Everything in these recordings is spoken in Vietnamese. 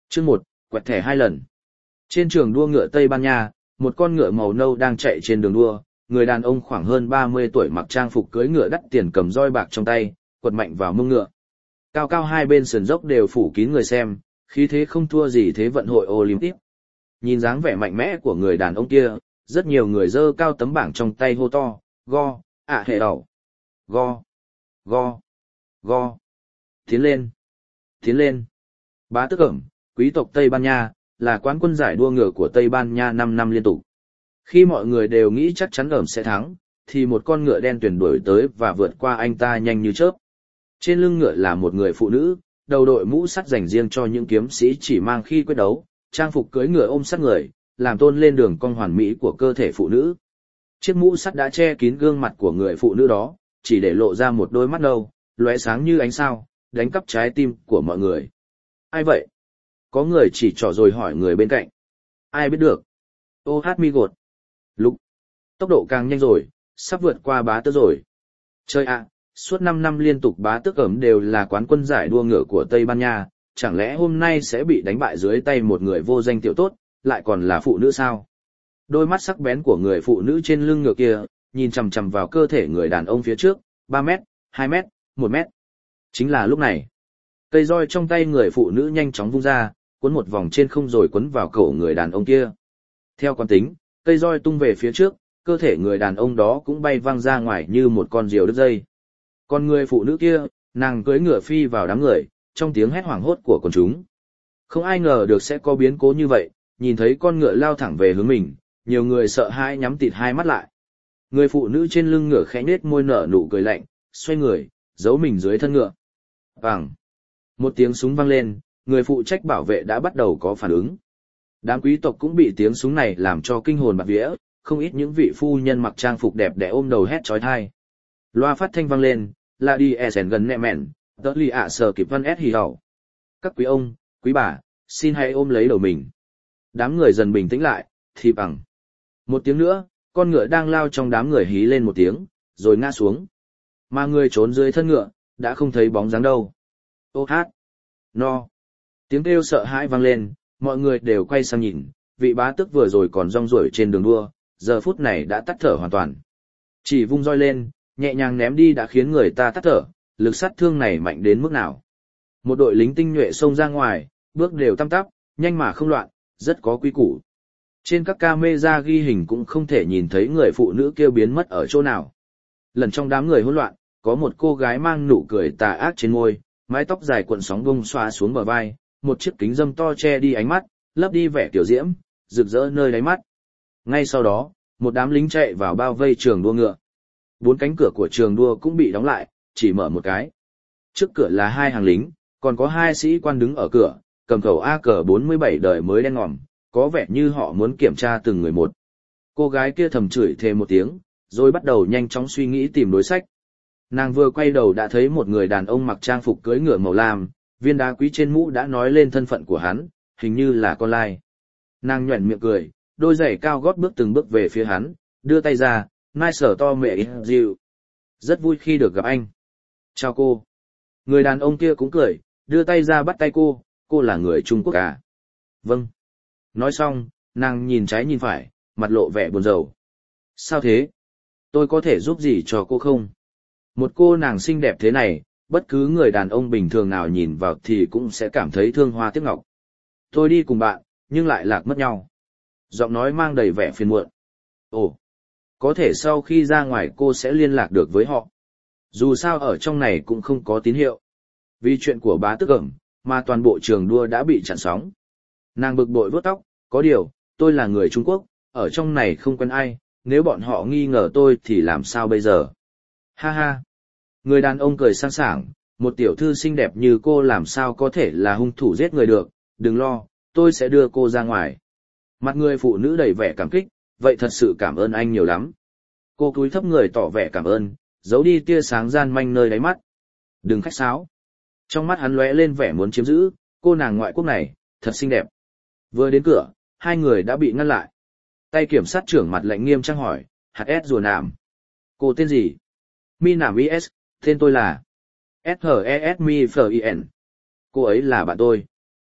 Chương 1, quẹt thẻ 2 lần. Trên trường đua ngựa Tây Ban Nha, một con ngựa màu nâu đang chạy trên đường đua, người đàn ông khoảng hơn 30 tuổi mặc trang phục cưỡi ngựa đắt tiền cầm roi bạc trong tay, quật mạnh vào mông ngựa. Cao cao hai bên sườn dốc đều phủ kín người xem, khí thế không thua gì thế vận hội Olympic. Nhìn dáng vẻ mạnh mẽ của người đàn ông kia, rất nhiều người giơ cao tấm bảng trong tay hô to, go, hệ đầu, go, go, go, tiến lên, tiến lên. Bá Tước Ẩm, quý tộc Tây Ban Nha, là quán quân giải đua ngựa của Tây Ban Nha 5 năm liên tục. Khi mọi người đều nghĩ chắc chắn Ẩm sẽ thắng, thì một con ngựa đen tuyển đuổi tới và vượt qua anh ta nhanh như chớp. Trên lưng ngựa là một người phụ nữ, đầu đội mũ sắt dành riêng cho những kiếm sĩ chỉ mang khi quyết đấu, trang phục cưỡi ngựa ôm sát người, làm tôn lên đường cong hoàn mỹ của cơ thể phụ nữ. Chiếc mũ sắt đã che kín gương mặt của người phụ nữ đó, chỉ để lộ ra một đôi mắt nâu, lóe sáng như ánh sao, đánh cắp trái tim của mọi người. Ai vậy? Có người chỉ trỏ rồi hỏi người bên cạnh. Ai biết được? Ô hát mi gột. Lúc. Tốc độ càng nhanh rồi, sắp vượt qua Bá Tước rồi. Chơi ạ, suốt 5 năm liên tục Bá Tước Ẩm đều là quán quân giải đua ngựa của Tây Ban Nha, chẳng lẽ hôm nay sẽ bị đánh bại dưới tay một người vô danh tiểu tốt, lại còn là phụ nữ sao? Đôi mắt sắc bén của người phụ nữ trên lưng ngựa kia, nhìn chằm chằm vào cơ thể người đàn ông phía trước, 3 mét, 2 mét, 1 mét. Chính là lúc này, cây roi trong tay người phụ nữ nhanh chóng vung ra, cuốn một vòng trên không rồi quấn vào cổ người đàn ông kia. Theo quán tính, cây roi tung về phía trước, cơ thể người đàn ông đó cũng bay văng ra ngoài như một con diều đứt dây. Còn người phụ nữ kia, nàng cưỡi ngựa phi vào đám người, trong tiếng hét hoảng hốt của quần chúng. Không ai ngờ được sẽ có biến cố như vậy, nhìn thấy con ngựa lao thẳng về hướng mình, nhiều người sợ hãi nhắm tịt hai mắt lại. Người phụ nữ trên lưng ngựa khẽ nết môi nở nụ cười lạnh, xoay người, giấu mình dưới thân ngựa. Bang! Một tiếng súng vang lên, người phụ trách bảo vệ đã bắt đầu có phản ứng. Đám quý tộc cũng bị tiếng súng này làm cho kinh hồn bạt vía, không ít những vị phu nhân mặc trang phục đẹp đẽ ôm đầu hét chói tai. Loa phát thanh vang lên, là đi esen gần nẹ mẹn, tớ lì ạ sờ kịp văn ép hì hầu. Các quý ông, quý bà, xin hãy ôm lấy đầu mình. Đám người dần bình tĩnh lại, thì bằng. Một tiếng nữa, con ngựa đang lao trong đám người hí lên một tiếng, rồi ngã xuống. Mà người trốn dưới thân ngựa, đã không thấy bóng dáng đâu. Ô hát! No! Tiếng kêu sợ hãi vang lên, mọi người đều quay sang nhìn, vị bá tước vừa rồi còn rong ruổi trên đường đua, giờ phút này đã tắt thở hoàn toàn. Chỉ vung roi lên, nhẹ nhàng ném đi đã khiến người ta tắt thở, lực sát thương này mạnh đến mức nào. Một đội lính tinh nhuệ xông ra ngoài, bước đều tăm tắp, nhanh mà không loạn, rất có quy củ. Trên các camera ghi hình cũng không thể nhìn thấy người phụ nữ kia biến mất ở chỗ nào. Lần trong đám người hỗn loạn, có một cô gái mang nụ cười tà ác trên môi, mái tóc dài cuộn sóng bông xóa xuống bờ vai, một chiếc kính râm to che đi ánh mắt, lấp đi vẻ tiểu diễm, rực rỡ nơi đáy mắt. Ngay sau đó, một đám lính chạy vào bao vây trường đua ngựa. 4 cánh cửa của trường đua cũng bị đóng lại, chỉ mở một cái. Trước cửa là 2 hàng lính, còn có 2 sĩ quan đứng ở cửa, cầm khẩu AK-47 đời mới đen ngòm, có vẻ như họ muốn kiểm tra từng người một. Cô gái kia thầm chửi thề một tiếng, rồi bắt đầu nhanh chóng suy nghĩ tìm đối sách. Nàng vừa quay đầu đã thấy một người đàn ông mặc trang phục cưỡi ngựa màu lam, viên đá quý trên mũ đã nói lên thân phận của hắn, hình như là con lai. Nàng nhoẻn miệng cười, đôi giày cao gót bước từng bước về phía hắn, đưa tay ra, nai sở to mẹ dịu. Rất vui khi được gặp anh. Chào cô. Người đàn ông kia cũng cười, đưa tay ra bắt tay cô là người Trung Quốc à? Vâng. Nói xong, nàng nhìn trái nhìn phải, mặt lộ vẻ buồn rầu. Sao thế? Tôi có thể giúp gì cho cô không? Một cô nàng xinh đẹp thế này, bất cứ người đàn ông bình thường nào nhìn vào thì cũng sẽ cảm thấy thương hoa tiếc ngọc. Tôi đi cùng bạn, nhưng lại lạc mất nhau. Giọng nói mang đầy vẻ phiền muộn. Ồ, có thể sau khi ra ngoài cô sẽ liên lạc được với họ. Dù sao ở trong này cũng không có tín hiệu. Vì chuyện của Bá Tước Ẩm, mà toàn bộ trường đua đã bị chặn sóng. Nàng bực bội vuốt tóc, có điều, tôi là người Trung Quốc, ở trong này không quen ai, nếu bọn họ nghi ngờ tôi thì làm sao bây giờ? Ha ha! Người đàn ông cười sang sảng, một tiểu thư xinh đẹp như cô làm sao có thể là hung thủ giết người được, đừng lo, tôi sẽ đưa cô ra ngoài. Mặt người phụ nữ đầy vẻ cảm kích, vậy thật sự cảm ơn anh nhiều lắm. Cô cúi thấp người tỏ vẻ cảm ơn, giấu đi tia sáng gian manh nơi đáy mắt. Đừng khách sáo. Trong mắt hắn lóe lên vẻ muốn chiếm giữ, cô nàng ngoại quốc này, thật xinh đẹp. Vừa đến cửa, 2 người đã bị ngăn lại. Tay kiểm sát trưởng mặt lạnh nghiêm trang hỏi, HS rùa nạm. Cô tên gì? Mi nạm IS, tên tôi là SHES Mi Fin. Cô ấy là bạn tôi.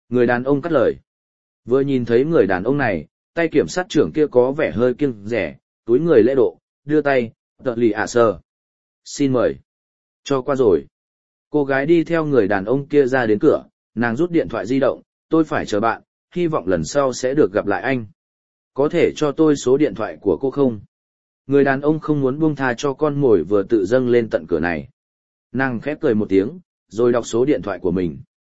Người đàn ông cắt lời. Vừa nhìn thấy người đàn ông này, tay kiểm sát trưởng kia có vẻ hơi kiêng rẻ, túi người lễ độ, đưa tay, tợ lì ạ sơ. Xin mời. Cho qua rồi. Cô gái đi theo người đàn ông kia ra đến cửa, nàng rút điện thoại di động, tôi phải chờ bạn, hy vọng lần sau sẽ được gặp lại anh. Có thể cho tôi số điện thoại của cô không? Người đàn ông không muốn buông tha cho con mồi vừa tự dâng lên tận cửa này. Nàng khép cười một tiếng, rồi đọc số điện thoại của mình.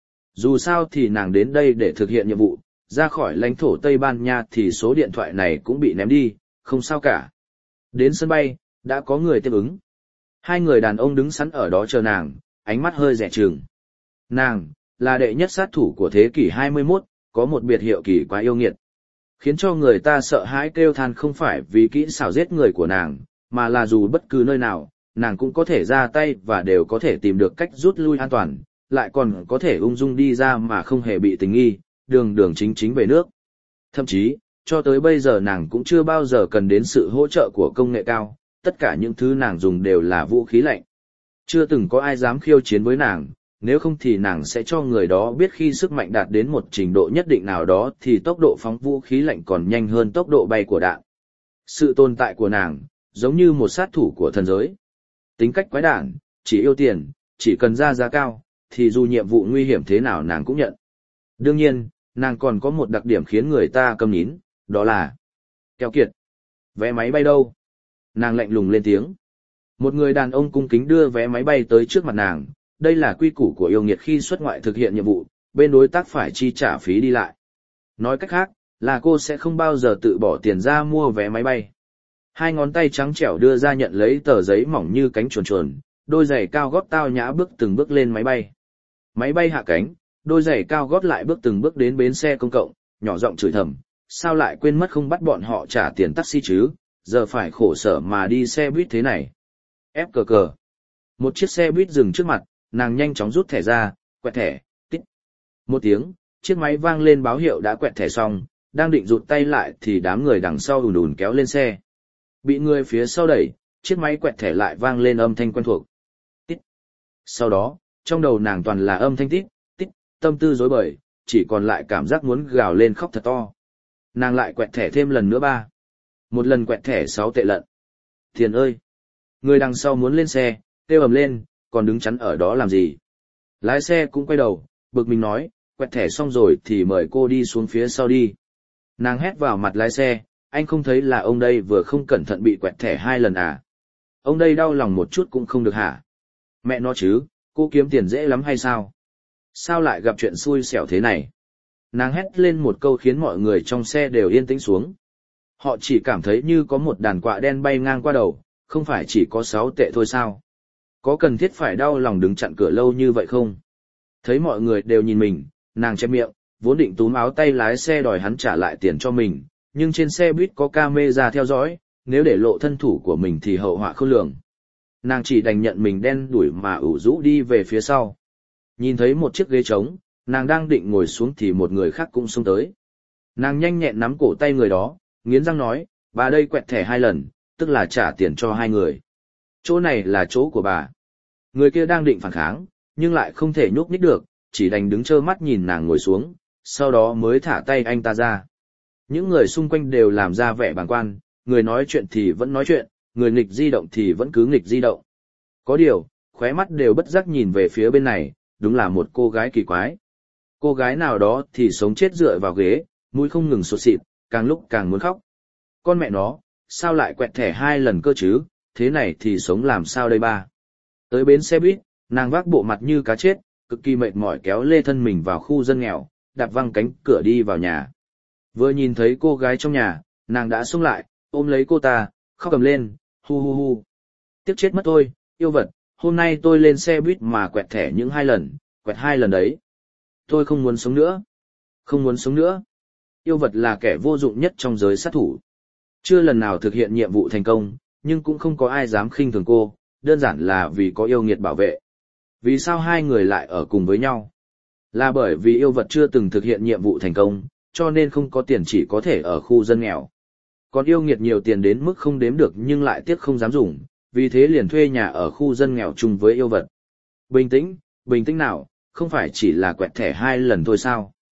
Dù sao thì nàng đến đây để thực hiện nhiệm vụ, ra khỏi lãnh thổ Tây Ban Nha thì số điện thoại này cũng bị ném đi, không sao cả. Đến sân bay, đã có người tiếp ứng. Hai người đàn ông đứng sẵn ở đó chờ nàng, ánh mắt hơi dè chừng. Nàng, là đệ nhất sát thủ của thế kỷ 21, có một biệt hiệu kỳ quá yêu nghiệt. Khiến cho người ta sợ hãi kêu than không phải vì kỹ xảo giết người của nàng, mà là dù bất cứ nơi nào, nàng cũng có thể ra tay và đều có thể tìm được cách rút lui an toàn, lại còn có thể ung dung đi ra mà không hề bị tình nghi, đường đường chính chính về nước. Thậm chí, cho tới bây giờ nàng cũng chưa bao giờ cần đến sự hỗ trợ của công nghệ cao, tất cả những thứ nàng dùng đều là vũ khí lạnh. Chưa từng có ai dám khiêu chiến với nàng, nếu không thì nàng sẽ cho người đó biết khi sức mạnh đạt đến một trình độ nhất định nào đó thì tốc độ phóng vũ khí lạnh còn nhanh hơn tốc độ bay của đạn. Sự tồn tại của nàng, giống như một sát thủ của thần giới. Tính cách quái đản, chỉ yêu tiền, chỉ cần ra giá cao, thì dù nhiệm vụ nguy hiểm thế nào nàng cũng nhận. Đương nhiên, nàng còn có một đặc điểm khiến người ta câm nín, đó là keo kiệt. Vé máy bay đâu? Nàng lạnh lùng lên tiếng. Một người đàn ông cung kính đưa vé máy bay tới trước mặt nàng, đây là quy củ của yêu nghiệt khi xuất ngoại thực hiện nhiệm vụ, bên đối tác phải chi trả phí đi lại. Nói cách khác, là cô sẽ không bao giờ tự bỏ tiền ra mua vé máy bay. Hai ngón tay trắng trẻo đưa ra nhận lấy tờ giấy mỏng như cánh chuồn chuồn, đôi giày cao gót tao nhã bước từng bước lên máy bay. Máy bay hạ cánh, đôi giày cao gót lại bước từng bước đến bến xe công cộng, nhỏ giọng chửi thầm, sao lại quên mất không bắt bọn họ trả tiền taxi chứ, giờ phải khổ sở mà đi xe buýt thế này. Ép cờ cờ. Một chiếc xe buýt dừng trước mặt, nàng nhanh chóng rút thẻ ra, quẹt thẻ, tích. Một tiếng, chiếc máy vang lên báo hiệu đã quẹt thẻ xong, đang định rụt tay lại thì đám người đằng sau ùn ùn kéo lên xe. Bị người phía sau đẩy, chiếc máy quẹt thẻ lại vang lên âm thanh quen thuộc. Tít. Sau đó, trong đầu nàng toàn là âm thanh tít, tít, tâm tư rối bời, chỉ còn lại cảm giác muốn gào lên khóc thật to. Nàng lại quẹt thẻ thêm lần nữa 3. Một lần quẹt thẻ 6 tệ lận. Tiền ơi! Người đằng sau muốn lên xe, kêu ầm lên, còn đứng chắn ở đó làm gì? Lái xe cũng quay đầu, bực mình nói, quẹt thẻ xong rồi thì mời cô đi xuống phía sau đi. Nàng hét vào mặt lái xe, anh không thấy là ông đây vừa không cẩn thận bị quẹt thẻ 2 lần à? Ông đây đau lòng một chút cũng không được hả? Mẹ nó chứ, cô kiếm tiền dễ lắm hay sao? Sao lại gặp chuyện xui xẻo thế này? Nàng hét lên một câu khiến mọi người trong xe đều yên tĩnh xuống. Họ chỉ cảm thấy như có một đàn quạ đen bay ngang qua đầu, không phải chỉ có 6 tệ thôi sao? Có cần thiết phải đau lòng đứng chặn cửa lâu như vậy không? Thấy mọi người đều nhìn mình, nàng che miệng, vốn định túm áo tay lái xe đòi hắn trả lại tiền cho mình, nhưng trên xe buýt có camera theo dõi, nếu để lộ thân thủ của mình thì hậu họa khôn lường. Nàng chỉ đành nhận mình đen đuổi mà ủ rũ đi về phía sau. Nhìn thấy một chiếc ghế trống, nàng đang định ngồi xuống thì một người khác cũng xông tới. Nàng nhanh nhẹn nắm cổ tay người đó, nghiến răng nói, bà đây quẹt thẻ 2 lần, tức là trả tiền cho 2 người. Chỗ này là chỗ của bà. Người kia đang định phản kháng, nhưng lại không thể nhúc nhích được, chỉ đành đứng trơ mắt nhìn nàng ngồi xuống, sau đó mới thả tay anh ta ra. Những người xung quanh đều làm ra vẻ bàng quan, người nói chuyện thì vẫn nói chuyện, người nghịch di động thì vẫn cứ nghịch di động. Có điều, khóe mắt đều bất giác nhìn về phía bên này, đúng là một cô gái kỳ quái. Cô gái nào đó thì sống chết dựa vào ghế, mũi không ngừng sụt xịt, càng lúc càng muốn khóc. Con mẹ nó, sao lại quẹt thẻ 2 lần cơ chứ, thế này thì sống làm sao đây ba? Tới bến xe buýt, nàng vác bộ mặt như cá chết, cực kỳ mệt mỏi kéo lê thân mình vào khu dân nghèo, đạp văng cánh cửa đi vào nhà. Vừa nhìn thấy cô gái trong nhà, nàng đã xông lại, ôm lấy cô ta, khóc cầm lên, hu hu hu. Tiếc chết mất tôi, yêu vật, hôm nay tôi lên xe buýt mà quẹt thẻ những 2 lần, quẹt 2 lần đấy. Tôi không muốn sống nữa. Không muốn sống nữa. Yêu vật là kẻ vô dụng nhất trong giới sát thủ. Chưa lần nào thực hiện nhiệm vụ thành công, nhưng cũng không có ai dám khinh thường cô, đơn giản là vì có yêu nghiệt bảo vệ. Vì sao hai người lại ở cùng với nhau? Là bởi vì yêu vật chưa từng thực hiện nhiệm vụ thành công, cho nên không có tiền chỉ có thể ở khu dân nghèo. Còn yêu nghiệt nhiều tiền đến mức không đếm được nhưng lại tiếc không dám dùng, vì thế liền thuê nhà ở khu dân nghèo chung với yêu vật. Bình tĩnh nào, không phải chỉ là quẹt thẻ 2 lần thôi sao?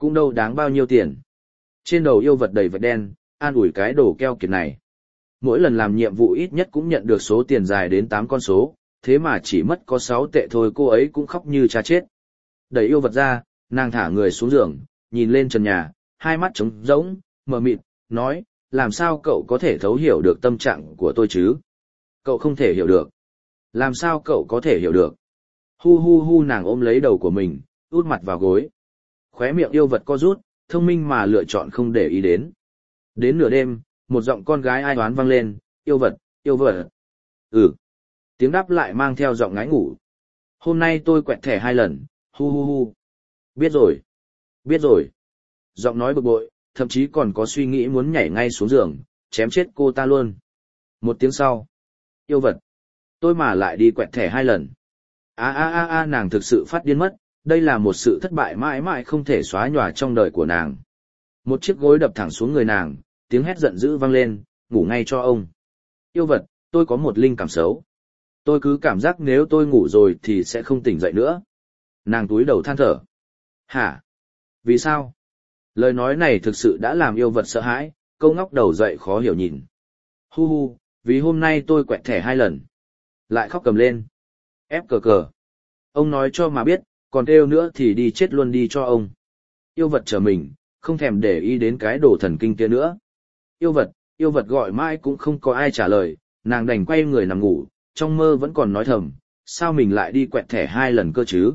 Cũng đâu đáng bao nhiêu tiền. Trên đầu yêu vật đầy vạch đen, an ủi cái đồ keo kiệt này. Mỗi lần làm nhiệm vụ ít nhất cũng nhận được số tiền dài đến 8 con số, thế mà chỉ mất có 6 tệ thôi cô ấy cũng khóc như cha chết. Đẩy yêu vật ra, nàng thả người xuống giường, nhìn lên trần nhà, hai mắt trống rỗng, mờ mịt, nói, làm sao cậu có thể thấu hiểu được tâm trạng của tôi chứ? Cậu không thể hiểu được. Làm sao cậu có thể hiểu được? Hu hu hu, nàng ôm lấy đầu của mình, út mặt vào gối. Khóe miệng yêu vật co rút, thông minh mà lựa chọn không để ý đến. Đến nửa đêm, một giọng con gái ai oán vang lên, yêu vật, yêu vật. Ừ. Tiếng đáp lại mang theo giọng ngái ngủ. Hôm nay tôi quẹt thẻ 2 lần, hu hu hu. Biết rồi. Biết rồi. Giọng nói bực bội, thậm chí còn có suy nghĩ muốn nhảy ngay xuống giường, chém chết cô ta luôn. Một tiếng sau. Yêu vật. Tôi mà lại đi quẹt thẻ 2 lần. Nàng thực sự phát điên mất, đây là một sự thất bại mãi mãi không thể xóa nhòa trong đời của nàng. Một chiếc gối đập thẳng xuống người nàng, tiếng hét giận dữ vang lên, ngủ ngay cho ông. Yêu vật, tôi có một linh cảm xấu. Tôi cứ cảm giác nếu tôi ngủ rồi thì sẽ không tỉnh dậy nữa. Nàng túi đầu than thở. Hả? Vì sao? Lời nói này thực sự đã làm yêu vật sợ hãi, câu ngóc đầu dậy khó hiểu nhìn. Hu hu, vì hôm nay tôi quẹt thẻ 2 lần. Lại khóc cầm lên. Ép cờ cờ. Ông nói cho mà biết, còn kêu nữa thì đi chết luôn đi cho ông. Yêu vật trở mình, không thèm để ý đến cái đồ thần kinh kia nữa. Yêu vật gọi mãi cũng không có ai trả lời, nàng đành quay người nằm ngủ, trong mơ vẫn còn nói thầm, sao mình lại đi quẹt thẻ 2 lần cơ chứ?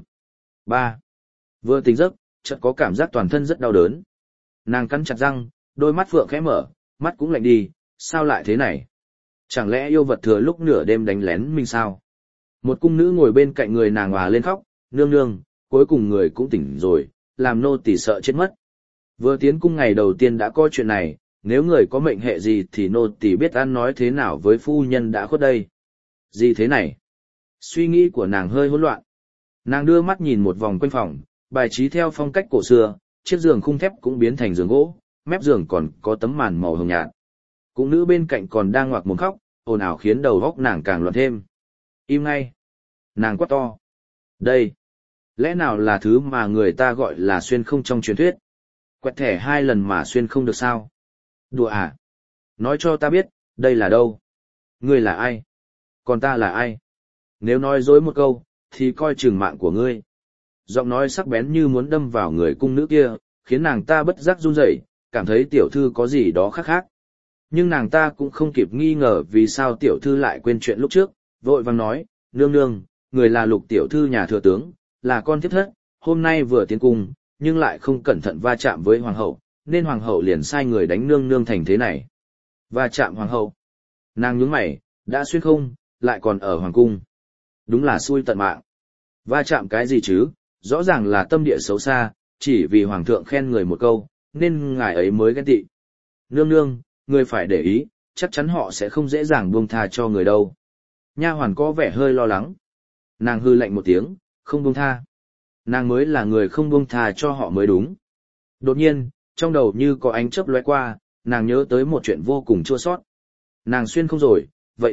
3. Vừa tỉnh giấc, chợt có cảm giác toàn thân rất đau đớn. Nàng cắn chặt răng, đôi mắt phượng khẽ mở, mắt cũng lạnh đi, sao lại thế này? Chẳng lẽ yêu vật thừa lúc nửa đêm đánh lén mình sao? Một cung nữ ngồi bên cạnh người nàng hòa lên khóc, nương nương, cuối cùng người cũng tỉnh rồi, làm nô tỳ sợ chết mất. Vừa tiến cung ngày đầu tiên đã có chuyện này, nếu người có mệnh hệ gì thì nô tỳ biết ăn nói thế nào với phu nhân đã khuất đây. Gì thế này? Suy nghĩ của nàng hơi hỗn loạn. Nàng đưa mắt nhìn một vòng quanh phòng, bài trí theo phong cách cổ xưa, chiếc giường khung thép cũng biến thành giường gỗ, mép giường còn có tấm màn màu hồng nhạt. Cung nữ bên cạnh còn đang ngoạc mồm khóc, ồn ào khiến đầu óc nàng càng loạn thêm. Im ngay! Nàng quát to. Đây! Lẽ nào là thứ mà người ta gọi là xuyên không trong truyền thuyết? Quẹt thẻ 2 lần mà xuyên không được sao? Đùa à? Nói cho ta biết, đây là đâu? Ngươi là ai? Còn ta là ai? Nếu nói dối một câu, thì coi chừng mạng của ngươi. Giọng nói sắc bén như muốn đâm vào người cung nữ kia, khiến nàng ta bất giác run rẩy, cảm thấy tiểu thư có gì đó khác khác. Nhưng nàng ta cũng không kịp nghi ngờ vì sao tiểu thư lại quên chuyện lúc trước, vội vàng nói, nương nương, người là Lục tiểu thư nhà thừa tướng, là con thiếp thất, hôm nay vừa tiến cung, nhưng lại không cẩn thận va chạm với hoàng hậu, nên hoàng hậu liền sai người đánh nương nương thành thế này. Va chạm hoàng hậu? Nàng nhướng mày, đã xuyên không, lại còn ở hoàng cung. Đúng là xui tận mạng. Va chạm cái gì chứ, rõ ràng là tâm địa xấu xa, chỉ vì hoàng thượng khen người một câu, nên ngài ấy mới ghen tị. Nương nương, người phải để ý, chắc chắn họ sẽ không dễ dàng buông tha cho người đâu. Nha hoàn có vẻ hơi lo lắng. Nàng hư lạnh một tiếng, không buông tha. Nàng mới là người không buông tha cho họ mới đúng. Đột nhiên, trong đầu như có ánh chớp lóe qua, nàng nhớ tới một chuyện vô cùng chua xót. Nàng xuyên không rồi, vậy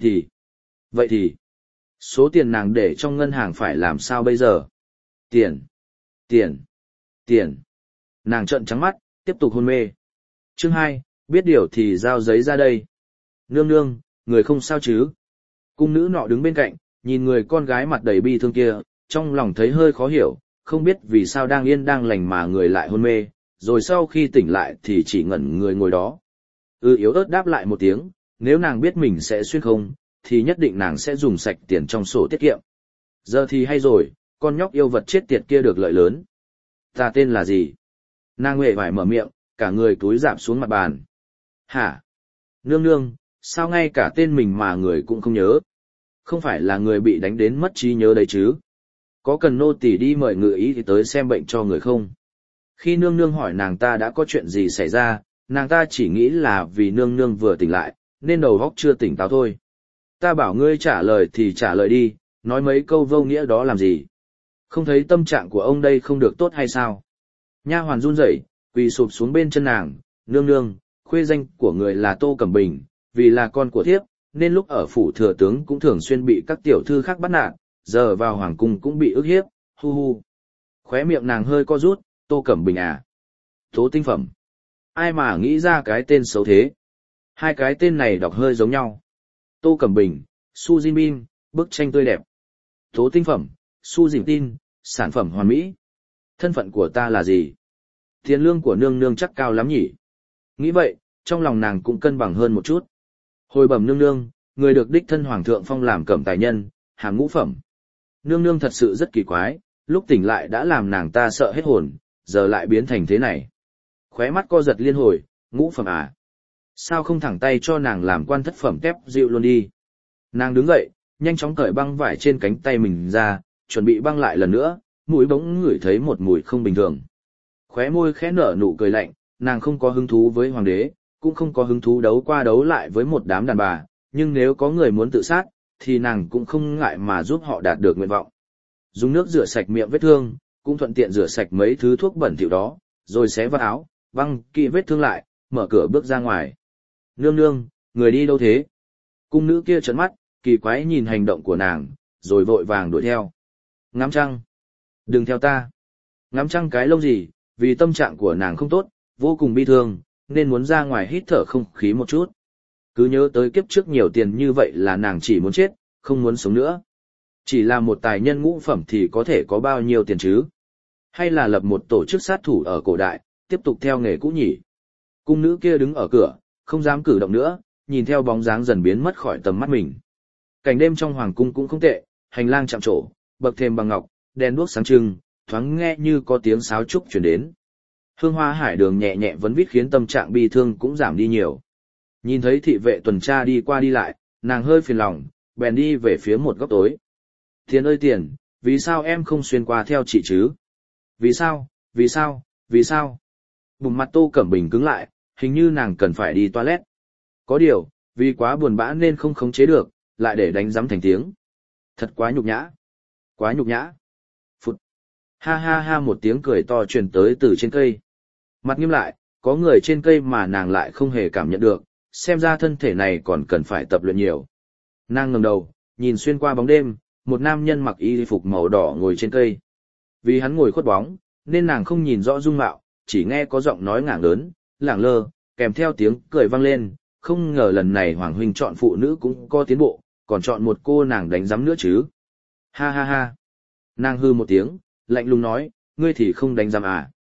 thì, số tiền nàng để trong ngân hàng phải làm sao bây giờ? Tiền. Nàng trợn trắng mắt, tiếp tục hôn mê. Chương 2, biết điều thì giao giấy ra đây. Nương nương, người không sao chứ? Cung nữ nọ đứng bên cạnh, nhìn người con gái mặt đầy bi thương kia, trong lòng thấy hơi khó hiểu, không biết vì sao đang yên đang lành mà người lại hôn mê, rồi sau khi tỉnh lại thì chỉ ngẩn người ngồi đó. Yếu ớt đáp lại một tiếng, nếu nàng biết mình sẽ xuyên không, thì nhất định nàng sẽ dùng sạch tiền trong sổ tiết kiệm. Giờ thì hay rồi, con nhóc yêu vật chết tiệt kia được lợi lớn. Ta tên là gì? Nàng huệ vải mở miệng, cả người túi rạp xuống mặt bàn. Hả? Nương nương, sao ngay cả tên mình mà người cũng không nhớ? Không phải là người bị đánh đến mất trí nhớ đấy chứ? Có cần nô tỳ đi mời ngự ý thì tới xem bệnh cho người không? Khi nương nương hỏi nàng ta đã có chuyện gì xảy ra, nàng ta chỉ nghĩ là vì nương nương vừa tỉnh lại, nên đầu óc chưa tỉnh táo thôi. Ta bảo ngươi trả lời thì trả lời đi, nói mấy câu vô nghĩa đó làm gì? Không thấy tâm trạng của ông đây không được tốt hay sao? Nha hoàn run rẩy, quỳ sụp xuống bên chân nàng, nương nương, khuê danh của người là Tô Cẩm Bình, vì là con của thiếp, nên lúc ở phủ thừa tướng cũng thường xuyên bị các tiểu thư khác bắt nạt, giờ vào hoàng cung cũng bị ức hiếp, hu hu. Khóe miệng nàng hơi co rút, Tô Cẩm Bình à? Tố tinh phẩm. Ai mà nghĩ ra cái tên xấu thế? Hai cái tên này đọc hơi giống nhau. Tô Cẩm Bình, Su Jin Bin, bức tranh tươi đẹp. Tố tinh phẩm, Su Dĩnh Tin, sản phẩm hoàn mỹ. Thân phận của ta là gì? Tiền lương của nương nương chắc cao lắm nhỉ? Nghĩ vậy, trong lòng nàng cũng cân bằng hơn một chút. Hồi bẩm nương nương, người được đích thân hoàng thượng phong làm cẩm tài nhân, hàm ngũ phẩm. Nương nương thật sự rất kỳ quái, lúc tỉnh lại đã làm nàng ta sợ hết hồn, giờ lại biến thành thế này. Khóe mắt co giật liên hồi, ngũ phẩm à? Sao không thẳng tay cho nàng làm quan thất phẩm tép dịu luôn đi? Nàng đứng dậy, nhanh chóng cởi băng vải trên cánh tay mình ra, chuẩn bị băng lại lần nữa, mũi bỗng ngửi thấy một mùi không bình thường. Khóe môi khẽ nở nụ cười lạnh, nàng không có hứng thú với hoàng đế, cũng không có hứng thú đấu qua đấu lại với một đám đàn bà, nhưng nếu có người muốn tự sát, thì nàng cũng không ngại mà giúp họ đạt được nguyện vọng. Dùng nước rửa sạch miệng vết thương, cũng thuận tiện rửa sạch mấy thứ thuốc bẩn thỉu đó, rồi xé vạt áo, băng kỵ vết thương lại, mở cửa bước ra ngoài. Nương nương, người đi đâu thế? Cung nữ kia trợn mắt, kỳ quái nhìn hành động của nàng, rồi vội vàng đuổi theo. Ngắm trăng. Đừng theo ta. Ngắm trăng cái lông gì, vì tâm trạng của nàng không tốt, vô cùng bi thương, nên muốn ra ngoài hít thở không khí một chút. Cứ nhớ tới kiếp trước nhiều tiền như vậy là nàng chỉ muốn chết, không muốn sống nữa. Chỉ là một tài nhân ngũ phẩm thì có thể có bao nhiêu tiền chứ? Hay là lập một tổ chức sát thủ ở cổ đại, tiếp tục theo nghề cũ nhỉ? Cung nữ kia đứng ở cửa, không dám cử động nữa, nhìn theo bóng dáng dần biến mất khỏi tầm mắt mình. Cảnh đêm trong hoàng cung cũng không tệ, hành lang chạm trổ, bậc thềm bằng ngọc, đèn đuốc sáng trưng, thoáng nghe như có tiếng sáo trúc truyền đến. Hương hoa hải đường nhẹ nhẹ vấn vít khiến tâm trạng bi thương cũng giảm đi nhiều. Nhìn thấy thị vệ tuần tra đi qua đi lại, nàng hơi phiền lòng, bèn đi về phía một góc tối. Tiền ơi tiền, vì sao em không xuyên qua theo chị chứ? Vì sao, vì sao, vì sao? Bụng mặt Tô Cẩm Bình cứng lại, hình như nàng cần phải đi toilet. Có điều, vì quá buồn bã nên không khống chế được, lại để đánh giấm thành tiếng. Thật quá nhục nhã. Quá nhục nhã. Phụt. Ha ha ha một tiếng cười to truyền tới từ trên cây. Mặt nghiêm lại, có người trên cây mà nàng lại không hề cảm nhận được, xem ra thân thể này còn cần phải tập luyện nhiều. Nàng ngẩng đầu, nhìn xuyên qua bóng đêm, một nam nhân mặc y phục màu đỏ ngồi trên cây. Vì hắn ngồi khuất bóng, nên nàng không nhìn rõ dung mạo, chỉ nghe có giọng nói ngạng lớn, lẳng lơ, kèm theo tiếng cười vang lên, không ngờ lần này Hoàng huynh chọn phụ nữ cũng có tiến bộ, còn chọn một cô nàng đánh giấm nữa chứ. Ha ha ha. Nàng hư một tiếng, lạnh lùng nói, ngươi thì không đánh giấm à?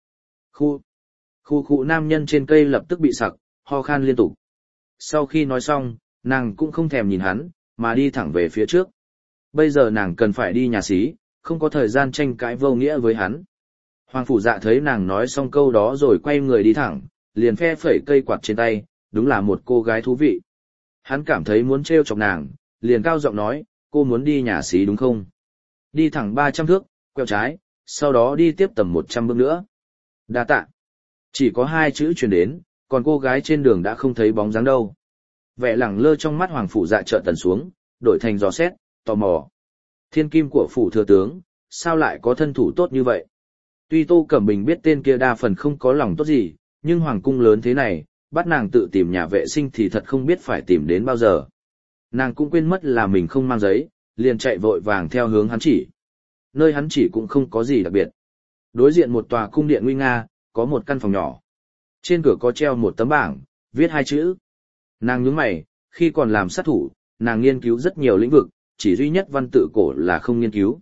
Khu nam nhân trên cây lập tức bị sặc, ho khan liên tục. Sau khi nói xong, nàng cũng không thèm nhìn hắn, mà đi thẳng về phía trước. Bây giờ nàng cần phải đi nhà xí, không có thời gian tranh cãi vô nghĩa với hắn. Hoàng phủ dạ thấy nàng nói xong câu đó rồi quay người đi thẳng, liền phe phẩy cây quạt trên tay, đúng là một cô gái thú vị. Hắn cảm thấy muốn trêu chọc nàng, liền cao giọng nói, cô muốn đi nhà xí đúng không? Đi thẳng 300 thước, quẹo trái, sau đó đi tiếp tầm 100 bước nữa. Đa tạ. Chỉ có 2 chữ truyền đến, còn cô gái trên đường đã không thấy bóng dáng đâu. Vẻ lẳng lơ trong mắt hoàng phủ dạ chợt tần xuống, đổi thành giò xét, tò mò. Thiên kim của phủ thừa tướng, sao lại có thân thủ tốt như vậy? Tuy Tô Cẩm Bình biết tên kia đa phần không có lòng tốt gì, nhưng hoàng cung lớn thế này, bắt nàng tự tìm nhà vệ sinh thì thật không biết phải tìm đến bao giờ. Nàng cũng quên mất là mình không mang giấy, liền chạy vội vàng theo hướng hắn chỉ. Nơi hắn chỉ cũng không có gì đặc biệt. Đối diện một tòa cung điện nguy nga, có một căn phòng nhỏ. Trên cửa có treo một tấm bảng, viết 2 chữ. Nàng nhướng mày, khi còn làm sát thủ, nàng nghiên cứu rất nhiều lĩnh vực, chỉ duy nhất văn tự cổ là không nghiên cứu.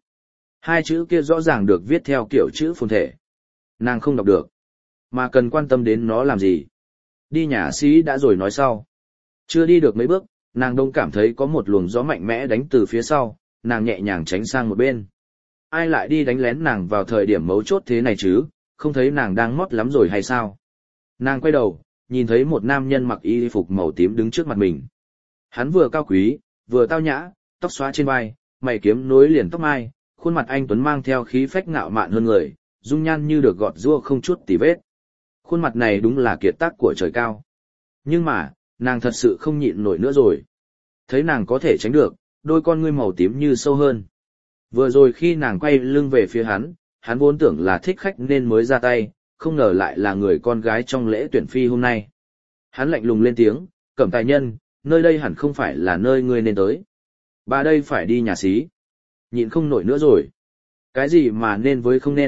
2 chữ kia rõ ràng được viết theo kiểu chữ phồn thể. Nàng không đọc được, mà cần quan tâm đến nó làm gì. Đi nhà xí đã rồi nói sau. Chưa đi được mấy bước, nàng đông cảm thấy có một luồng gió mạnh mẽ đánh từ phía sau, nàng nhẹ nhàng tránh sang một bên. Ai lại đi đánh lén nàng vào thời điểm mấu chốt thế này chứ, không thấy nàng đang mót lắm rồi hay sao? Nàng quay đầu, nhìn thấy một nam nhân mặc y phục màu tím đứng trước mặt mình. Hắn vừa cao quý, vừa tao nhã, tóc xóa trên vai, mày kiếm nối liền tóc mai, khuôn mặt anh tuấn mang theo khí phách ngạo mạn hơn người, dung nhan như được gọt giũa không chút tì vết. Khuôn mặt này đúng là kiệt tác của trời cao. Nhưng mà, nàng thật sự không nhịn nổi nữa rồi. Thấy nàng có thể tránh được, đôi con ngươi màu tím như sâu hơn. Vừa rồi khi nàng quay lưng về phía hắn vốn tưởng là thích khách nên mới ra tay, không ngờ lại là người con gái trong lễ tuyển phi hôm nay. Hắn lạnh lùng lên tiếng, Cẩm tài nhân, nơi đây hẳn không phải là nơi ngươi nên tới. Bà đây phải đi nhà xí. Nhịn không nổi nữa rồi. Cái gì mà nên với không nên,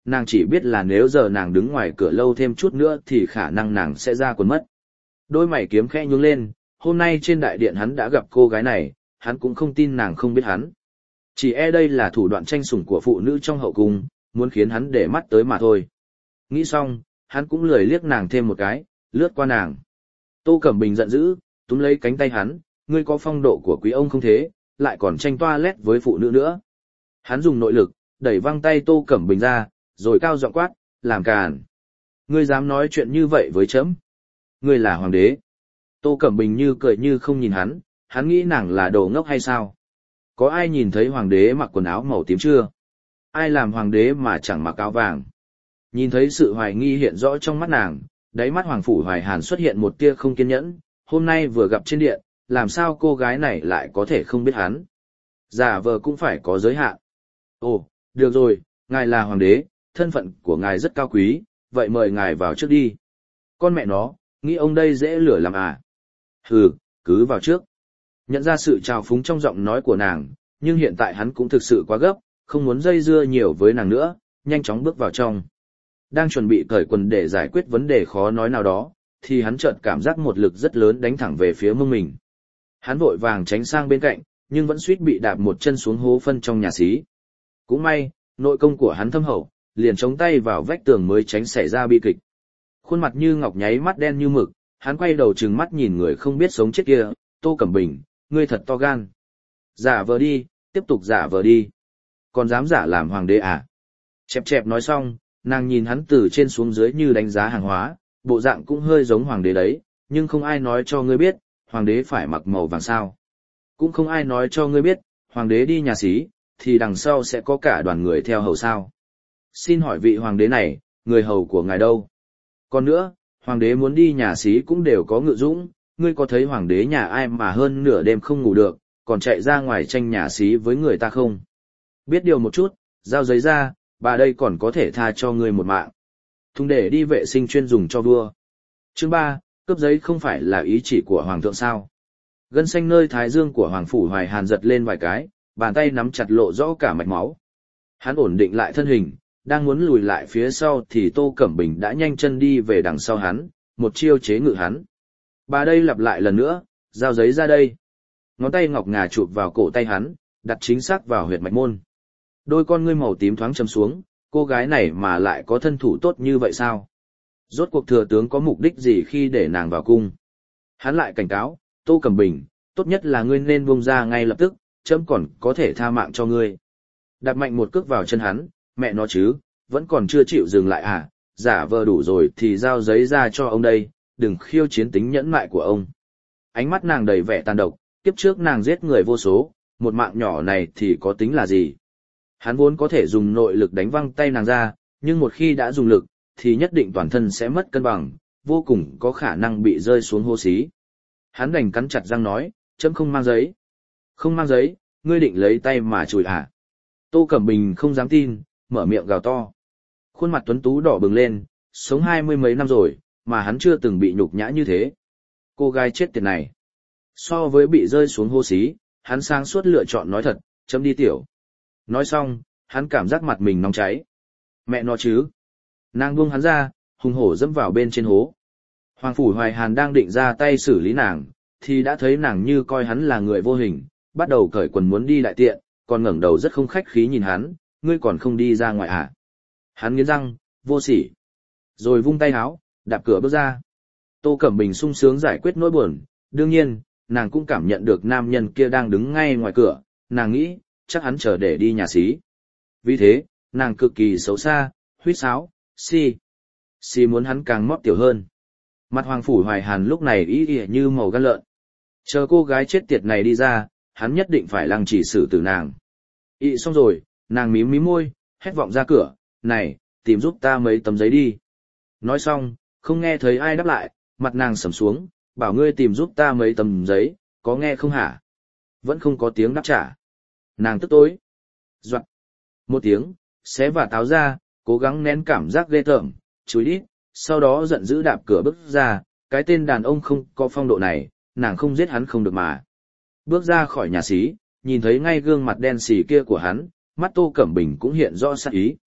nàng chỉ biết là nếu giờ nàng đứng ngoài cửa lâu thêm chút nữa thì khả năng nàng sẽ ra quần mất. Đôi mày kiếm khẽ nhướng lên, hôm nay trên đại điện hắn đã gặp cô gái này, hắn cũng không tin nàng không biết hắn. Chỉ đây là thủ đoạn tranh sủng của phụ nữ trong hậu cung, muốn khiến hắn để mắt tới mà thôi. Nghĩ xong, hắn cũng lười liếc nàng thêm một cái, lướt qua nàng. Tô Cẩm Bình giận dữ, túm lấy cánh tay hắn, ngươi có phong độ của quý ông không thế, lại còn tranh toilet với phụ nữ nữa. Hắn dùng nội lực, đẩy văng tay Tô Cẩm Bình ra, rồi cao giọng quát, làm càn. Ngươi dám nói chuyện như vậy với trẫm? Ngươi là hoàng đế. Tô Cẩm Bình như cười như không nhìn hắn nghĩ nàng là đồ ngốc hay sao? Có ai nhìn thấy hoàng đế mặc quần áo màu tím chưa? Ai làm hoàng đế mà chẳng mặc áo vàng? Nhìn thấy sự hoài nghi hiện rõ trong mắt nàng, đáy mắt Hoàng Phủ Hoài Hàn xuất hiện một tia không kiên nhẫn, hôm nay vừa gặp trên điện, làm sao cô gái này lại có thể không biết hắn? Giả vờ cũng phải có giới hạn. Ồ, được rồi, ngài là hoàng đế, thân phận của ngài rất cao quý, vậy mời ngài vào trước đi. Con mẹ nó, nghĩ ông đây dễ lửa làm à? Hừ, cứ vào trước. Nhận ra sự trào phúng trong giọng nói của nàng, nhưng hiện tại hắn cũng thực sự quá gấp, không muốn dây dưa nhiều với nàng nữa, nhanh chóng bước vào trong. Đang chuẩn bị cởi quần để giải quyết vấn đề khó nói nào đó, thì hắn chợt cảm giác một lực rất lớn đánh thẳng về phía mông mình. Hắn vội vàng tránh sang bên cạnh, nhưng vẫn suýt bị đạp một chân xuống hố phân trong nhà xí. Cũng may, nội công của hắn thâm hậu, liền chống tay vào vách tường mới tránh xảy ra bi kịch. Khuôn mặt như ngọc nháy mắt đen như mực, hắn quay đầu trừng mắt nhìn người không biết sống chết kia, Tô Cẩm Bình, ngươi thật to gan. Giả vờ đi, tiếp tục giả vờ đi. Còn dám giả làm hoàng đế à? Chẹp chẹp nói xong, nàng nhìn hắn từ trên xuống dưới như đánh giá hàng hóa, bộ dạng cũng hơi giống hoàng đế đấy, nhưng không ai nói cho ngươi biết, hoàng đế phải mặc màu vàng sao. Cũng không ai nói cho ngươi biết, hoàng đế đi nhà xí, thì đằng sau sẽ có cả đoàn người theo hầu sao. Xin hỏi vị hoàng đế này, người hầu của ngài đâu? Còn nữa, hoàng đế muốn đi nhà xí cũng đều có ngự dũng, ngươi có thấy hoàng đế nhà ai mà hơn nửa đêm không ngủ được, còn chạy ra ngoài tranh nhà xí với người ta không? Biết điều một chút, giao giấy ra, bà đây còn có thể tha cho ngươi một mạng. Thùng để đi vệ sinh chuyên dùng cho vua. Chương 3, cướp giấy không phải là ý chỉ của hoàng thượng sao? Gân xanh nơi thái dương của Hoàng Phủ Hoài Hàn giật lên vài cái, bàn tay nắm chặt lộ rõ cả mạch máu. Hắn ổn định lại thân hình, đang muốn lùi lại phía sau thì Tô Cẩm Bình đã nhanh chân đi về đằng sau hắn, một chiêu chế ngự hắn. Bà đây lặp lại lần nữa, giao giấy ra đây. Ngón tay ngọc ngà chụp vào cổ tay hắn, đặt chính xác vào huyệt mạch môn. Đôi con ngươi màu tím thoáng châm xuống, cô gái này mà lại có thân thủ tốt như vậy sao? Rốt cuộc thừa tướng có mục đích gì khi để nàng vào cung? Hắn lại cảnh cáo, Tô Cẩm Bình, tốt nhất là ngươi nên buông ra ngay lập tức, chấm còn có thể tha mạng cho ngươi. Đạp mạnh một cước vào chân hắn, mẹ nó chứ, vẫn còn chưa chịu dừng lại à, giả vờ đủ rồi thì giao giấy ra cho ông đây, đừng khiêu chiến tính nhẫn nại của ông. Ánh mắt nàng đầy vẻ tàn độc, kiếp trước nàng giết người vô số, một mạng nhỏ này thì có tính là gì? Hắn vốn có thể dùng nội lực đánh văng tay nàng ra, nhưng một khi đã dùng lực, thì nhất định toàn thân sẽ mất cân bằng, vô cùng có khả năng bị rơi xuống hố xí. Hắn đành cắn chặt răng nói, chấm không mang giấy. Không mang giấy, ngươi định lấy tay mà chùi à? Tô Cẩm Bình không dám tin, mở miệng gào to. Khuôn mặt tuấn tú đỏ bừng lên, sống 20 mấy năm rồi, mà hắn chưa từng bị nhục nhã như thế. Cô gái chết tiệt này. So với bị rơi xuống hố xí, hắn sáng suốt lựa chọn nói thật, chấm đi tiểu. Nói xong, hắn cảm giác mặt mình nóng cháy. Mẹ nó chứ. Nàng buông hắn ra, hùng hổ dẫm vào bên trên hố. Hoàng Phủ Hoài Hàn đang định ra tay xử lý nàng, thì đã thấy nàng như coi hắn là người vô hình, bắt đầu cởi quần muốn đi đại tiện, còn ngẩng đầu rất không khách khí nhìn hắn, ngươi còn không đi ra ngoài à? Hắn nghiến răng, vô sỉ. Rồi vung tay háo, đạp cửa bước ra. Tô Cẩm Bình sung sướng giải quyết nỗi buồn, đương nhiên, nàng cũng cảm nhận được nam nhân kia đang đứng ngay ngoài cửa, nàng nghĩ, chắc hắn chờ để đi nhà xí. Vì thế, nàng cực kỳ xấu xa, huýt sáo, si muốn hắn càng móp tiểu hơn. Mặt Hoàng Phủ Hoài Hàn lúc này ý ỉa như màu gan lợn. Chờ cô gái chết tiệt này đi ra, hắn nhất định phải lăng trì xử tử nàng. Ị xong rồi, nàng mím mím môi, hét vọng ra cửa, này, tìm giúp ta mấy tấm giấy đi. Nói xong, không nghe thấy ai đáp lại, mặt nàng sầm xuống, bảo ngươi tìm giúp ta mấy tấm giấy, có nghe không hả? Vẫn không có tiếng đáp trả. Nàng tức tối. Doạn. Một tiếng, xé và táo ra, cố gắng nén cảm giác ghê tởm, chúi đít, sau đó giận dữ đạp cửa bước ra, cái tên đàn ông không có phong độ này, nàng không giết hắn không được mà. Bước ra khỏi nhà xí, nhìn thấy ngay gương mặt đen xì kia của hắn, mắt Tô Cẩm Bình cũng hiện rõ sát ý.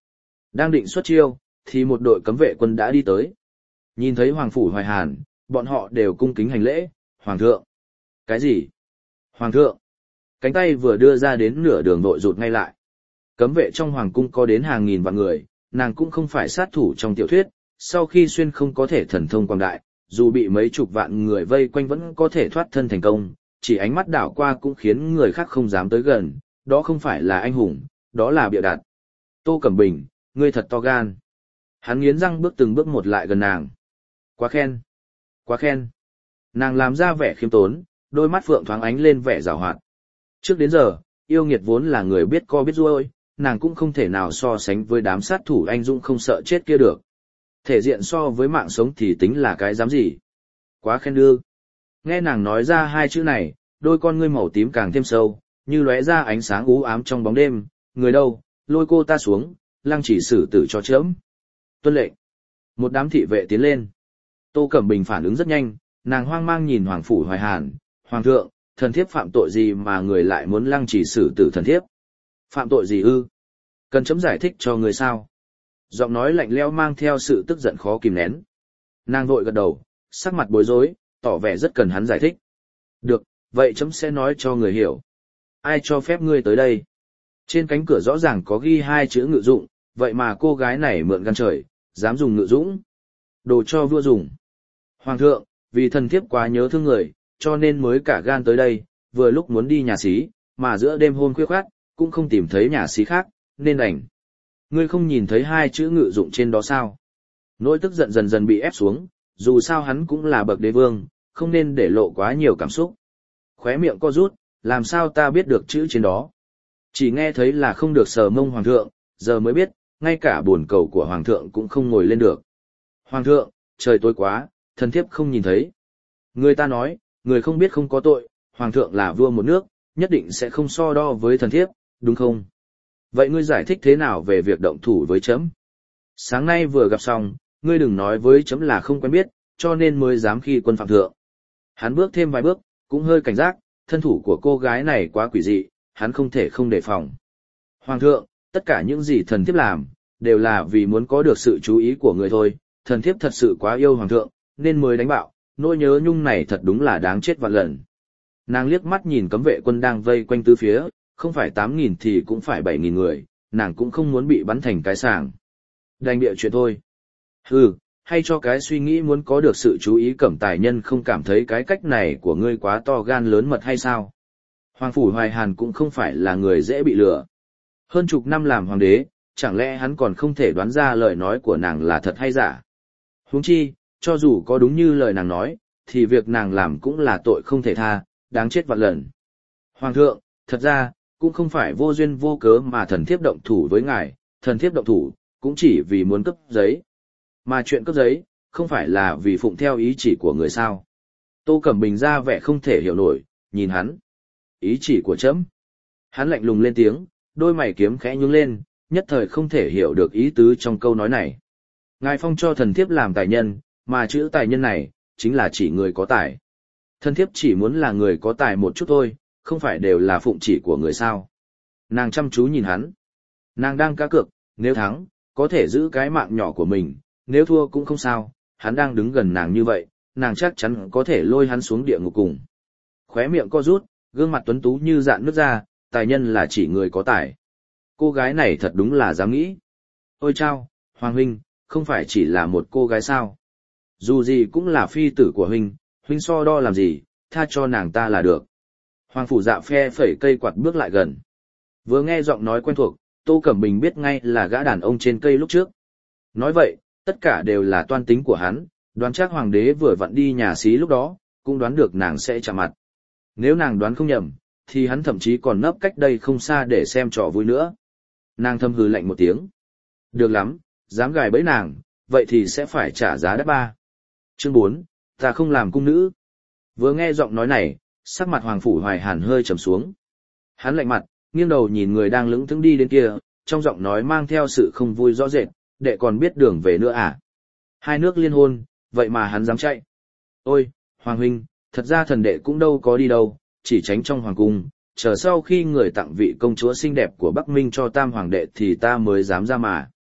Đang định xuất chiêu, thì một đội cấm vệ quân đã đi tới. Nhìn thấy Hoàng Phủ Hoài Hàn, bọn họ đều cung kính hành lễ, Hoàng thượng. Cái gì? Hoàng thượng. Cánh tay vừa đưa ra đến nửa đường vội rụt ngay lại. Cấm vệ trong Hoàng cung có đến hàng nghìn vạn người, nàng cũng không phải sát thủ trong tiểu thuyết, sau khi xuyên không có thể thần thông quang đại, dù bị mấy chục vạn người vây quanh vẫn có thể thoát thân thành công, chỉ ánh mắt đảo qua cũng khiến người khác không dám tới gần, đó không phải là anh hùng, đó là bịa đặt. Tô Cẩm Bình, ngươi thật to gan. Hắn nghiến răng bước từng bước một lại gần nàng. Quá khen. Quá khen. Nàng làm ra vẻ khiêm tốn, đôi mắt phượng thoáng ánh lên vẻ giảo hoạt. Trước đến giờ, yêu nghiệt vốn là người biết co biết ruôi, nàng cũng không thể nào so sánh với đám sát thủ anh dũng không sợ chết kia được. Thể diện so với mạng sống thì tính là cái dám gì. Quá khen đưa. Nghe nàng nói ra hai chữ này, đôi con ngươi màu tím càng thêm sâu, như lóe ra ánh sáng u ám trong bóng đêm. Người đâu, lôi cô ta xuống, lăng chỉ xử tử cho chớm. Tuân lệnh. Một đám thị vệ tiến lên. Tô Cẩm Bình phản ứng rất nhanh, nàng hoang mang nhìn Hoàng Phủ Hoài Hàn. Hoàng thượng, thần thiếp phạm tội gì mà người lại muốn lăng chỉ xử tử thần thiếp? Phạm tội gì ư? Cần chấm giải thích cho người sao? Giọng nói lạnh lẽo mang theo sự tức giận khó kìm nén. Nàng vội gật đầu, sắc mặt bối rối, tỏ vẻ rất cần hắn giải thích. Được, vậy chấm sẽ nói cho người hiểu. Ai cho phép ngươi tới đây? Trên cánh cửa rõ ràng có ghi hai chữ ngự dụng, vậy mà cô gái này mượn gan trời, dám dùng ngự dũng. Đồ cho vua dùng. Hoàng thượng, vì thần thiếp quá nhớ thương người, cho nên mới cả gan tới đây, vừa lúc muốn đi nhà xí, mà giữa đêm hôm khuya khoắt, cũng không tìm thấy nhà xí khác, nên đành. Ngươi không nhìn thấy hai chữ ngự dụng trên đó sao? Nỗi tức giận dần dần bị ép xuống, dù sao hắn cũng là bậc đế vương, không nên để lộ quá nhiều cảm xúc. Khóe miệng co rút, làm sao ta biết được chữ trên đó? Chỉ nghe thấy là không được sờ mông hoàng thượng, giờ mới biết, ngay cả bồn cầu của hoàng thượng cũng không ngồi lên được. Hoàng thượng, trời tối quá, thần thiếp không nhìn thấy. Người ta nói, người không biết không có tội, hoàng thượng là vua một nước, nhất định sẽ không so đo với thần thiếp, đúng không? Vậy ngươi giải thích thế nào về việc động thủ với chấm? Sáng nay vừa gặp xong, ngươi đừng nói với chấm là không quen biết, cho nên mới dám khi quân phạm thượng. Hắn bước thêm vài bước, cũng hơi cảnh giác, thân thủ của cô gái này quá quỷ dị, hắn không thể không đề phòng. Hoàng thượng, tất cả những gì thần thiếp làm, đều là vì muốn có được sự chú ý của người thôi, thần thiếp thật sự quá yêu hoàng thượng, nên mới đánh bạo, nỗi nhớ nhung này thật đúng là đáng chết vạn lần. Nàng liếc mắt nhìn cấm vệ quân đang vây quanh tứ phía, không phải 8.000 thì cũng phải 7.000 người, nàng cũng không muốn bị bắn thành cái sàng. Đành bịa chuyện thôi. Hừ, hay cho cái suy nghĩ muốn có được sự chú ý Cẩm tài nhân không cảm thấy cái cách này của ngươi quá to gan lớn mật hay sao? Hoàng Phủ Hoài Hàn cũng không phải là người dễ bị lừa. Hơn chục năm làm hoàng đế, chẳng lẽ hắn còn không thể đoán ra lời nói của nàng là thật hay giả? Huống chi, cho dù có đúng như lời nàng nói, thì việc nàng làm cũng là tội không thể tha, đáng chết vạn lần. Hoàng thượng, thật ra, cũng không phải vô duyên vô cớ mà thần thiếp động thủ với ngài, thần thiếp động thủ, cũng chỉ vì muốn cấp giấy. Mà chuyện cấp giấy, không phải là vì phụng theo ý chỉ của người sao. Tô Cẩm Bình ra vẻ không thể hiểu nổi, nhìn hắn. Ý chỉ của trẫm. Hắn lạnh lùng lên tiếng, đôi mày kiếm khẽ nhướng lên, nhất thời không thể hiểu được ý tứ trong câu nói này. Ngài phong cho thần thiếp làm tài nhân, mà chữ tài nhân này, chính là chỉ người có tài. Thần thiếp chỉ muốn là người có tài một chút thôi, không phải đều là phụng chỉ của người sao. Nàng chăm chú nhìn hắn. Nàng đang cá cược, nếu thắng, có thể giữ cái mạng nhỏ của mình, nếu thua cũng không sao, hắn đang đứng gần nàng như vậy, nàng chắc chắn có thể lôi hắn xuống địa ngục cùng. Khóe miệng co rút, gương mặt tuấn tú như dạn nước ra, tài nhân là chỉ người có tài. Cô gái này thật đúng là dám nghĩ. Ôi chao, Hoàng huynh, không phải chỉ là một cô gái sao. Dù gì cũng là phi tử của huynh, huynh so đo làm gì, tha cho nàng ta là được. Hoàng Phủ Dạ phe phẩy cây quạt bước lại gần. Vừa nghe giọng nói quen thuộc, Tô Cẩm Bình biết ngay là gã đàn ông trên cây lúc trước. Nói vậy, tất cả đều là toan tính của hắn, đoán chắc hoàng đế vừa vặn đi nhà xí lúc đó, cũng đoán được nàng sẽ chạm mặt. Nếu nàng đoán không nhầm, thì hắn thậm chí còn nấp cách đây không xa để xem trò vui nữa. Nàng thầm hừ lạnh một tiếng. Được lắm, dám gài bẫy nàng, vậy thì sẽ phải trả giá đắt ba. Chương 4, ta không làm cung nữ. Vừa nghe giọng nói này, sắc mặt Hoàng Phủ Hoài Hàn hơi trầm xuống. Hắn lạnh mặt, nghiêng đầu nhìn người đang lững thững đi đến kia, trong giọng nói mang theo sự không vui rõ rệt, đệ còn biết đường về nữa à? Hai nước liên hôn, vậy mà hắn dám chạy. Ôi, Hoàng huynh, thật ra thần đệ cũng đâu có đi đâu, chỉ tránh trong hoàng cung, chờ sau khi người tặng vị công chúa xinh đẹp của Bắc Minh cho Tam Hoàng đệ thì ta mới dám ra mà.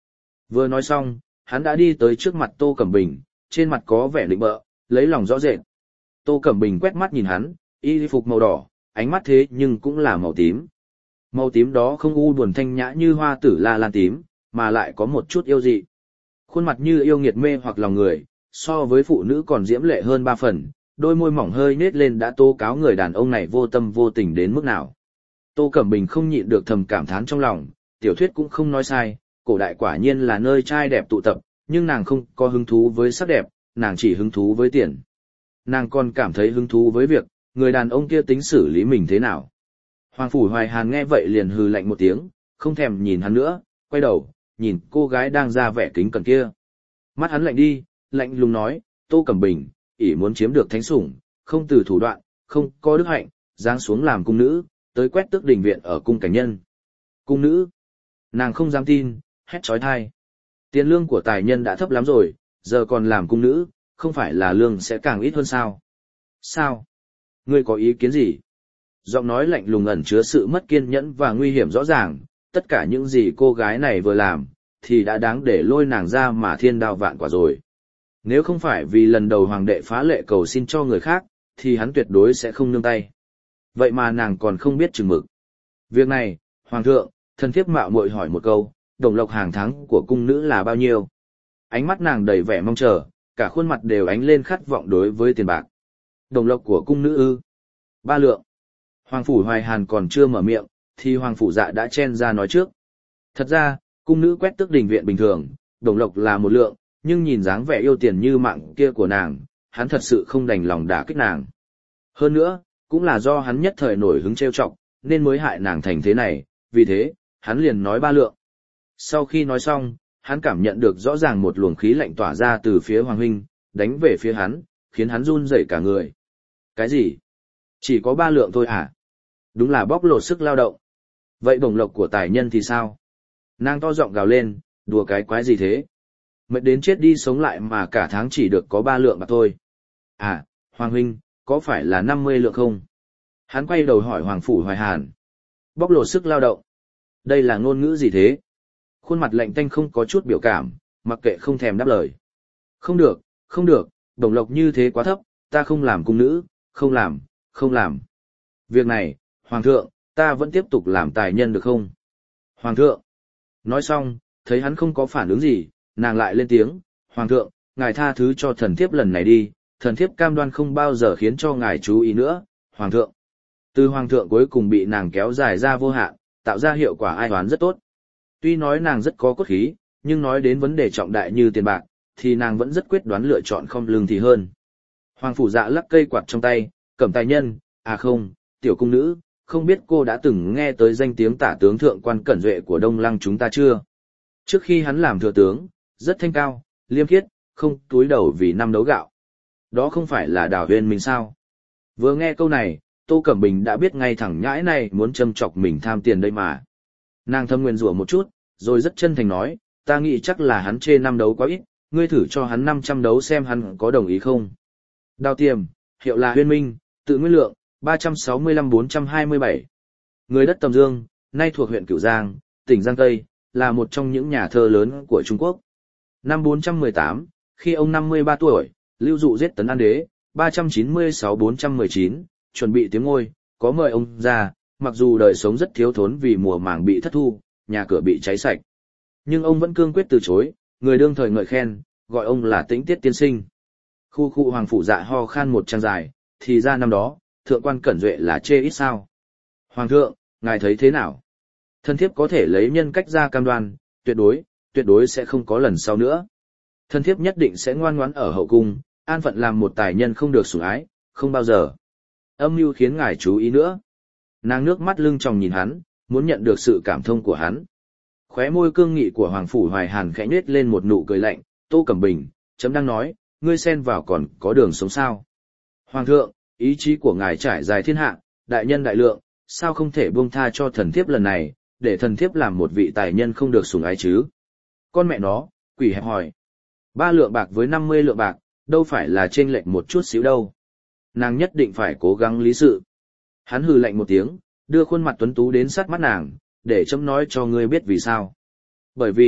Vừa nói xong, hắn đã đi tới trước mặt Tô Cẩm Bình, trên mặt có vẻ định bợ, lấy lòng rõ rệt. Tô Cẩm Bình quét mắt nhìn hắn, y phục màu đỏ, ánh mắt thế nhưng cũng là màu tím. Màu tím đó không u buồn thanh nhã như hoa tử la lan tím, mà lại có một chút yêu dị. Khuôn mặt như yêu nghiệt mê hoặc lòng người, so với phụ nữ còn diễm lệ hơn 3 phần, đôi môi mỏng hơi nết lên đã tố cáo người đàn ông này vô tâm vô tình đến mức nào. Tô Cẩm Bình không nhịn được thầm cảm thán trong lòng, tiểu thuyết cũng không nói sai, cổ đại quả nhiên là nơi trai đẹp tụ tập, nhưng nàng không có hứng thú với sắc đẹp, nàng chỉ hứng thú với tiền. Nàng còn cảm thấy hứng thú với việc, người đàn ông kia tính xử lý mình thế nào. Hoàng Phủ Hoài Hàn nghe vậy liền hừ lạnh một tiếng, không thèm nhìn hắn nữa, quay đầu, nhìn cô gái đang ra vẻ kính cẩn kia. Mắt hắn lạnh đi, lạnh lùng nói, Tô Cẩm Bình, ỷ muốn chiếm được thánh sủng, không từ thủ đoạn, không có đức hạnh, giáng xuống làm cung nữ, tới quét tước đình viện ở cung cảnh nhân. Cung nữ? Nàng không dám tin, hét chói tai. Tiền lương của tài nhân đã thấp lắm rồi, giờ còn làm cung nữ, không phải là lương sẽ càng ít hơn sao? Sao? Ngươi có ý kiến gì? Giọng nói lạnh lùng ẩn chứa sự mất kiên nhẫn và nguy hiểm rõ ràng, tất cả những gì cô gái này vừa làm, thì đã đáng để lôi nàng ra mà thiên đao vạn quả rồi. Nếu không phải vì lần đầu hoàng đệ phá lệ cầu xin cho người khác, thì hắn tuyệt đối sẽ không nương tay. Vậy mà nàng còn không biết chừng mực. Việc này, hoàng thượng, thần thiếp mạo muội hỏi một câu, đồng lộc hàng tháng của cung nữ là bao nhiêu? Ánh mắt nàng đầy vẻ mong chờ, cả khuôn mặt đều ánh lên khát vọng đối với tiền bạc. Đồng lộc của cung nữ ư? 3 lượng. Hoàng Phủ Hoài Hàn còn chưa mở miệng, thì Hoàng Phủ Dạ đã chen ra nói trước. Thật ra, cung nữ quét tước đình viện bình thường, đồng lộc là 1 lượng, nhưng nhìn dáng vẻ yêu tiền như mạng kia của nàng, hắn thật sự không đành lòng đả kích nàng. Hơn nữa, cũng là do hắn nhất thời nổi hứng trêu chọc, nên mới hại nàng thành thế này, vì thế, hắn liền nói 3 lượng. Sau khi nói xong, hắn cảm nhận được rõ ràng một luồng khí lạnh tỏa ra từ phía Hoàng huynh, đánh về phía hắn, khiến hắn run rẩy cả người. Cái gì? Chỉ có 3 lượng thôi à? Đúng là bóc lột sức lao động. Vậy bổng lộc của tài nhân thì sao? Nàng to giọng gào lên, đùa cái quái gì thế? Mệt đến chết đi sống lại mà cả tháng chỉ được có 3 lượng mà thôi. À, Hoàng huynh, có phải là 50 lượng không? Hắn quay đầu hỏi Hoàng Phủ Hoài Hàn. Bóc lột sức lao động. Đây là ngôn ngữ gì thế? Khuôn mặt lạnh tanh không có chút biểu cảm, mặc kệ không thèm đáp lời. Không được, không được, bổng lộc như thế quá thấp, ta không làm cung nữ, không làm. Việc này, Hoàng thượng, ta vẫn tiếp tục làm tài nhân được không? Hoàng thượng. Nói xong, thấy hắn không có phản ứng gì, nàng lại lên tiếng, Hoàng thượng, ngài tha thứ cho thần thiếp lần này đi, thần thiếp cam đoan không bao giờ khiến cho ngài chú ý nữa, Hoàng thượng. Từ Hoàng thượng cuối cùng bị nàng kéo dài ra vô hạn, tạo ra hiệu quả ai oán rất tốt. Tuy nói nàng rất có cốt khí, nhưng nói đến vấn đề trọng đại như tiền bạc, thì nàng vẫn rất quyết đoán lựa chọn không lương thì hơn. Hoàng Phủ Dạ lắc cây quạt trong tay, Cẩm tài nhân, à không, tiểu cung nữ, không biết cô đã từng nghe tới danh tiếng tả tướng thượng quan Cẩn Duệ của Đông Lăng chúng ta chưa? Trước khi hắn làm thừa tướng, rất thanh cao, liêm khiết, không túi đầu vì năm đấu gạo. Đó không phải là Đào Huyên mình sao? Vừa nghe câu này, Tô Cẩm Bình đã biết ngay thẳng nhãi này muốn châm chọc mình tham tiền đây mà. Nàng thâm nguyên rủa một chút, rồi rất chân thành nói, ta nghĩ chắc là hắn chê 5 đấu quá ít, ngươi thử cho hắn 500 đấu xem hắn có đồng ý không. Đào Tiềm, hiệu là Huyên Minh, tự nguyên lượng, 365-427. Người đất Tầm Dương, nay thuộc huyện Cửu Giang, tỉnh Giang Tây, là một trong những nhà thơ lớn của Trung Quốc. Năm 418, khi ông 53 tuổi, lưu dụ giết Tấn An Đế, 396-419, chuẩn bị tiếng ngôi, có mời ông ra, mặc dù đời sống rất thiếu thốn vì mùa màng bị thất thu, nhà cửa bị cháy sạch. Nhưng ông vẫn cương quyết từ chối, người đương thời ngợi khen, gọi ông là Tĩnh Tiết tiên sinh. Khu Hoàng Phủ Dạ ho khan một trang dài, thì ra năm đó, thượng quan Cẩn Duệ là chê ít sao. Hoàng thượng, ngài thấy thế nào? Thần thiếp có thể lấy nhân cách ra cam đoan, tuyệt đối sẽ không có lần sau nữa. Thần thiếp nhất định sẽ ngoan ngoãn ở hậu cung, an phận làm một tài nhân không được sủng ái, không bao giờ. Âm mưu khiến ngài chú ý nữa. Nàng nước mắt lưng tròng nhìn hắn, muốn nhận được sự cảm thông của hắn. Khóe môi cương nghị của Hoàng Phủ Hoài Hàn khẽ nhếch lên một nụ cười lạnh, Tô Cẩm Bình, chấm đang nói, ngươi xen vào còn có đường sống sao. Hoàng thượng, ý chí của ngài trải dài thiên hạ, đại nhân đại lượng, sao không thể buông tha cho thần thiếp lần này, để thần thiếp làm một vị tài nhân không được sủng ái chứ. Con mẹ nó, quỷ hẹp hỏi. 3 lượng bạc với 50 lượng bạc, đâu phải là chênh lệch một chút xíu đâu. Nàng nhất định phải cố gắng lý sự. Hắn hừ lạnh một tiếng, đưa khuôn mặt tuấn tú đến sát mắt nàng, để chấm nói cho ngươi biết vì sao. Bởi vì,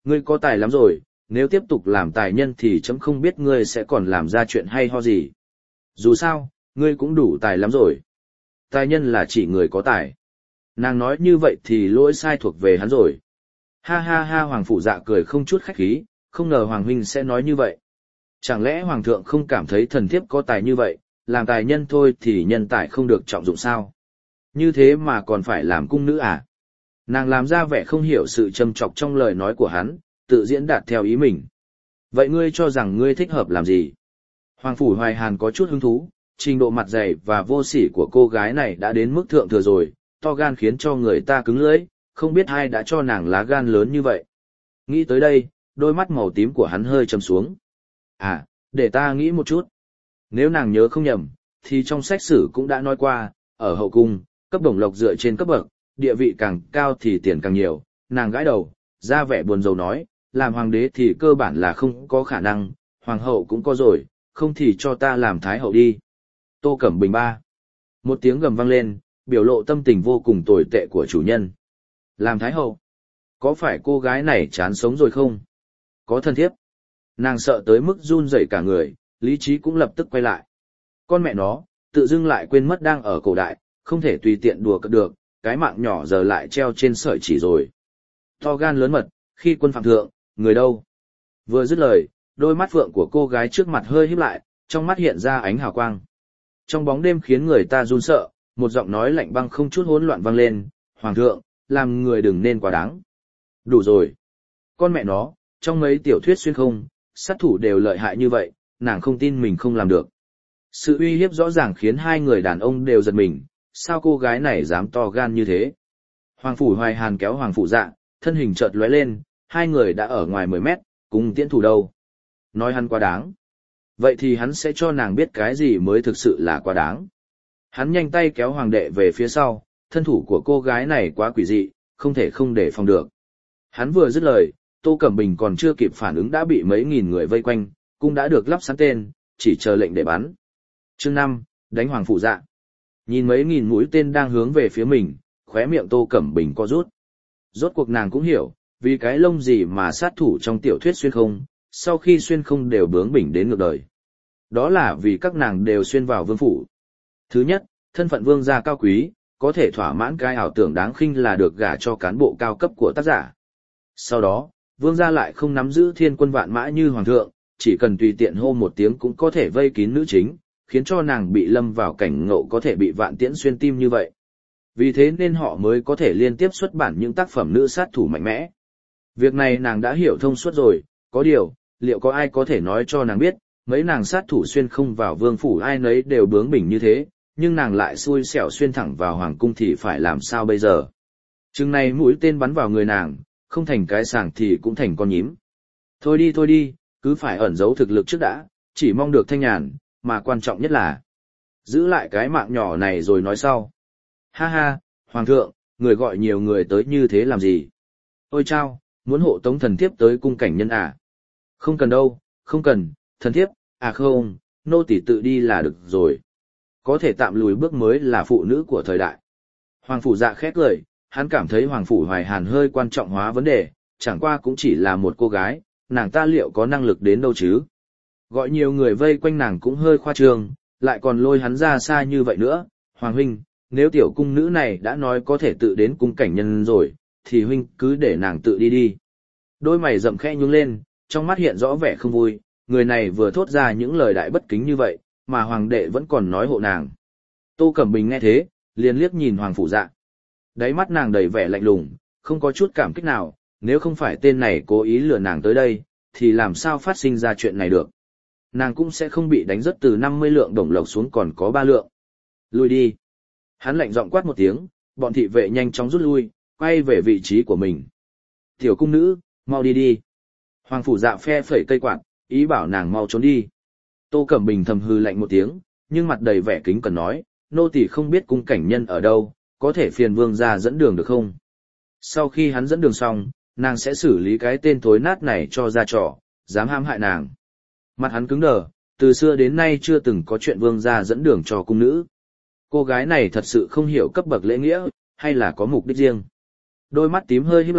Ngươi có tài lắm rồi, nếu tiếp tục làm tài nhân thì chấm không biết ngươi sẽ còn làm ra chuyện hay ho gì. Dù sao, ngươi cũng đủ tài lắm rồi. Tài nhân là chỉ người có tài. Nàng nói như vậy thì lỗi sai thuộc về hắn rồi. Ha ha ha, Hoàng Phủ Dạ cười không chút khách khí, không ngờ Hoàng huynh sẽ nói như vậy. Chẳng lẽ Hoàng thượng không cảm thấy thần thiếp có tài như vậy, làm tài nhân thôi thì nhân tài không được trọng dụng sao? Như thế mà còn phải làm cung nữ à? Nàng làm ra vẻ không hiểu sự châm chọc trong lời nói của hắn, tự diễn đạt theo ý mình. Vậy ngươi cho rằng ngươi thích hợp làm gì? Hoàng Phủ Hoài Hàn có chút hứng thú, trình độ mặt dày và vô sỉ của cô gái này đã đến mức thượng thừa rồi, to gan khiến cho người ta cứng lưỡi, không biết ai đã cho nàng lá gan lớn như vậy. Nghĩ tới đây, đôi mắt màu tím của hắn hơi trầm xuống. À, để ta nghĩ một chút. Nếu nàng nhớ không nhầm, thì trong sách sử cũng đã nói qua, ở hậu cung, cấp đồng lộc dựa trên cấp bậc, địa vị càng cao thì tiền càng nhiều. Nàng gãi đầu, ra vẻ buồn rầu nói, làm hoàng đế thì cơ bản là không có khả năng, hoàng hậu cũng có rồi, không thì cho ta làm thái hậu đi. Tô Cẩm Bình ba. Một tiếng gầm vang lên, biểu lộ tâm tình vô cùng tồi tệ của chủ nhân. Làm thái hậu? Có phải cô gái này chán sống rồi không? Có thân thiếp. Nàng sợ tới mức run rẩy cả người, lý trí cũng lập tức quay lại. Con mẹ nó, tự dưng lại quên mất đang ở cổ đại, không thể tùy tiện đùa cợt được, cái mạng nhỏ giờ lại treo trên sợi chỉ rồi. To gan lớn mật, khi quân phạm thượng, người đâu? Vừa dứt lời, đôi mắt phượng của cô gái trước mặt hơi híp lại, trong mắt hiện ra ánh hào quang. Trong bóng đêm khiến người ta run sợ, một giọng nói lạnh băng không chút hỗn loạn vang lên, Hoàng thượng, làm người đừng nên quá đáng. Đủ rồi. Con mẹ nó, trong mấy tiểu thuyết xuyên không, sát thủ đều lợi hại như vậy, nàng không tin mình không làm được. Sự uy hiếp rõ ràng khiến hai người đàn ông đều giật mình, sao cô gái này dám to gan như thế? Hoàng Phủ Hoài Hàn kéo Hoàng Phủ Dạ, thân hình chợt lóe lên, hai người đã ở ngoài 10 mét, cùng tiễn thủ đâu. Nói hắn quá đáng. Vậy thì hắn sẽ cho nàng biết cái gì mới thực sự là quá đáng. Hắn nhanh tay kéo hoàng đệ về phía sau, thân thủ của cô gái này quá quỷ dị, không thể không để phòng được. Hắn vừa dứt lời, Tô Cẩm Bình còn chưa kịp phản ứng đã bị mấy nghìn người vây quanh, cũng đã được lắp sẵn tên, chỉ chờ lệnh để bắn. Chương 5, đánh Hoàng Phủ Dạ. Nhìn mấy nghìn mũi tên đang hướng về phía mình, khóe miệng Tô Cẩm Bình co rút. Rốt cuộc nàng cũng hiểu, vì cái lông gì mà sát thủ trong tiểu thuyết xuyên không, sau khi xuyên không đều bướng bỉnh đến ngược đời. Đó là vì các nàng đều xuyên vào vương phủ. Thứ nhất, thân phận vương gia cao quý, có thể thỏa mãn cái ảo tưởng đáng khinh là được gả cho cán bộ cao cấp của tác giả. Sau đó, vương gia lại không nắm giữ thiên quân vạn mã như hoàng thượng, chỉ cần tùy tiện hô một tiếng cũng có thể vây kín nữ chính, khiến cho nàng bị lâm vào cảnh ngộ có thể bị vạn tiễn xuyên tim như vậy. Vì thế nên họ mới có thể liên tiếp xuất bản những tác phẩm nữ sát thủ mạnh mẽ. Việc này nàng đã hiểu thông suốt rồi, có điều, liệu có ai có thể nói cho nàng biết, mấy nàng sát thủ xuyên không vào vương phủ ai nấy đều bướng bỉnh như thế, nhưng nàng lại xui xẻo xuyên thẳng vào hoàng cung thì phải làm sao bây giờ? Chừng này mũi tên bắn vào người nàng, không thành cái sàng thì cũng thành con nhím. Thôi đi, cứ phải ẩn giấu thực lực trước đã, chỉ mong được thanh nhàn, mà quan trọng nhất là giữ lại cái mạng nhỏ này rồi nói sau. Ha ha, hoàng thượng, người gọi nhiều người tới như thế làm gì? Ôi chao, muốn hộ tống thần thiếp tới cung cảnh nhân à? Không cần đâu, không cần, thần thiếp, à không, nô tỳ tự đi là được rồi. Có thể tạm lùi bước mới là phụ nữ của thời đại. Hoàng Phủ Dạ khét lời, hắn cảm thấy Hoàng Phủ Hoài Hàn hơi quan trọng hóa vấn đề, chẳng qua cũng chỉ là một cô gái, nàng ta liệu có năng lực đến đâu chứ? Gọi nhiều người vây quanh nàng cũng hơi khoa trương, lại còn lôi hắn ra xa như vậy nữa. Hoàng huynh, nếu tiểu cung nữ này đã nói có thể tự đến cung cảnh nhân rồi, thì huynh cứ để nàng tự đi đi. Đôi mày rậm khẽ nhướng lên, trong mắt hiện rõ vẻ không vui, người này vừa thốt ra những lời đại bất kính như vậy, mà hoàng đệ vẫn còn nói hộ nàng. Tô Cẩm Bình nghe thế, liền liếc nhìn Hoàng Phủ Dạ. Đáy mắt nàng đầy vẻ lạnh lùng, không có chút cảm kích nào, nếu không phải tên này cố ý lừa nàng tới đây, thì làm sao phát sinh ra chuyện này được. Nàng cũng sẽ không bị đánh rớt từ 50 lượng đồng lộc xuống còn có 3 lượng. Lui đi. Hắn lạnh giọng quát một tiếng, bọn thị vệ nhanh chóng rút lui, quay về vị trí của mình. Tiểu cung nữ, mau đi đi. Hoàng Phủ Dạ phe phẩy cây quạt, ý bảo nàng mau trốn đi. Tô Cẩm Bình thầm hư lạnh một tiếng, nhưng mặt đầy vẻ kính cần nói, nô tỳ không biết cung cảnh nhân ở đâu, có thể phiền vương gia dẫn đường được không? Sau khi hắn dẫn đường xong, nàng sẽ xử lý cái tên thối nát này cho ra trò, dám hãm hại nàng. Mặt hắn cứng đờ, từ xưa đến nay chưa từng có chuyện vương gia dẫn đường cho cung nữ. Cô gái này thật sự không hiểu cấp bậc lễ nghĩa, hay là có mục đích riêng. Đôi mắt tím hơi híp lại,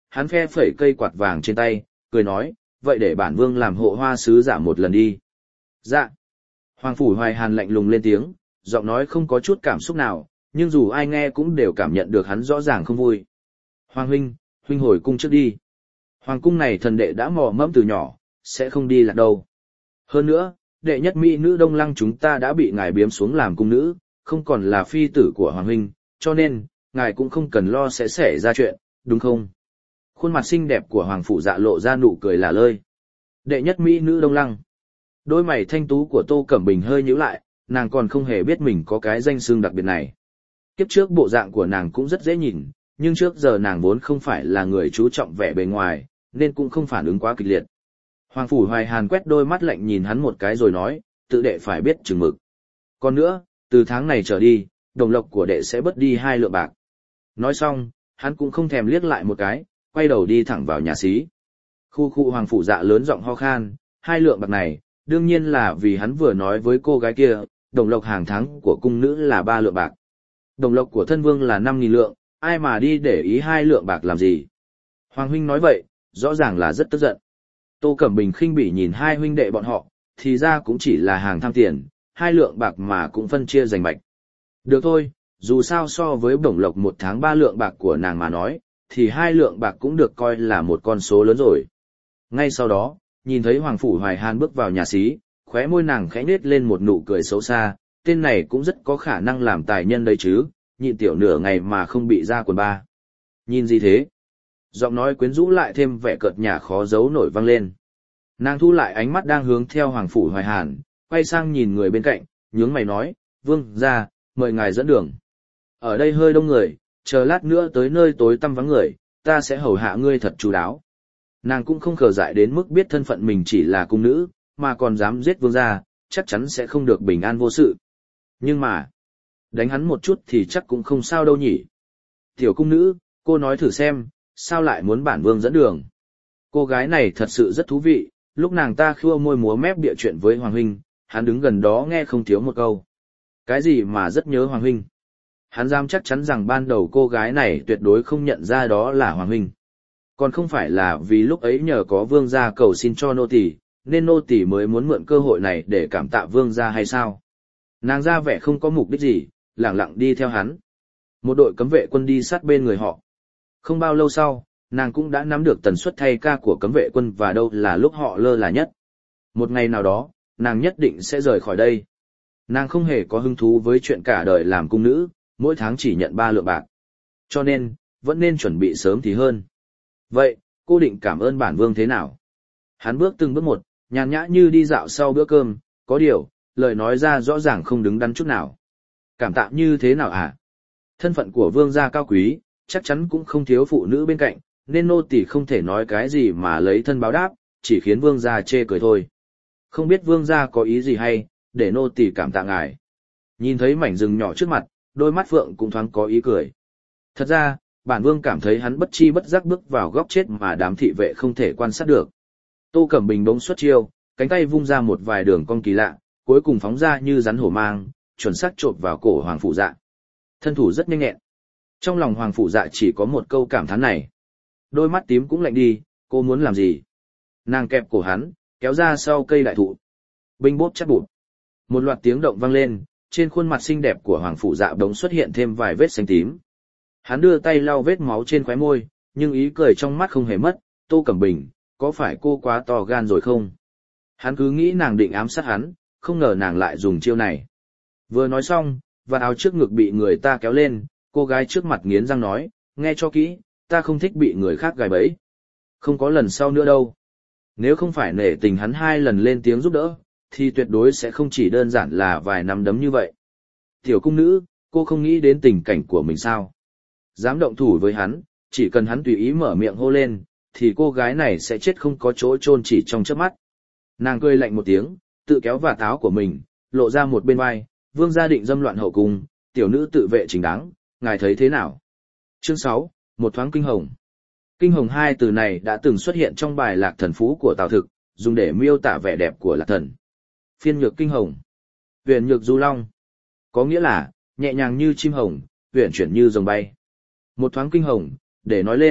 hắn phe phẩy cây quạt vàng trên tay, cười nói, vậy để bản vương làm hộ hoa sứ giả một lần đi. Dạ. Hoàng Phủ Hoài Hàn lạnh lùng lên tiếng, giọng nói không có chút cảm xúc nào, nhưng dù ai nghe cũng đều cảm nhận được hắn rõ ràng không vui. Hoàng huynh, huynh hồi cung trước đi. Hoàng cung này thần đệ đã mò mẫm từ nhỏ, sẽ không đi lạc đâu. Hơn nữa, đệ nhất mỹ nữ Đông Lăng chúng ta đã bị ngài biếm xuống làm cung nữ, không còn là phi tử của Hoàng huynh, cho nên, ngài cũng không cần lo sẽ xảy ra chuyện, đúng không? Khuôn mặt xinh đẹp của Hoàng Phủ Dạ lộ ra nụ cười lả lơi. Đệ nhất mỹ nữ Đông Lăng. Đôi mày thanh tú của Tô Cẩm Bình hơi nhíu lại, nàng còn không hề biết mình có cái danh xưng đặc biệt này. Kiếp trước bộ dạng của nàng cũng rất dễ nhìn, nhưng trước giờ nàng vốn không phải là người chú trọng vẻ bề ngoài, nên cũng không phản ứng quá kịch liệt. Hoàng Phủ Hoài Hàn quét đôi mắt lạnh nhìn hắn một cái rồi nói, tự đệ phải biết chừng mực. Còn nữa, từ tháng này trở đi, đồng lộc của đệ sẽ bớt đi 2 lượng bạc. Nói xong, hắn cũng không thèm liếc lại một cái, quay đầu đi thẳng vào nhà xí. Khu Hoàng Phủ Dạ lớn giọng ho khan, 2 lượng bạc này, đương nhiên là vì hắn vừa nói với cô gái kia, đồng lộc hàng tháng của cung nữ là 3 lượng bạc. Đồng lộc của thân vương là 5.000 lượng, ai mà đi để ý 2 lượng bạc làm gì. Hoàng huynh nói vậy, rõ ràng là rất tức giận. Tô Cẩm Bình khinh bỉ nhìn hai huynh đệ bọn họ, thì ra cũng chỉ là hàng tham tiền, 2 lượng bạc mà cũng phân chia giành mạch. Được thôi, dù sao so với đồng lộc 1 tháng 3 lượng bạc của nàng mà nói, thì 2 lượng bạc cũng được coi là một con số lớn rồi. Ngay sau đó, nhìn thấy Hoàng Phủ Hoài Hàn bước vào nhà xí, khóe môi nàng khẽ nết lên một nụ cười xấu xa, tên này cũng rất có khả năng làm tài nhân đấy chứ, nhịn tiểu nửa ngày mà không bị ra quần ba. Nhìn gì thế? Giọng nói quyến rũ lại thêm vẻ cợt nhả khó giấu nổi vang lên. Nàng thu lại ánh mắt đang hướng theo Hoàng Phủ Hoài Hàn, quay sang nhìn người bên cạnh, nhướng mày nói, vương ra, mời ngài dẫn đường. Ở đây hơi đông người, chờ lát nữa tới nơi tối tăm vắng người, ta sẽ hầu hạ ngươi thật chú đáo. Nàng cũng không khờ dại đến mức biết thân phận mình chỉ là cung nữ, mà còn dám giết vương gia, chắc chắn sẽ không được bình an vô sự. Nhưng mà, đánh hắn một chút thì chắc cũng không sao đâu nhỉ. Tiểu cung nữ, cô nói thử xem, sao lại muốn bản vương dẫn đường. Cô gái này thật sự rất thú vị, lúc nàng ta khua môi múa mép bịa chuyện với Hoàng huynh, hắn đứng gần đó nghe không thiếu một câu. Cái gì mà rất nhớ Hoàng huynh. Hắn dám chắc chắn rằng ban đầu cô gái này tuyệt đối không nhận ra đó là Hoàng huynh. Còn không phải là vì lúc ấy nhờ có vương gia cầu xin cho nô tỳ, nên nô tỳ mới muốn mượn cơ hội này để cảm tạ vương gia hay sao? Nàng ra vẻ không có mục đích gì, lẳng lặng đi theo hắn. Một đội cấm vệ quân đi sát bên người họ. Không bao lâu sau, nàng cũng đã nắm được tần suất thay ca của cấm vệ quân và đâu là lúc họ lơ là nhất. Một ngày nào đó, nàng nhất định sẽ rời khỏi đây. Nàng không hề có hứng thú với chuyện cả đời làm cung nữ, mỗi tháng chỉ nhận 3 lượng bạc. Cho nên, vẫn nên chuẩn bị sớm thì hơn. Vậy, cô định cảm ơn bản vương thế nào? Hắn bước từng bước một, nhàn nhã như đi dạo sau bữa cơm, có điều, lời nói ra rõ ràng không đứng đắn chút nào. Cảm tạ như thế nào hả? Thân phận của vương gia cao quý, chắc chắn cũng không thiếu phụ nữ bên cạnh, nên nô tỳ không thể nói cái gì mà lấy thân báo đáp, chỉ khiến vương gia chê cười thôi. Không biết vương gia có ý gì hay, để nô tỳ cảm tạ ngài. Nhìn thấy mảnh rừng nhỏ trước mặt, đôi mắt Phượng cũng thoáng có ý cười. Thật ra, bản vương cảm thấy hắn bất chi bất giác bước vào góc chết mà đám thị vệ không thể quan sát được. Tô Cẩm Bình bỗng xuất chiêu, cánh tay vung ra một vài đường cong kỳ lạ, cuối cùng phóng ra như rắn hổ mang, chuẩn xác chộp vào cổ Hoàng Phủ Dạ. Thân thủ rất nhanh nhẹn. Trong lòng Hoàng Phủ Dạ chỉ có một câu cảm thán này. Đôi mắt tím cũng lạnh đi, cô muốn làm gì? Nàng kẹp cổ hắn, kéo ra sau cây đại thụ. Binh bốp chát bụt. Một loạt tiếng động vang lên, trên khuôn mặt xinh đẹp của Hoàng Phủ Dạ bỗng xuất hiện thêm vài vết xanh tím. Hắn đưa tay lau vết máu trên khóe môi, nhưng ý cười trong mắt không hề mất. Tô Cẩm Bình, có phải cô quá to gan rồi không? Hắn cứ nghĩ nàng định ám sát hắn, không ngờ nàng lại dùng chiêu này. Vừa nói xong, vạt áo trước ngực bị người ta kéo lên, cô gái trước mặt nghiến răng nói, nghe cho kỹ, ta không thích bị người khác gài bẫy. Không có lần sau nữa đâu. Nếu không phải nể tình hắn 2 lần lên tiếng giúp đỡ, thì tuyệt đối sẽ không chỉ đơn giản là vài nắm đấm như vậy. Tiểu cung nữ, cô không nghĩ đến tình cảnh của mình sao? Dám động thủ với hắn, chỉ cần hắn tùy ý mở miệng hô lên, thì cô gái này sẽ chết không có chỗ chôn chỉ trong chớp mắt. Nàng cười lạnh một tiếng, tự kéo vạt áo của mình, lộ ra một bên vai, vương gia định dâm loạn hậu cung, tiểu nữ tự vệ chính đáng, ngài thấy thế nào? Chương 6, một thoáng kinh hồng. Kinh hồng 2 từ này đã từng xuất hiện trong bài Lạc Thần Phú của Tào Thực, dùng để miêu tả vẻ đẹp của Lạc Thần. Phiên nhược kinh hồng, huyền nhược du long, có nghĩa là nhẹ nhàng như chim hồng, huyền chuyển như rồng bay. Một thoáng kinh hồng, để nói lên,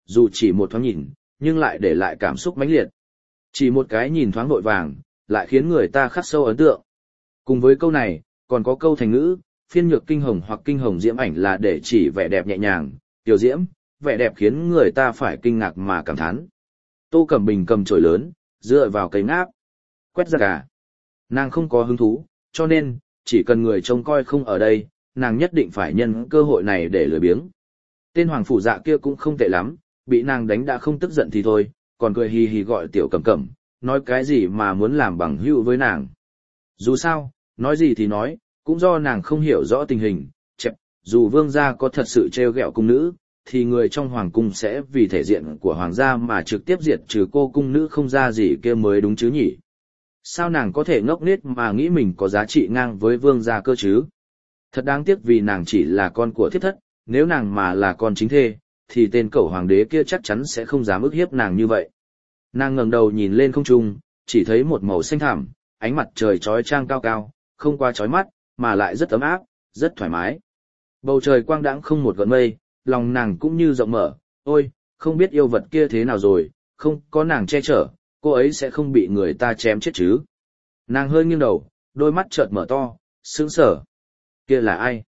dù chỉ một thoáng nhìn, nhưng lại để lại cảm xúc mãnh liệt. Chỉ một cái nhìn thoáng vội vàng, lại khiến người ta khắc sâu ấn tượng. Cùng với câu này, còn có câu thành ngữ, phiên nhược kinh hồng hoặc kinh hồng diễm ảnh là để chỉ vẻ đẹp nhẹ nhàng, tiểu diễm, vẻ đẹp khiến người ta phải kinh ngạc mà cảm thán. Tô Cẩm Bình cầm chổi lớn, dựa vào cây ngáp, quét ra gà. Nàng không có hứng thú, cho nên, chỉ cần người trông coi không ở đây, nàng nhất định phải nhân cơ hội này để lười biếng. Tên hoàng phủ dạ kia cũng không tệ lắm, bị nàng đánh đã không tức giận thì thôi, còn cười hì hì gọi tiểu Cẩm Cẩm, nói cái gì mà muốn làm bằng hữu với nàng. Dù sao, nói gì thì nói, cũng do nàng không hiểu rõ tình hình, chẹp, dù vương gia có thật sự trêu ghẹo cung nữ, thì người trong hoàng cung sẽ vì thể diện của hoàng gia mà trực tiếp diệt trừ cô cung nữ không ra gì kia mới đúng chứ nhỉ. Sao nàng có thể ngốc nghếch mà nghĩ mình có giá trị ngang với vương gia cơ chứ? Thật đáng tiếc vì nàng chỉ là con của thiếp thất, nếu nàng mà là con chính thê, thì tên cẩu hoàng đế kia chắc chắn sẽ không dám ức hiếp nàng như vậy. Nàng ngẩng đầu nhìn lên không trung, chỉ thấy một màu xanh thẳm, ánh mặt trời chói chang cao cao, không quá chói mắt, mà lại rất ấm áp, rất thoải mái. Bầu trời quang đãng không một gợn mây, lòng nàng cũng như rộng mở, ôi, không biết yêu vật kia thế nào rồi, không có nàng che chở, cô ấy sẽ không bị người ta chém chết chứ. Nàng hơi nghiêng đầu, đôi mắt chợt mở to, sững sờ. Kia là ai?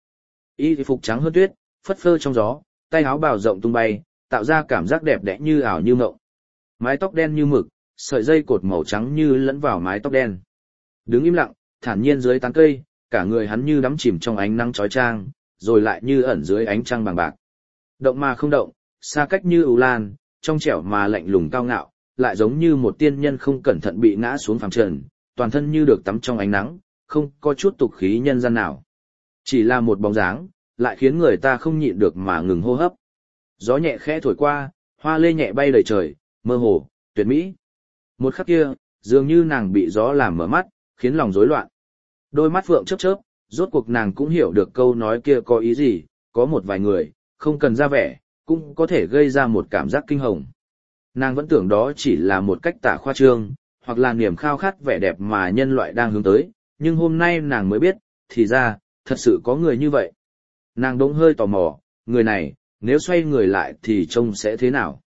Y phục trắng hơn tuyết, phất phơ trong gió, tay áo bào rộng tung bay, tạo ra cảm giác đẹp đẽ như ảo như mộng. Mái tóc đen như mực, sợi dây cột màu trắng như lẫn vào mái tóc đen. Đứng im lặng, thản nhiên dưới tán cây, cả người hắn như đắm chìm trong ánh nắng chói chang, rồi lại như ẩn dưới ánh trăng bằng bạc. Động mà không động, xa cách như ưu lan, trong trẻo mà lạnh lùng cao ngạo, lại giống như một tiên nhân không cẩn thận bị ngã xuống phàm trần, toàn thân như được tắm trong ánh nắng, không có chút tục khí nhân gian nào. Chỉ là một bóng dáng, lại khiến người ta không nhịn được mà ngừng hô hấp. Gió nhẹ khẽ thổi qua, hoa lê nhẹ bay đầy trời, mơ hồ, tuyệt mỹ. Một khắc kia, dường như nàng bị gió làm mở mắt, khiến lòng rối loạn. Đôi mắt phượng chớp chớp, rốt cuộc nàng cũng hiểu được câu nói kia có ý gì, có một vài người, không cần ra vẻ, cũng có thể gây ra một cảm giác kinh hồng. Nàng vẫn tưởng đó chỉ là một cách tả khoa trương, hoặc là niềm khao khát vẻ đẹp mà nhân loại đang hướng tới, nhưng hôm nay nàng mới biết, thì ra, thật sự có người như vậy. Nàng đỗng hơi tò mò, người này, nếu xoay người lại thì trông sẽ thế nào?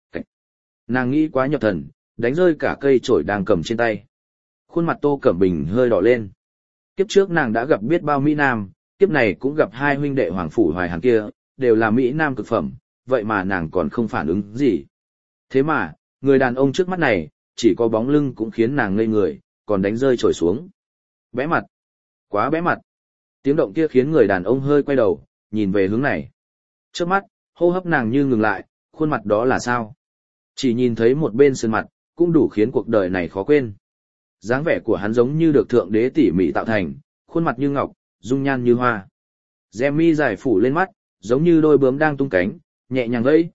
Nàng nghĩ quá nhập thần, đánh rơi cả cây chổi đang cầm trên tay. Khuôn mặt Tô Cẩm Bình hơi đỏ lên. Kiếp trước nàng đã gặp biết bao Mỹ Nam, kiếp này cũng gặp hai huynh đệ Hoàng Phủ Hoài Hàn kia, đều là Mỹ Nam cực phẩm, vậy mà nàng còn không phản ứng gì. Thế mà, người đàn ông trước mắt này, chỉ có bóng lưng cũng khiến nàng ngây người, còn đánh rơi chổi xuống. Bẽ mặt! Quá bẽ mặt! Tiếng động kia khiến người đàn ông hơi quay đầu, nhìn về hướng này. Trước mắt, hô hấp nàng như ngừng lại, khuôn mặt đó là sao? Chỉ nhìn thấy một bên sườn mặt, cũng đủ khiến cuộc đời này khó quên. Dáng vẻ của hắn giống như được thượng đế tỉ mỉ tạo thành, khuôn mặt như ngọc, dung nhan như hoa. Rèm mi dài phủ lên mắt, giống như đôi bướm đang tung cánh, nhẹ nhàng vẫy,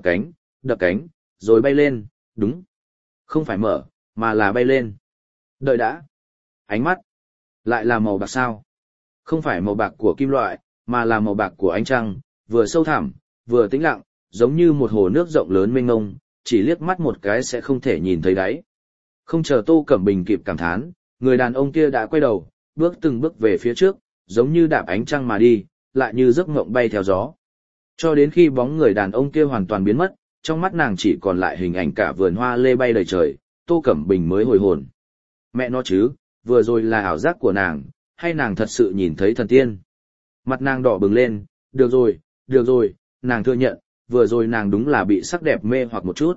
đập cánh, rồi bay lên, đúng. Không phải mở, mà là bay lên. Đợi đã. Ánh mắt, lại là màu bạc sao? Không phải màu bạc của kim loại, mà là màu bạc của ánh trăng, vừa sâu thẳm, vừa tĩnh lặng, giống như một hồ nước rộng lớn mênh mông, chỉ liếc mắt một cái sẽ không thể nhìn thấy đáy. Không chờ Tô Cẩm Bình kịp cảm thán, người đàn ông kia đã quay đầu, bước từng bước về phía trước, giống như đạp ánh trăng mà đi, lại như giấc mộng bay theo gió. Cho đến khi bóng người đàn ông kia hoàn toàn biến mất, trong mắt nàng chỉ còn lại hình ảnh cả vườn hoa lê bay đầy trời, Tô Cẩm Bình mới hồi hồn. Mẹ nó chứ, vừa rồi là ảo giác của nàng, hay nàng thật sự nhìn thấy thần tiên? Mặt nàng đỏ bừng lên, được rồi, nàng thừa nhận, vừa rồi nàng đúng là bị sắc đẹp mê hoặc một chút.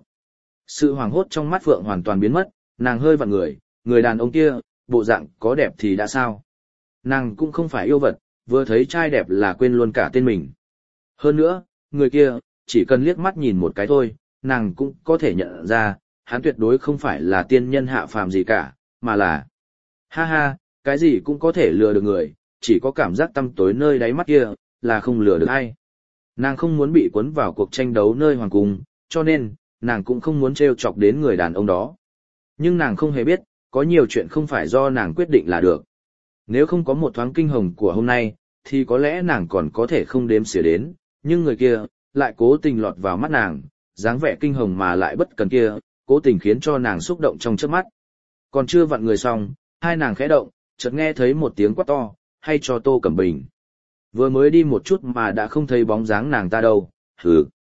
Sự hoảng hốt trong mắt Phượng hoàn toàn biến mất, nàng hơi vặn người đàn ông kia, bộ dạng có đẹp thì đã sao? Nàng cũng không phải yêu vật, vừa thấy trai đẹp là quên luôn cả tên mình. Hơn nữa, người kia, chỉ cần liếc mắt nhìn một cái thôi, nàng cũng có thể nhận ra, hắn tuyệt đối không phải là tiên nhân hạ phàm gì cả, mà là... Ha ha, cái gì cũng có thể lừa được người, chỉ có cảm giác tăm tối nơi đáy mắt kia, là không lừa được ai. Nàng không muốn bị cuốn vào cuộc tranh đấu nơi hoàng cung, cho nên, nàng cũng không muốn trêu chọc đến người đàn ông đó. Nhưng nàng không hề biết, có nhiều chuyện không phải do nàng quyết định là được. Nếu không có một thoáng kinh hồng của hôm nay, thì có lẽ nàng còn có thể không đếm xỉa đến, nhưng người kia, lại cố tình lọt vào mắt nàng, dáng vẻ kinh hồng mà lại bất cần kia, cố tình khiến cho nàng xúc động trong chớp mắt. Còn chưa vặn người xong, hai nàng khẽ động, chợt nghe thấy một tiếng quát to, hay cho Tô Cẩm Bình. Vừa mới đi một chút mà đã không thấy bóng dáng nàng ta đâu, hừ.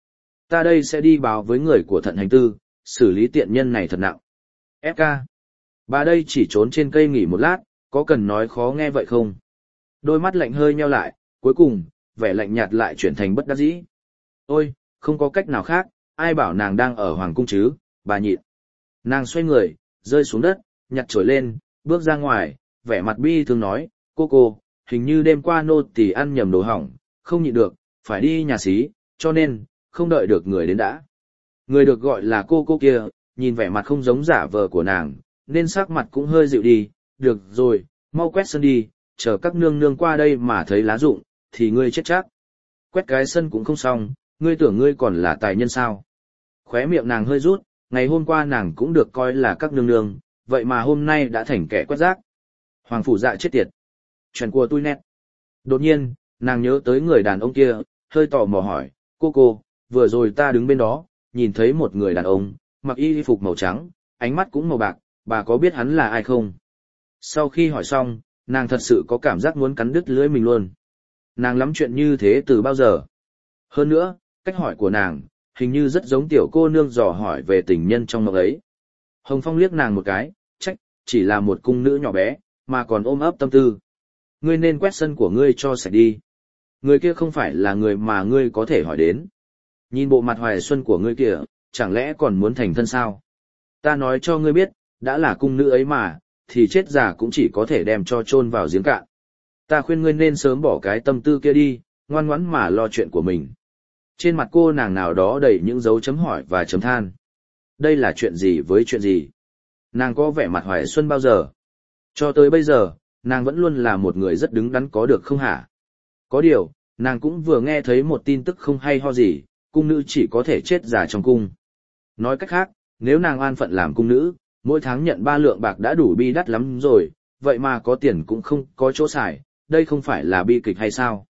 Ta đây sẽ đi báo với người của thận hành tư, xử lý tiện nhân này thật nặng. FK. Bà đây chỉ trốn trên cây nghỉ một lát, có cần nói khó nghe vậy không? Đôi mắt lạnh hơi nheo lại, cuối cùng, vẻ lạnh nhạt lại chuyển thành bất đắc dĩ. Ôi, không có cách nào khác, ai bảo nàng đang ở hoàng cung chứ, bà nhịn. Nàng xoay người, rơi xuống đất, nhặt chổi lên, bước ra ngoài, vẻ mặt bi thương nói, cô, hình như đêm qua nô tỳ ăn nhầm đồ hỏng, không nhịn được, phải đi nhà xí, cho nên, không đợi được người đến đã. Người được gọi là cô kia, nhìn vẻ mặt không giống giả vờ của nàng, nên sắc mặt cũng hơi dịu đi, được rồi, mau quét sân đi, chờ các nương nương qua đây mà thấy lá rụng, thì ngươi chết chắc. Quét cái sân cũng không xong, ngươi tưởng ngươi còn là tài nhân sao. Khóe miệng nàng hơi rút, ngày hôm qua nàng cũng được coi là các nương nương, vậy mà hôm nay đã thành kẻ quét rác. Hoàng phủ dạ chết tiệt. Chuyện của tôi nét. Đột nhiên, nàng nhớ tới người đàn ông kia, hơi tò mò hỏi, cô, vừa rồi ta đứng bên đó, nhìn thấy một người đàn ông, mặc y phục màu trắng, ánh mắt cũng màu bạc, bà có biết hắn là ai không? Sau khi hỏi xong, nàng thật sự có cảm giác muốn cắn đứt lưỡi mình luôn. Nàng lắm chuyện như thế từ bao giờ? Hơn nữa, cách hỏi của nàng, hình như rất giống tiểu cô nương dò hỏi về tình nhân trong mộng ấy. Hồng Phong liếc nàng một cái, trách, chỉ là một cung nữ nhỏ bé, mà còn ôm ấp tâm tư. Ngươi nên quét sân của ngươi cho sạch đi. Người kia không phải là người mà ngươi có thể hỏi đến. Nhìn bộ mặt hoài xuân của ngươi kia, chẳng lẽ còn muốn thành thân sao? Ta nói cho ngươi biết, đã là cung nữ ấy mà, thì chết già cũng chỉ có thể đem cho chôn vào giếng cạn. Ta khuyên ngươi nên sớm bỏ cái tâm tư kia đi, ngoan ngoãn mà lo chuyện của mình. Trên mặt cô nàng nào đó đầy những dấu chấm hỏi và chấm than. Đây là chuyện gì với chuyện gì? Nàng có vẻ mặt hoài xuân bao giờ? Cho tới bây giờ, nàng vẫn luôn là một người rất đứng đắn có được không hả? Có điều, nàng cũng vừa nghe thấy một tin tức không hay ho gì, cung nữ chỉ có thể chết già trong cung. Nói cách khác, nếu nàng an phận làm cung nữ, mỗi tháng nhận 3 lượng bạc đã đủ bi đắt lắm rồi, vậy mà có tiền cũng không có chỗ xài, đây không phải là bi kịch hay sao?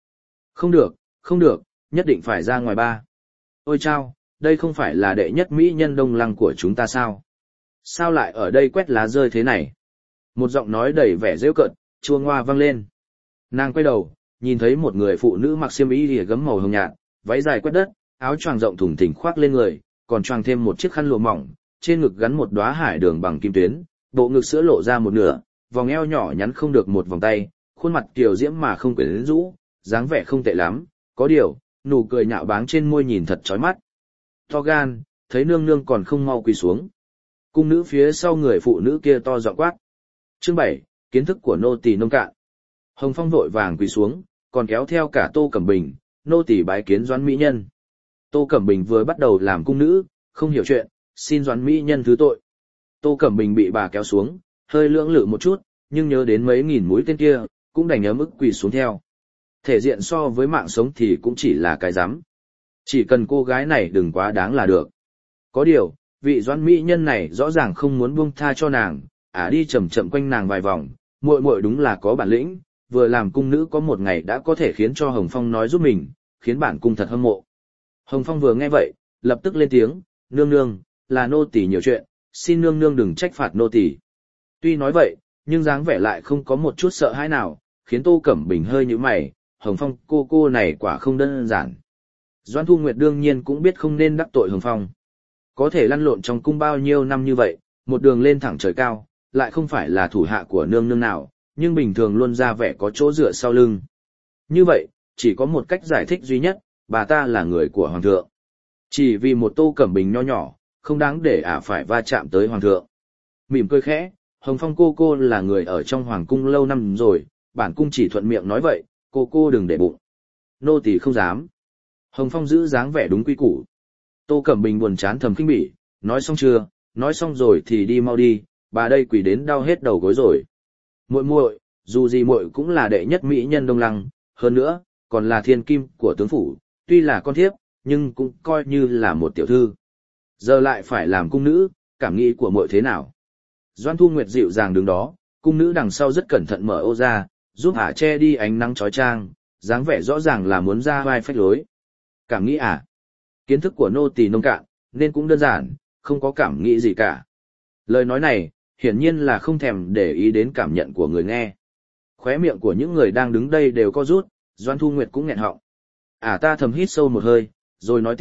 Không được, nhất định phải ra ngoài ba. Ôi chao, đây không phải là đệ nhất mỹ nhân Đông Lăng của chúng ta sao? Sao lại ở đây quét lá rơi thế này? Một giọng nói đầy vẻ rêu cợt, chua ngoa vang lên. Nàng quay đầu, nhìn thấy một người phụ nữ mặc xiêm y lìa gấm màu hồng nhạt, váy dài quét đất, áo choàng rộng thùng thình khoác lên người, còn choàng thêm một chiếc khăn lụa mỏng, trên ngực gắn một đóa hải đường bằng kim tuyến, bộ ngực sữa lộ ra một nửa, vòng eo nhỏ nhắn không được một vòng tay, khuôn mặt kiều diễm mà không quyến rũ, dáng vẻ không tệ lắm, có điều, nụ cười nhạo báng trên môi nhìn thật chói mắt. To gan, thấy nương nương còn không mau quỳ xuống. Cung nữ phía sau người phụ nữ kia to giọng quát. Chương 7, kiến thức của nô tỳ nông cạn. Hồng Phong vội vàng quỳ xuống, còn kéo theo cả Tô Cẩm Bình, nô tỳ bái kiến Doãn mỹ nhân. Tô Cẩm Bình vừa bắt đầu làm cung nữ, không hiểu chuyện, xin Doãn mỹ nhân thứ tội. Tô Cẩm Bình bị bà kéo xuống, hơi lưỡng lự một chút, nhưng nhớ đến mấy nghìn mũi tên kia, cũng đành ấm ức quỳ xuống theo. Thể diện so với mạng sống thì cũng chỉ là cái rắm. Chỉ cần cô gái này đừng quá đáng là được. Có điều, vị Doãn mỹ nhân này rõ ràng không muốn buông tha cho nàng, đi chậm chậm quanh nàng vài vòng, muội muội đúng là có bản lĩnh, vừa làm cung nữ có một ngày đã có thể khiến cho Hồng Phong nói giúp mình, khiến bản cung thật hâm mộ. Hồng Phong vừa nghe vậy, lập tức lên tiếng, nương nương, là nô tỳ nhiều chuyện, xin nương nương đừng trách phạt nô tỳ. Tuy nói vậy, nhưng dáng vẻ lại không có một chút sợ hãi nào, khiến Tô Cẩm Bình hơi nhíu mày, Hồng Phong cô này quả không đơn giản. Doãn Thu Nguyệt đương nhiên cũng biết không nên đắc tội Hồng Phong. Có thể lăn lộn trong cung bao nhiêu năm như vậy, một đường lên thẳng trời cao, lại không phải là thủ hạ của nương nương nào, nhưng bình thường luôn ra vẻ có chỗ dựa sau lưng. Như vậy, chỉ có một cách giải thích duy nhất, bà ta là người của Hoàng thượng. Chỉ vì một Tô Cẩm Bình nho nhỏ, không đáng để phải va chạm tới Hoàng thượng. Mỉm cười khẽ, Hồng Phong cô là người ở trong Hoàng cung lâu năm rồi, bản cung chỉ thuận miệng nói vậy, cô đừng để bụng. Nô tỳ không dám. Hồng Phong giữ dáng vẻ đúng quy củ. Tô Cẩm Bình buồn chán thầm khinh bỉ, nói xong chưa, nói xong rồi thì đi mau đi, bà đây quỳ đến đau hết đầu gối rồi. Muội, dù gì muội cũng là đệ nhất mỹ nhân Đông Lăng, hơn nữa, còn là thiên kim của tướng phủ, tuy là con thiếp, nhưng cũng coi như là một tiểu thư. Giờ lại phải làm cung nữ, cảm nghĩ của muội thế nào? Doãn Thu Nguyệt dịu dàng đứng đó, cung nữ đằng sau rất cẩn thận mở ô ra, giúp che đi ánh nắng chói chang, dáng vẻ rõ ràng là muốn ra vai phách lối. Cảm nghĩ kiến thức của nô tỳ nông cạn, nên cũng đơn giản, không có cảm nghĩ gì cả. Lời nói này, hiển nhiên là không thèm để ý đến cảm nhận của người nghe. Khóe miệng của những người đang đứng đây đều co rút, Doãn Thu Nguyệt cũng nghẹn họng. Ta thầm hít sâu một hơi, rồi nói tiếp,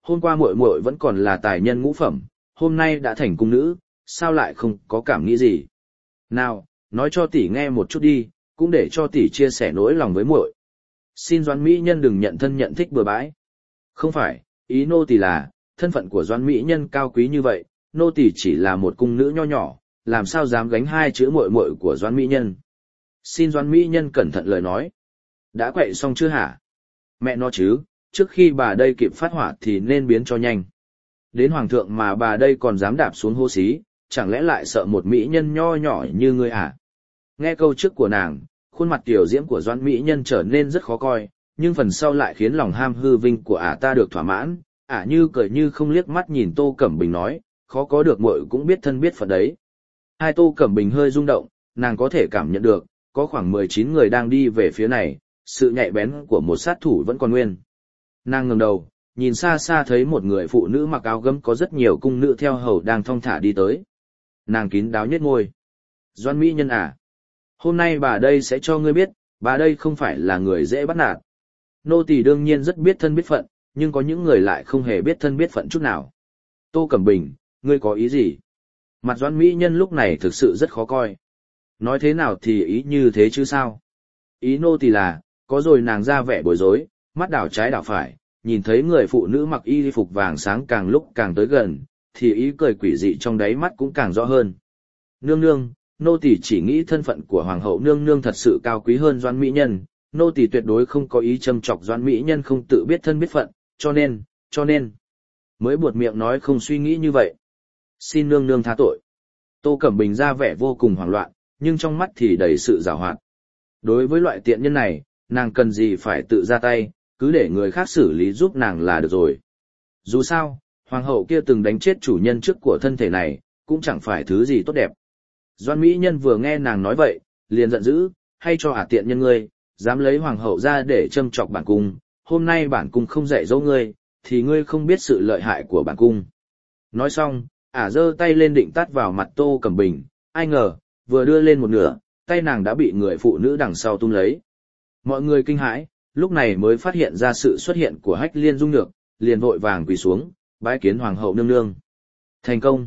hôm qua muội muội vẫn còn là tài nhân ngũ phẩm, hôm nay đã thành cung nữ, sao lại không có cảm nghĩ gì? Nào, nói cho tỷ nghe một chút đi, cũng để cho tỷ chia sẻ nỗi lòng với muội. Xin Doãn mỹ nhân đừng nhận thân nhận thích bừa bãi. Không phải, ý nô tỳ là, thân phận của Doãn mỹ nhân cao quý như vậy, nô tỳ chỉ là một cung nữ nho nhỏ, làm sao dám gánh hai chữ muội muội của Doãn mỹ nhân. Xin Doãn mỹ nhân cẩn thận lời nói. Đã quậy xong chưa hả? Mẹ nó chứ, trước khi bà đây kịp phát hỏa thì nên biến cho nhanh. Đến hoàng thượng mà bà đây còn dám đạp xuống hô xí, chẳng lẽ lại sợ một mỹ nhân nho nhỏ như ngươi à? Nghe câu trước của nàng, khuôn mặt tiểu diễm của Doãn mỹ nhân trở nên rất khó coi, nhưng phần sau lại khiến lòng ham hư vinh của ả ta được thỏa mãn. Ả như cười như không liếc mắt nhìn Tô Cẩm Bình nói, khó có được muội cũng biết thân biết phận đấy. Hai Tô Cẩm Bình hơi rung động, nàng có thể cảm nhận được, có khoảng 19 người đang đi về phía này, sự nhạy bén của một sát thủ vẫn còn nguyên. Nàng ngẩng đầu, nhìn xa xa thấy một người phụ nữ mặc áo gấm có rất nhiều cung nữ theo hầu đang thong thả đi tới. Nàng kín đáo nhếch môi. Doãn mỹ nhân à, hôm nay bà đây sẽ cho ngươi biết, bà đây không phải là người dễ bắt nạt. Nô tỳ đương nhiên rất biết thân biết phận, nhưng có những người lại không hề biết thân biết phận chút nào. Tô Cẩm Bình, ngươi có ý gì? Mặt Doãn mỹ nhân lúc này thực sự rất khó coi. Nói thế nào thì ý như thế chứ sao? Ý nô tỳ là, có rồi nàng ra vẻ bối rối, mắt đảo trái đảo phải, nhìn thấy người phụ nữ mặc y phục vàng sáng càng lúc càng tới gần, thì ý cười quỷ dị trong đáy mắt cũng càng rõ hơn. Nương nương, nô tỳ chỉ nghĩ thân phận của hoàng hậu nương nương thật sự cao quý hơn Doãn mỹ nhân, nô tỳ tuyệt đối không có ý châm chọc Doãn mỹ nhân không tự biết thân biết phận, cho nên mới buột miệng nói không suy nghĩ như vậy. Xin nương nương tha tội. Tô Cẩm Bình ra vẻ vô cùng hoảng loạn, nhưng trong mắt thì đầy sự giảo hoạt. Đối với loại tiện nhân này, nàng cần gì phải tự ra tay, cứ để người khác xử lý giúp nàng là được rồi. Dù sao, hoàng hậu kia từng đánh chết chủ nhân trước của thân thể này, cũng chẳng phải thứ gì tốt đẹp. Doãn mỹ nhân vừa nghe nàng nói vậy, liền giận dữ, hay cho ả tiện nhân ngươi, dám lấy hoàng hậu ra để châm chọc bản cung, hôm nay bản cung không dạy dỗ ngươi, thì ngươi không biết sự lợi hại của bản cung. Nói xong, ả giơ tay lên định tát vào mặt Tô Cẩm Bình, ai ngờ, vừa đưa lên một nửa, tay nàng đã bị người phụ nữ đằng sau tung lấy. Mọi người kinh hãi, lúc này mới phát hiện ra sự xuất hiện của Hách Liên Dung Nhược, liền vội vàng quỳ xuống, bái kiến hoàng hậu nương nương. Thành công!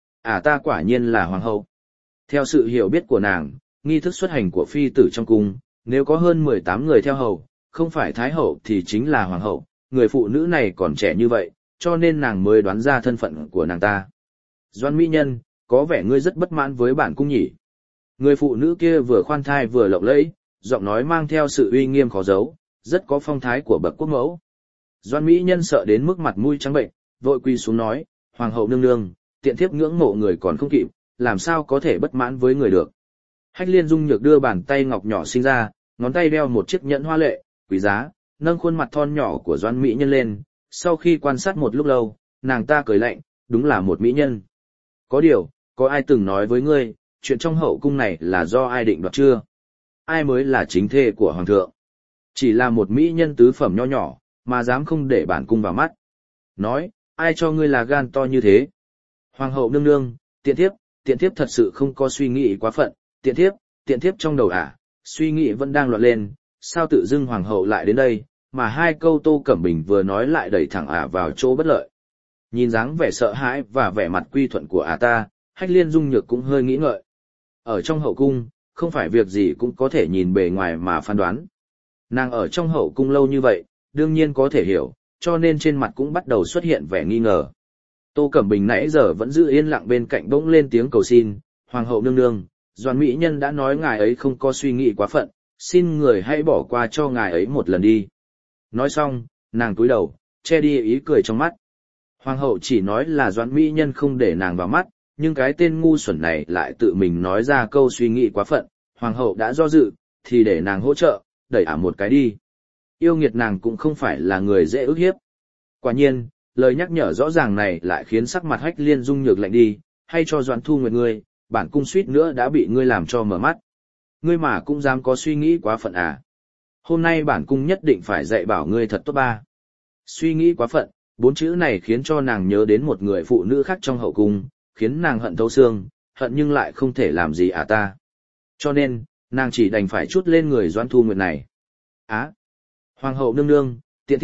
Ta quả nhiên là hoàng hậu. Theo sự hiểu biết của nàng, nghi thức xuất hành của phi tử trong cung, nếu có hơn 18 người theo hầu, không phải thái hậu thì chính là hoàng hậu, người phụ nữ này còn trẻ như vậy, cho nên nàng mới đoán ra thân phận của nàng ta. Doãn mỹ nhân, có vẻ ngươi rất bất mãn với bản cung nhỉ? Người phụ nữ kia vừa khoan thai vừa lộng lẫy, giọng nói mang theo sự uy nghiêm khó giấu, rất có phong thái của bậc quốc mẫu. Doãn mỹ nhân sợ đến mức mặt mũi trắng bệnh, vội quỳ xuống nói, hoàng hậu nương nương, tiện thiếp ngưỡng mộ người còn không kịp, làm sao có thể bất mãn với người được. Hách Liên Dung Nhược đưa bàn tay ngọc nhỏ sinh ra, ngón tay đeo một chiếc nhẫn hoa lệ, quý giá, nâng khuôn mặt thon nhỏ của Doãn mỹ nhân lên, sau khi quan sát một lúc lâu, nàng ta cười lạnh, đúng là một mỹ nhân. Có điều, có ai từng nói với ngươi, chuyện trong hậu cung này là do ai định đoạt chưa? Ai mới là chính thê của hoàng thượng? Chỉ là một mỹ nhân tứ phẩm nho nhỏ, mà dám không để bản cung vào mắt. Nói, ai cho ngươi là gan to như thế? Hoàng hậu nương nương, tiện thiếp thật sự không có suy nghĩ quá phận, tiện thiếp trong đầu suy nghĩ vẫn đang loạn lên, sao tự dưng hoàng hậu lại đến đây, mà hai câu Tô Cẩm Bình vừa nói lại đẩy thẳng vào chỗ bất lợi. Nhìn dáng vẻ sợ hãi và vẻ mặt quy thuận của ta, Hách Liên Dung Nhược cũng hơi nghĩ ngợi. Ở trong hậu cung, không phải việc gì cũng có thể nhìn bề ngoài mà phán đoán. Nàng ở trong hậu cung lâu như vậy, đương nhiên có thể hiểu, cho nên trên mặt cũng bắt đầu xuất hiện vẻ nghi ngờ. Tô Cẩm Bình nãy giờ vẫn giữ yên lặng bên cạnh bỗng lên tiếng cầu xin, hoàng hậu nương nương, Doãn mỹ nhân đã nói ngài ấy không có suy nghĩ quá phận, xin người hãy bỏ qua cho ngài ấy một lần đi. Nói xong, nàng cúi đầu, che đi ý cười trong mắt. Hoàng hậu chỉ nói là Doãn mỹ nhân không để nàng vào mắt, nhưng cái tên ngu xuẩn này lại tự mình nói ra câu suy nghĩ quá phận, hoàng hậu đã do dự, thì để nàng hỗ trợ, đẩy một cái đi. Yêu nghiệt nàng cũng không phải là người dễ ức hiếp. Quả nhiên, lời nhắc nhở rõ ràng này lại khiến sắc mặt Hách Liên Dung Nhược lạnh đi, hay cho Doãn Thu Nguyệt ngươi, bản cung suýt nữa đã bị ngươi làm cho mở mắt. Ngươi mà cũng dám có suy nghĩ quá phận à? Hôm nay bản cung nhất định phải dạy bảo ngươi thật tốt ba. Suy nghĩ quá phận, 4 chữ này khiến cho nàng nhớ đến một người phụ nữ khác trong hậu cung, khiến nàng hận thấu xương, hận nhưng lại không thể làm gì ta. Cho nên, nàng chỉ đành phải trút lên người Doãn Thu Nguyệt này. Hoàng hậu nương nương, tiện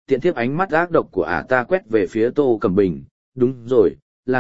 tiện thiếp ánh mắt ác độc của ả ta quét về phía Tô Cẩm Bình, đúng rồi,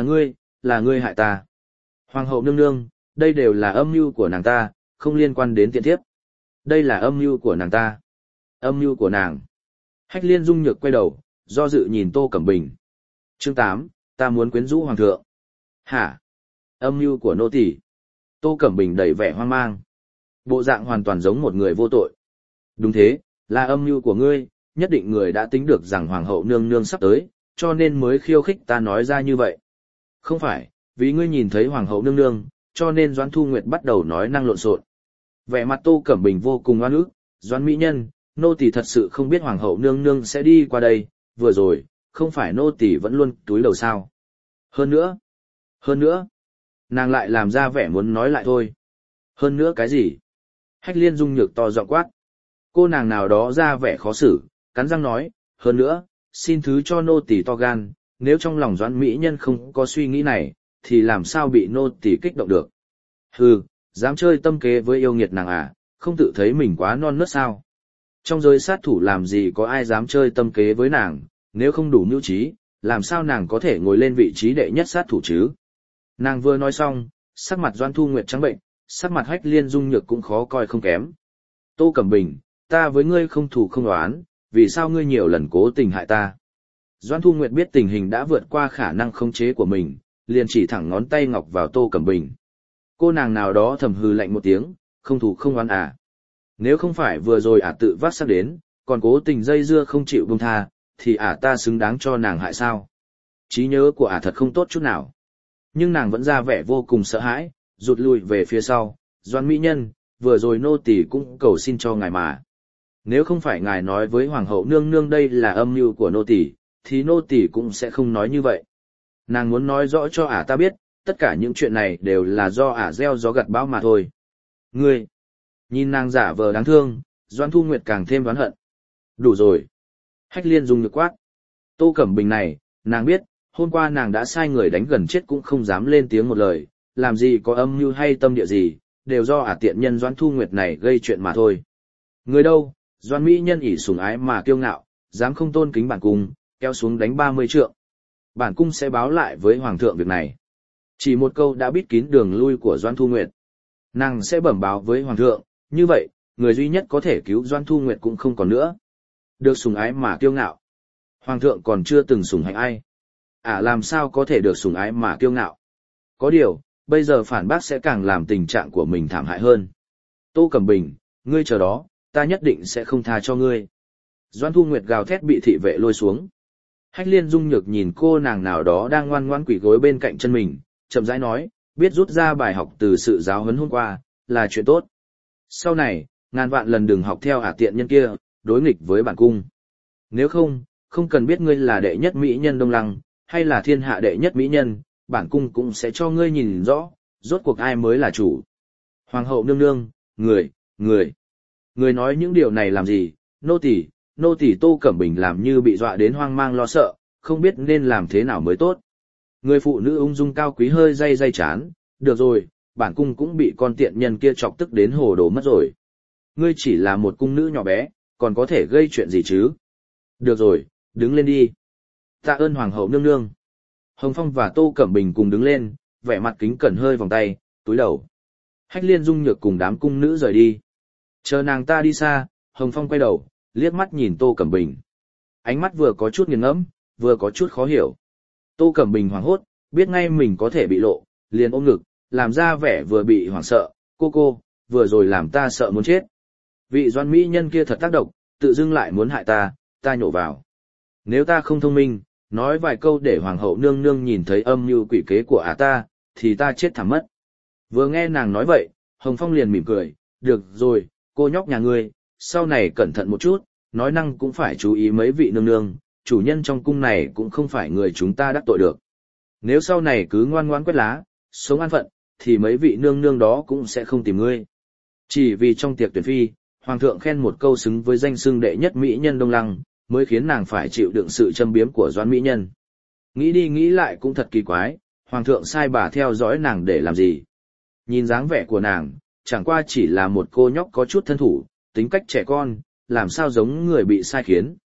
là ngươi hại ta. Hoàng hậu nương nương, đây đều là âm mưu của nàng ta, không liên quan đến tiện thiếp. Đây là âm mưu của nàng ta. Âm mưu của nàng. Hách Liên Dung Nhược quay đầu, do dự nhìn Tô Cẩm Bình. Chương 8, ta muốn quyến rũ hoàng thượng. Hả? Âm mưu của nô tỳ? Tô Cẩm Bình đầy vẻ hoang mang. Bộ dạng hoàn toàn giống một người vô tội. Đúng thế, là âm mưu của ngươi, nhất định người đã tính được rằng hoàng hậu nương nương sắp tới, cho nên mới khiêu khích ta nói ra như vậy. Không phải, vì ngươi nhìn thấy hoàng hậu nương nương, cho nên Doãn Thu Nguyệt bắt đầu nói năng lộn xộn. Vẻ mặt Tô Cẩm Bình vô cùng oan ức, Doãn mỹ nhân, nô tỳ thật sự không biết hoàng hậu nương nương sẽ đi qua đây, vừa rồi, không phải nô tỳ vẫn luôn túi đầu sao. Hơn nữa, nàng lại làm ra vẻ muốn nói lại thôi. Hơn nữa cái gì? Hách Liên Dung Nhược to giọng quát. Cô nàng nào đó ra vẻ khó xử, cắn răng nói, hơn nữa, xin thứ cho nô tỳ to gan, nếu trong lòng Doãn mỹ nhân không có suy nghĩ này, thì làm sao bị nô tỳ kích động được. Hừ, dám chơi tâm kế với yêu nghiệt nàng à, không tự thấy mình quá non nớt sao. Trong giới sát thủ làm gì có ai dám chơi tâm kế với nàng, nếu không đủ mưu trí, làm sao nàng có thể ngồi lên vị trí đệ nhất sát thủ chứ. Nàng vừa nói xong, sắc mặt Doãn Thu Nguyệt trắng bệnh, sắc mặt Hách Liên Dung Nhược cũng khó coi không kém. Tô Cẩm Bình, ta với ngươi không thù không oán, vì sao ngươi nhiều lần cố tình hại ta? Doãn Thu Nguyệt biết tình hình đã vượt qua khả năng khống chế của mình, liền chỉ thẳng ngón tay ngọc vào Tô Cẩm Bình. Cô nàng nào đó thầm hừ lạnh một tiếng, không thù không oán à? Nếu không phải vừa rồi ả tự vác xác đến, còn cố tình dây dưa không chịu buông tha, thì ả ta xứng đáng cho nàng hại sao? Trí nhớ của ả thật không tốt chút nào. Nhưng nàng vẫn ra vẻ vô cùng sợ hãi, rụt lùi về phía sau. Doãn mỹ nhân, vừa rồi nô tỳ cũng cầu xin cho ngài mà. Nếu không phải ngài nói với hoàng hậu nương nương đây là âm mưu của nô tỳ, thì nô tỳ cũng sẽ không nói như vậy. Nàng muốn nói rõ cho ả ta biết, tất cả những chuyện này đều là do ả gieo gió gặt bão mà thôi. Ngươi, nhìn nàng giả vờ đáng thương, Doãn Thu Nguyệt càng thêm oán hận. Đủ rồi. Hách Liên Dung Nhược quát. Tô Cẩm Bình này, nàng biết, hôm qua nàng đã sai người đánh gần chết cũng không dám lên tiếng một lời, làm gì có âm mưu hay tâm địa gì, đều do ả tiện nhân Doãn Thu Nguyệt này gây chuyện mà thôi. Người đâu, Doãn mỹ nhân ỷ sủng ái mà kiêu ngạo, dám không tôn kính bản cung, kéo xuống đánh 30 trượng. Bản cung sẽ báo lại với hoàng thượng việc này. Chỉ một câu đã bít kín đường lui của Doãn Thu Nguyệt. Nàng sẽ bẩm báo với hoàng thượng, như vậy, người duy nhất có thể cứu Doãn Thu Nguyệt cũng không còn nữa. Được sủng ái mà kiêu ngạo. Hoàng thượng còn chưa từng sủng hạnh ai. Làm sao có thể được sủng ái mà kiêu ngạo. Có điều, bây giờ phản bác sẽ càng làm tình trạng của mình thảm hại hơn. Tô Cẩm Bình, ngươi chờ đó, ta nhất định sẽ không tha cho ngươi. Doãn Thu Nguyệt gào thét bị thị vệ lôi xuống. Hách Liên Dung Nhược nhìn cô nàng nào đó đang ngoan ngoãn quỳ gối bên cạnh chân mình, chậm rãi nói, biết rút ra bài học từ sự giáo huấn hôm qua, là chuyện tốt. Sau này, ngàn vạn lần đừng học theo ả tiện nhân kia, đối nghịch với bản cung. Nếu không, không cần biết ngươi là đệ nhất mỹ nhân Đông Lăng, hay là thiên hạ đệ nhất mỹ nhân, bản cung cũng sẽ cho ngươi nhìn rõ, rốt cuộc ai mới là chủ. Hoàng hậu nương nương, người nói những điều này làm gì, nô tỳ Tô Cẩm Bình làm như bị dọa đến hoang mang lo sợ, không biết nên làm thế nào mới tốt. Người phụ nữ ung dung cao quý hơi day chán, được rồi, bản cung cũng bị con tiện nhân kia chọc tức đến hồ đồ mất rồi. Ngươi chỉ là một cung nữ nhỏ bé, còn có thể gây chuyện gì chứ? Được rồi, đứng lên đi. Tạ ơn hoàng hậu nương nương. Hồng Phong và Tô Cẩm Bình cùng đứng lên, vẻ mặt kính cẩn hơi vòng tay, túi đầu. Hách Liên Dung Nhược cùng đám cung nữ rời đi. Chờ nàng ta đi xa, Hồng Phong quay đầu, liếc mắt nhìn Tô Cẩm Bình. Ánh mắt vừa có chút nghiền ngẫm, vừa có chút khó hiểu. Tô Cẩm Bình hoảng hốt, biết ngay mình có thể bị lộ, liền ôm ngực, làm ra vẻ vừa bị hoảng sợ. Cô, vừa rồi làm ta sợ muốn chết. Vị Doãn mỹ nhân kia thật tác động, tự dưng lại muốn hại ta nhổ vào. Nếu ta không thông minh, nói vài câu để hoàng hậu nương nương nhìn thấy âm mưu quỷ kế của ta, thì ta chết thảm mất. Vừa nghe nàng nói vậy, Hồng Phong liền mỉm cười, được rồi, cô nhóc nhà ngươi, sau này cẩn thận một chút, nói năng cũng phải chú ý mấy vị nương nương, chủ nhân trong cung này cũng không phải người chúng ta đắc tội được. Nếu sau này cứ ngoan ngoãn quét lá, sống an phận, thì mấy vị nương nương đó cũng sẽ không tìm ngươi. Chỉ vì trong tiệc tuyển phi, hoàng thượng khen một câu xứng với danh xưng đệ nhất mỹ nhân Đông Lăng, mới khiến nàng phải chịu đựng sự châm biếm của Doãn mỹ nhân. Nghĩ đi nghĩ lại cũng thật kỳ quái, hoàng thượng sai bà theo dõi nàng để làm gì? Nhìn dáng vẻ của nàng, chẳng qua chỉ là một cô nhóc có chút thân thủ, tính cách trẻ con, làm sao giống người bị sai khiến.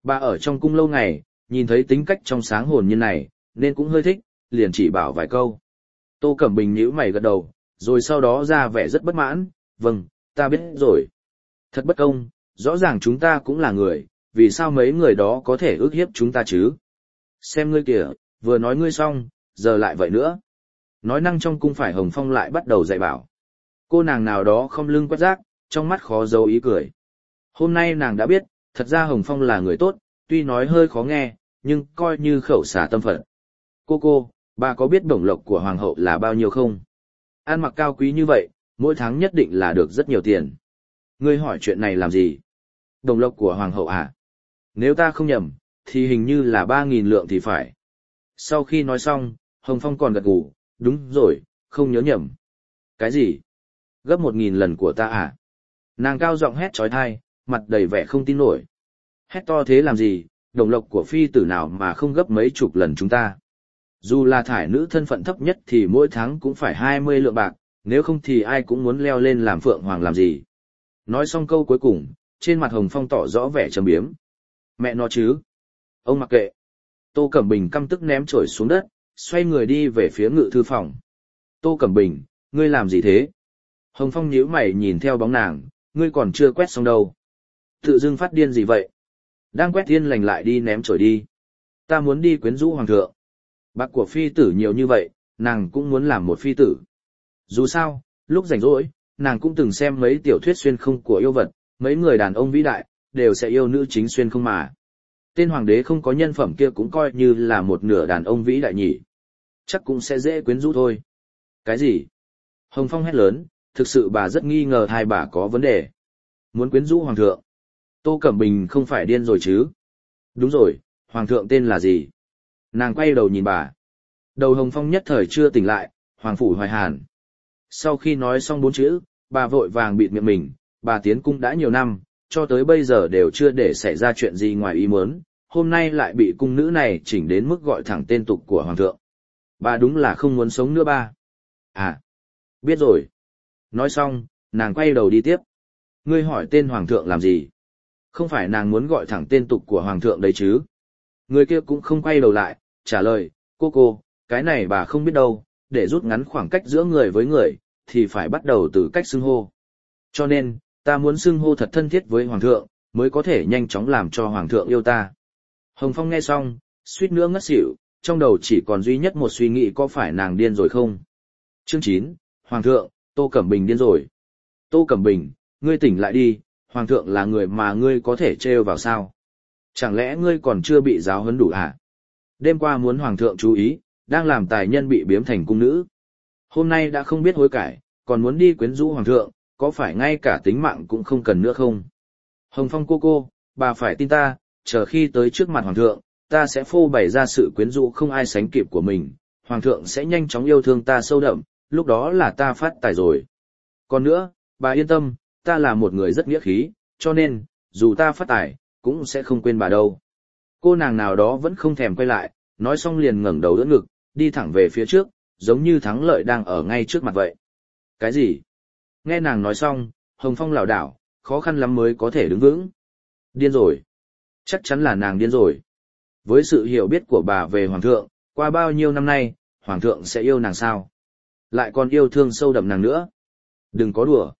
Bà ở trong cung lâu ngày, nhìn thấy tính cách trong sáng hồn như này, nên cũng hơi thích, liền chỉ bảo vài câu. Tô Cẩm Bình nhíu mày gật đầu, rồi sau đó ra vẻ rất bất mãn, vâng, ta biết rồi. Thật bất công, rõ ràng chúng ta cũng là người, vì sao mấy người đó có thể ức hiếp chúng ta chứ? Xem ngươi kìa, vừa nói ngươi xong, giờ lại vậy nữa. Nói năng trong cung phải Hồng Phong lại bắt đầu dạy bảo. Cô nàng nào đó không lưng quét rác, trong mắt khó giấu ý cười. Hôm nay nàng đã biết, thật ra Hồng Phong là người tốt, tuy nói hơi khó nghe, nhưng coi như khẩu xả tâm phận. Cô, bà có biết bổng lộc của Hoàng hậu là bao nhiêu không? Ăn mặc cao quý như vậy, mỗi tháng nhất định là được rất nhiều tiền. Ngươi hỏi chuyện này làm gì? Bổng lộc của Hoàng hậu à? Nếu ta không nhầm, thì hình như là 3.000 lượng thì phải. Sau khi nói xong, Hồng Phong còn gật gù, đúng rồi, không nhớ nhầm. Cái gì? Gấp 1.000 lần của ta à? Nàng cao giọng hét trói thai, mặt đầy vẻ không tin nổi. Hét to thế làm gì, đồng lộc của phi tử nào mà không gấp mấy chục lần chúng ta. Dù là thải nữ thân phận thấp nhất thì mỗi tháng cũng phải 20 lượng bạc, nếu không thì ai cũng muốn leo lên làm phượng hoàng làm gì. Nói xong câu cuối cùng, trên mặt Hồng Phong tỏ rõ vẻ trầm biếm. Mẹ nó chứ. Ông mặc kệ. Tô Cẩm Bình căm tức ném chổi xuống đất, xoay người đi về phía ngự thư phòng. Tô Cẩm Bình, ngươi làm gì thế? Hồng Phong nhíu mày nhìn theo bóng nàng, ngươi còn chưa quét xong đâu. Tự dưng phát điên gì vậy? Đang quét thiên lành lại đi ném chổi đi. Ta muốn đi quyến rũ hoàng thượng. Bạc của phi tử nhiều như vậy, nàng cũng muốn làm một phi tử. Dù sao, lúc rảnh rỗi, nàng cũng từng xem mấy tiểu thuyết xuyên không của yêu vật, mấy người đàn ông vĩ đại, đều sẽ yêu nữ chính xuyên không mà. Tên hoàng đế không có nhân phẩm kia cũng coi như là một nửa đàn ông vĩ đại nhỉ. Chắc cũng sẽ dễ quyến rũ thôi. Cái gì? Hồng Phong hét lớn, thực sự bà rất nghi ngờ hai bà có vấn đề. Muốn quyến rũ hoàng thượng. Tô Cẩm Bình không phải điên rồi chứ? Đúng rồi, hoàng thượng tên là gì? Nàng quay đầu nhìn bà. Đầu Hồng Phong nhất thời chưa tỉnh lại, Hoàng Phủ Hoài Hàn. Sau khi nói xong 4 chữ, bà vội vàng bịt miệng mình, bà tiến cung đã nhiều năm, cho tới bây giờ đều chưa để xảy ra chuyện gì ngoài ý muốn, hôm nay lại bị cung nữ này chỉnh đến mức gọi thẳng tên tục của Hoàng thượng. Bà đúng là không muốn sống nữa ba. À, biết rồi. Nói xong, nàng quay đầu đi tiếp. Ngươi hỏi tên Hoàng thượng làm gì? Không phải nàng muốn gọi thẳng tên tục của Hoàng thượng đấy chứ? Người kia cũng không quay đầu lại, trả lời, cô, cái này bà không biết đâu, để rút ngắn khoảng cách giữa người với người, thì phải bắt đầu từ cách xưng hô. Cho nên, ta muốn xưng hô thật thân thiết với Hoàng thượng, mới có thể nhanh chóng làm cho Hoàng thượng yêu ta. Hồng Phong nghe xong, suýt nữa ngất xỉu, trong đầu chỉ còn duy nhất một suy nghĩ có phải nàng điên rồi không? Chương 9, Hoàng thượng, Tô Cẩm Bình điên rồi. Tô Cẩm Bình, ngươi tỉnh lại đi, Hoàng thượng là người mà ngươi có thể trêu vào sao? Chẳng lẽ ngươi còn chưa bị giáo huấn đủ à? Đêm qua muốn Hoàng thượng chú ý, đang làm tài nhân bị biếm thành cung nữ. Hôm nay đã không biết hối cải, còn muốn đi quyến rũ Hoàng thượng, có phải ngay cả tính mạng cũng không cần nữa không? Hồng Phong cô, bà phải tin ta, chờ khi tới trước mặt Hoàng thượng, ta sẽ phô bày ra sự quyến rũ không ai sánh kịp của mình. Hoàng thượng sẽ nhanh chóng yêu thương ta sâu đậm, lúc đó là ta phát tài rồi. Còn nữa, bà yên tâm, ta là một người rất nghĩa khí, cho nên, dù ta phát tài, cũng sẽ không quên bà đâu. Cô nàng nào đó vẫn không thèm quay lại, nói xong liền ngẩng đầu đỡ ngực, đi thẳng về phía trước, giống như thắng lợi đang ở ngay trước mặt vậy. Cái gì? Nghe nàng nói xong, Hồng Phong lảo đảo, khó khăn lắm mới có thể đứng vững. Điên rồi. Chắc chắn là nàng điên rồi. Với sự hiểu biết của bà về Hoàng thượng, qua bao nhiêu năm nay, Hoàng thượng sẽ yêu nàng sao? Lại còn yêu thương sâu đậm nàng nữa. Đừng có đùa.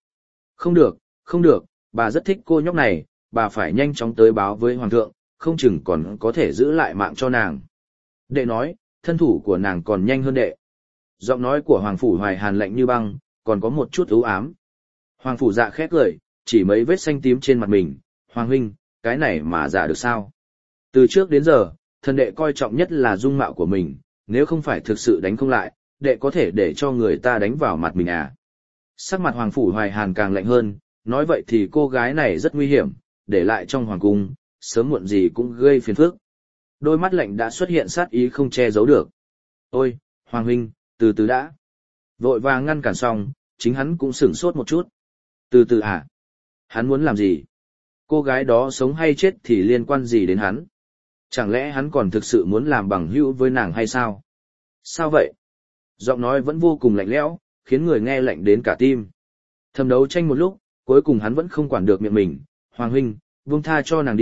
Không được, bà rất thích cô nhóc này, bà phải nhanh chóng tới báo với Hoàng thượng, không chừng còn có thể giữ lại mạng cho nàng. Đệ nói, thân thủ của nàng còn nhanh hơn đệ. Giọng nói của Hoàng Phủ Hoài Hàn lạnh như băng, còn có một chút u ám. Hoàng Phủ Dạ khét lời, chỉ mấy vết xanh tím trên mặt mình. Hoàng huynh, cái này mà dạ được sao? Từ trước đến giờ, thần đệ coi trọng nhất là dung mạo của mình, nếu không phải thực sự đánh không lại, đệ có thể để cho người ta đánh vào mặt mình à? Sắc mặt Hoàng Phủ Hoài Hàn càng lạnh hơn, nói vậy thì cô gái này rất nguy hiểm, để lại trong hoàng cung, sớm muộn gì cũng gây phiền phức. Đôi mắt lạnh đã xuất hiện sát ý không che giấu được. Ôi, Hoàng huynh, từ từ đã. Vội vàng ngăn cản xong, chính hắn cũng sửng sốt một chút. Từ từ à? Hắn muốn làm gì? Cô gái đó sống hay chết thì liên quan gì đến hắn? Chẳng lẽ hắn còn thực sự muốn làm bằng hữu với nàng hay sao? Sao vậy? Giọng nói vẫn vô cùng lạnh lẽo, khiến người nghe lạnh đến cả tim. Thầm đấu tranh một lúc, cuối cùng hắn vẫn không quản được miệng mình. Hoàng huynh, buông tha cho nàng đi,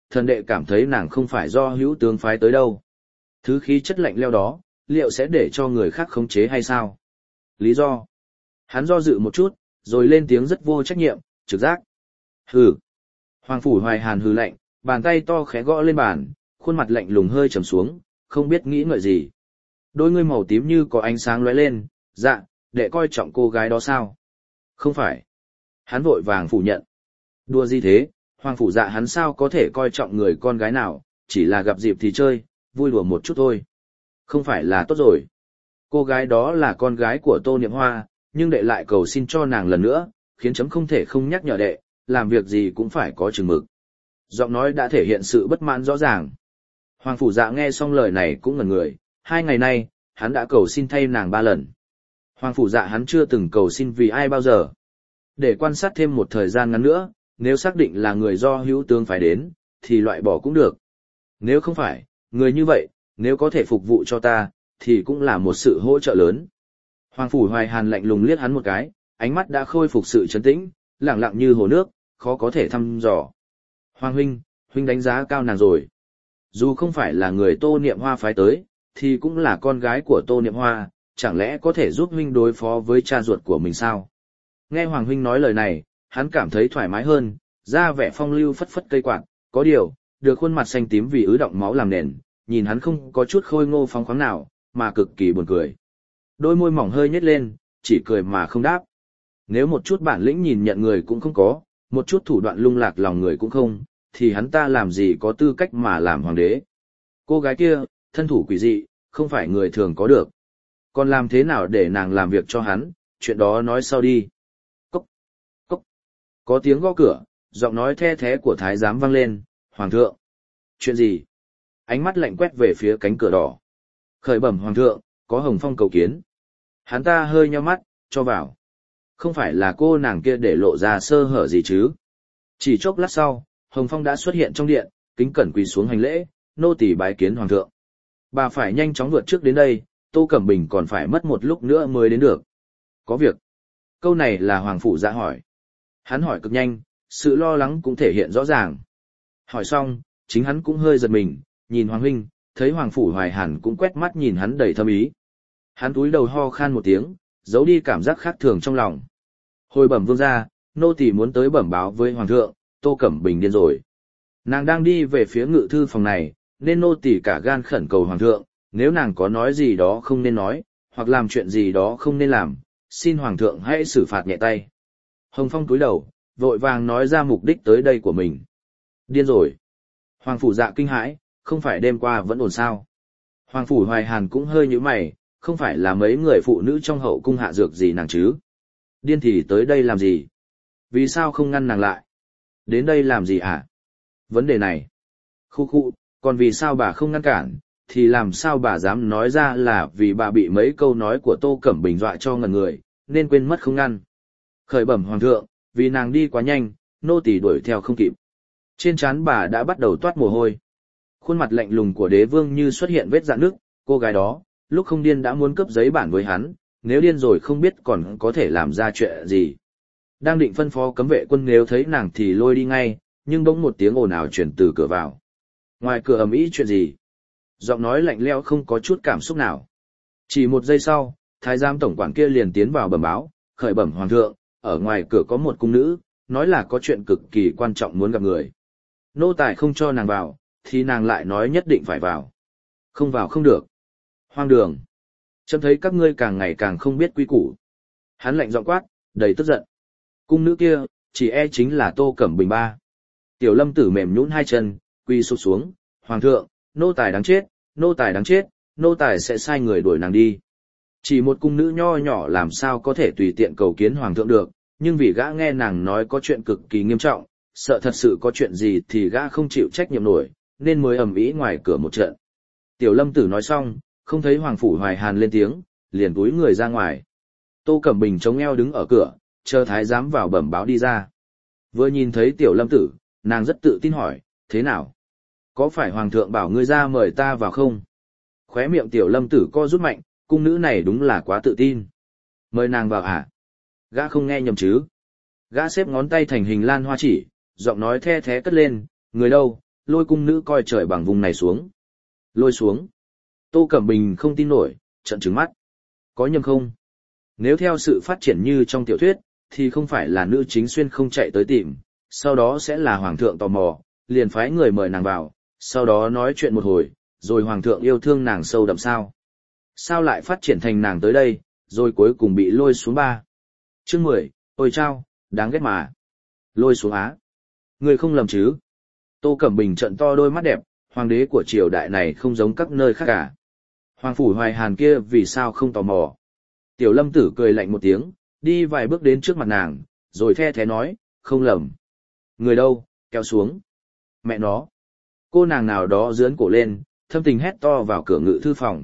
thần đệ cảm thấy nàng không phải do hữu tướng phái tới đâu. Thứ khí chất lạnh lẽo đó, liệu sẽ để cho người khác khống chế hay sao? Lý do? Hắn do dự một chút, rồi lên tiếng rất vô trách nhiệm, trực giác. Hừ. Hoàng Phủ Hoài Hàn hừ lạnh, bàn tay to khẽ gõ lên bàn, khuôn mặt lạnh lùng hơi trầm xuống, không biết nghĩ ngợi gì. Đôi ngươi màu tím như có ánh sáng lóe lên, dạ, đệ coi trọng cô gái đó sao? Không phải. Hắn vội vàng phủ nhận. Đùa gì thế, Hoàng Phủ Dạ hắn sao có thể coi trọng người con gái nào, chỉ là gặp dịp thì chơi, vui đùa một chút thôi. Không phải là tốt rồi. Cô gái đó là con gái của Tô Niệm Hoa, nhưng đệ lại cầu xin cho nàng lần nữa, khiến chấm không thể không nhắc nhở đệ, làm việc gì cũng phải có chừng mực. Giọng nói đã thể hiện sự bất mãn rõ ràng. Hoàng Phủ Dạ nghe xong lời này cũng ngẩn người, 2 ngày nay, hắn đã cầu xin thay nàng 3 lần. Hoàng Phủ Dạ hắn chưa từng cầu xin vì ai bao giờ. Để quan sát thêm một thời gian ngắn nữa, nếu xác định là người do hữu tướng phải đến, thì loại bỏ cũng được. Nếu không phải, người như vậy, nếu có thể phục vụ cho ta, thì cũng là một sự hỗ trợ lớn. Hoàng Phủ Hoài Hàn lạnh lùng liếc hắn một cái, ánh mắt đã khôi phục sự trấn tĩnh, lặng lặng như hồ nước, khó có thể thăm dò. Hoàng huynh đánh giá cao nàng rồi. Dù không phải là người Tô Niệm Hoa phái tới, thì cũng là con gái của Tô Niệm Hoa, chẳng lẽ có thể giúp huynh đối phó với cha ruột của mình sao? Nghe Hoàng huynh nói lời này, hắn cảm thấy thoải mái hơn, ra vẻ phong lưu phất phất cây quạt, có điều, được khuôn mặt xanh tím vì ứ động máu làm nền, nhìn hắn không có chút khôi ngô phóng khoáng nào, mà cực kỳ buồn cười. Đôi môi mỏng hơi nhếch lên, chỉ cười mà không đáp. Nếu một chút bản lĩnh nhìn nhận người cũng không có, một chút thủ đoạn lung lạc lòng người cũng không, thì hắn ta làm gì có tư cách mà làm hoàng đế. Cô gái kia, thân thủ quỷ dị, không phải người thường có được. Còn làm thế nào để nàng làm việc cho hắn, chuyện đó nói sau đi. Cốc, cốc. Có tiếng gõ cửa, giọng nói the thé của thái giám vang lên, Hoàng thượng. Chuyện gì? Ánh mắt lạnh quét về phía cánh cửa đỏ. Khởi bẩm Hoàng thượng, có Hồng Phong cầu kiến. Hắn ta hơi nheo mắt, cho vào. Không phải là cô nàng kia để lộ ra sơ hở gì chứ? Chỉ chốc lát sau, Hồng Phong đã xuất hiện trong điện, kính cẩn quỳ xuống hành lễ, nô tỳ bái kiến Hoàng thượng. Bà phải nhanh chóng vượt trước đến đây, Tô Cẩm Bình còn phải mất một lúc nữa mới đến được. Có việc. Câu này là Hoàng Phủ Dạ hỏi. Hắn hỏi cực nhanh, sự lo lắng cũng thể hiện rõ ràng. Hỏi xong, chính hắn cũng hơi giật mình, nhìn Hoàng huynh, thấy Hoàng Phủ Hoài Hàn cũng quét mắt nhìn hắn đầy thâm ý. Hắn túi đầu ho khan một tiếng, giấu đi cảm giác khác thường trong lòng. Hồi bẩm vương gia, nô tỳ muốn tới bẩm báo với Hoàng thượng, Tô Cẩm Bình điên rồi. Nàng đang đi về phía ngự thư phòng này, nên nô tỳ cả gan khẩn cầu Hoàng thượng, nếu nàng có nói gì đó không nên nói, hoặc làm chuyện gì đó không nên làm, xin Hoàng thượng hãy xử phạt nhẹ tay. Hồng Phong cúi đầu, vội vàng nói ra mục đích tới đây của mình. Điên rồi. Hoàng Phủ Dạ kinh hãi, không phải đêm qua vẫn ổn sao. Hoàng Phủ Hoài Hàn cũng hơi nhíu mày, không phải là mấy người phụ nữ trong hậu cung hạ dược gì nàng chứ. Điên thì tới đây làm gì? Vì sao không ngăn nàng lại? Đến đây làm gì hả? Vấn đề này. Khu, còn vì sao bà không ngăn cản, thì làm sao bà dám nói ra là vì bà bị mấy câu nói của Tô Cẩm Bình dọa cho ngẩn người, nên quên mất không ngăn. Khởi bẩm Hoàng thượng, vì nàng đi quá nhanh, nô tỳ đuổi theo không kịp. Trên trán bà đã bắt đầu toát mồ hôi. Khuôn mặt lạnh lùng của đế vương như xuất hiện vết rạn nước, cô gái đó, lúc không điên đã muốn cướp giấy bản với hắn, nếu điên rồi không biết còn có thể làm ra chuyện gì. Đang định phân phó cấm vệ quân nếu thấy nàng thì lôi đi ngay, nhưng bỗng một tiếng ồn ào truyền từ cửa vào. Ngoài cửa ầm ĩ chuyện gì? Giọng nói lạnh lẽo không có chút cảm xúc nào. Chỉ một giây sau, thái giám tổng quản kia liền tiến vào bẩm báo, khởi bẩm Hoàng thượng, ở ngoài cửa có một cung nữ, nói là có chuyện cực kỳ quan trọng muốn gặp người. Nô tài không cho nàng vào, thì nàng lại nói nhất định phải vào. Không vào không được. Hoang đường. Chấm thấy các ngươi càng ngày càng không biết quy củ. Hắn lạnh giọng quát, đầy tức giận. Cung nữ kia, chỉ e chính là Tô Cẩm Bình ba. Tiểu Lâm Tử mềm nhũn hai chân, quỳ sụp xuống, Hoàng thượng, nô tài đáng chết, nô tài đáng chết, nô tài sẽ sai người đuổi nàng đi. Chỉ một cung nữ nho nhỏ làm sao có thể tùy tiện cầu kiến Hoàng thượng được, nhưng vì gã nghe nàng nói có chuyện cực kỳ nghiêm trọng, sợ thật sự có chuyện gì thì gã không chịu trách nhiệm nổi, nên mới ầm ĩ ngoài cửa một trận. Tiểu Lâm Tử nói xong, không thấy Hoàng Phủ Hoài Hàn lên tiếng, liền túi người ra ngoài. Tô Cẩm Bình chống eo đứng ở cửa, chờ thái giám vào bẩm báo đi ra. Vừa nhìn thấy Tiểu Lâm Tử, nàng rất tự tin hỏi, thế nào? Có phải Hoàng thượng bảo ngươi ra mời ta vào không? Khóe miệng Tiểu Lâm Tử co rút mạnh, cung nữ này đúng là quá tự tin. Mời nàng vào hả? Gã không nghe nhầm chứ? Gã xếp ngón tay thành hình lan hoa chỉ, giọng nói the thé cất lên, người đâu, lôi cung nữ coi trời bằng vùng này xuống. Lôi xuống. Tô Cẩm Bình không tin nổi, trợn trừng mắt. Có nhầm không? Nếu theo sự phát triển như trong tiểu thuyết, thì không phải là nữ chính xuyên không chạy tới tìm, sau đó sẽ là hoàng thượng tò mò, liền phái người mời nàng vào, sau đó nói chuyện một hồi, rồi hoàng thượng yêu thương nàng sâu đậm sao. Sao lại phát triển thành nàng tới đây, rồi cuối cùng bị lôi xuống ba. Chương 10, ôi chao, đáng ghét mà. Lôi xuống á. Người không lầm chứ. Tô Cẩm Bình trợn to đôi mắt đẹp, hoàng đế của triều đại này không giống các nơi khác cả. Hoàng phủ Hoài Hàn kia vì sao không tò mò. Tiểu Lâm Tử cười lạnh một tiếng, đi vài bước đến trước mặt nàng, rồi the thế nói, không lầm. Người đâu, kéo xuống. Mẹ nó. Cô nàng nào đó dướn cổ lên, thâm tình hét to vào cửa ngự thư phòng,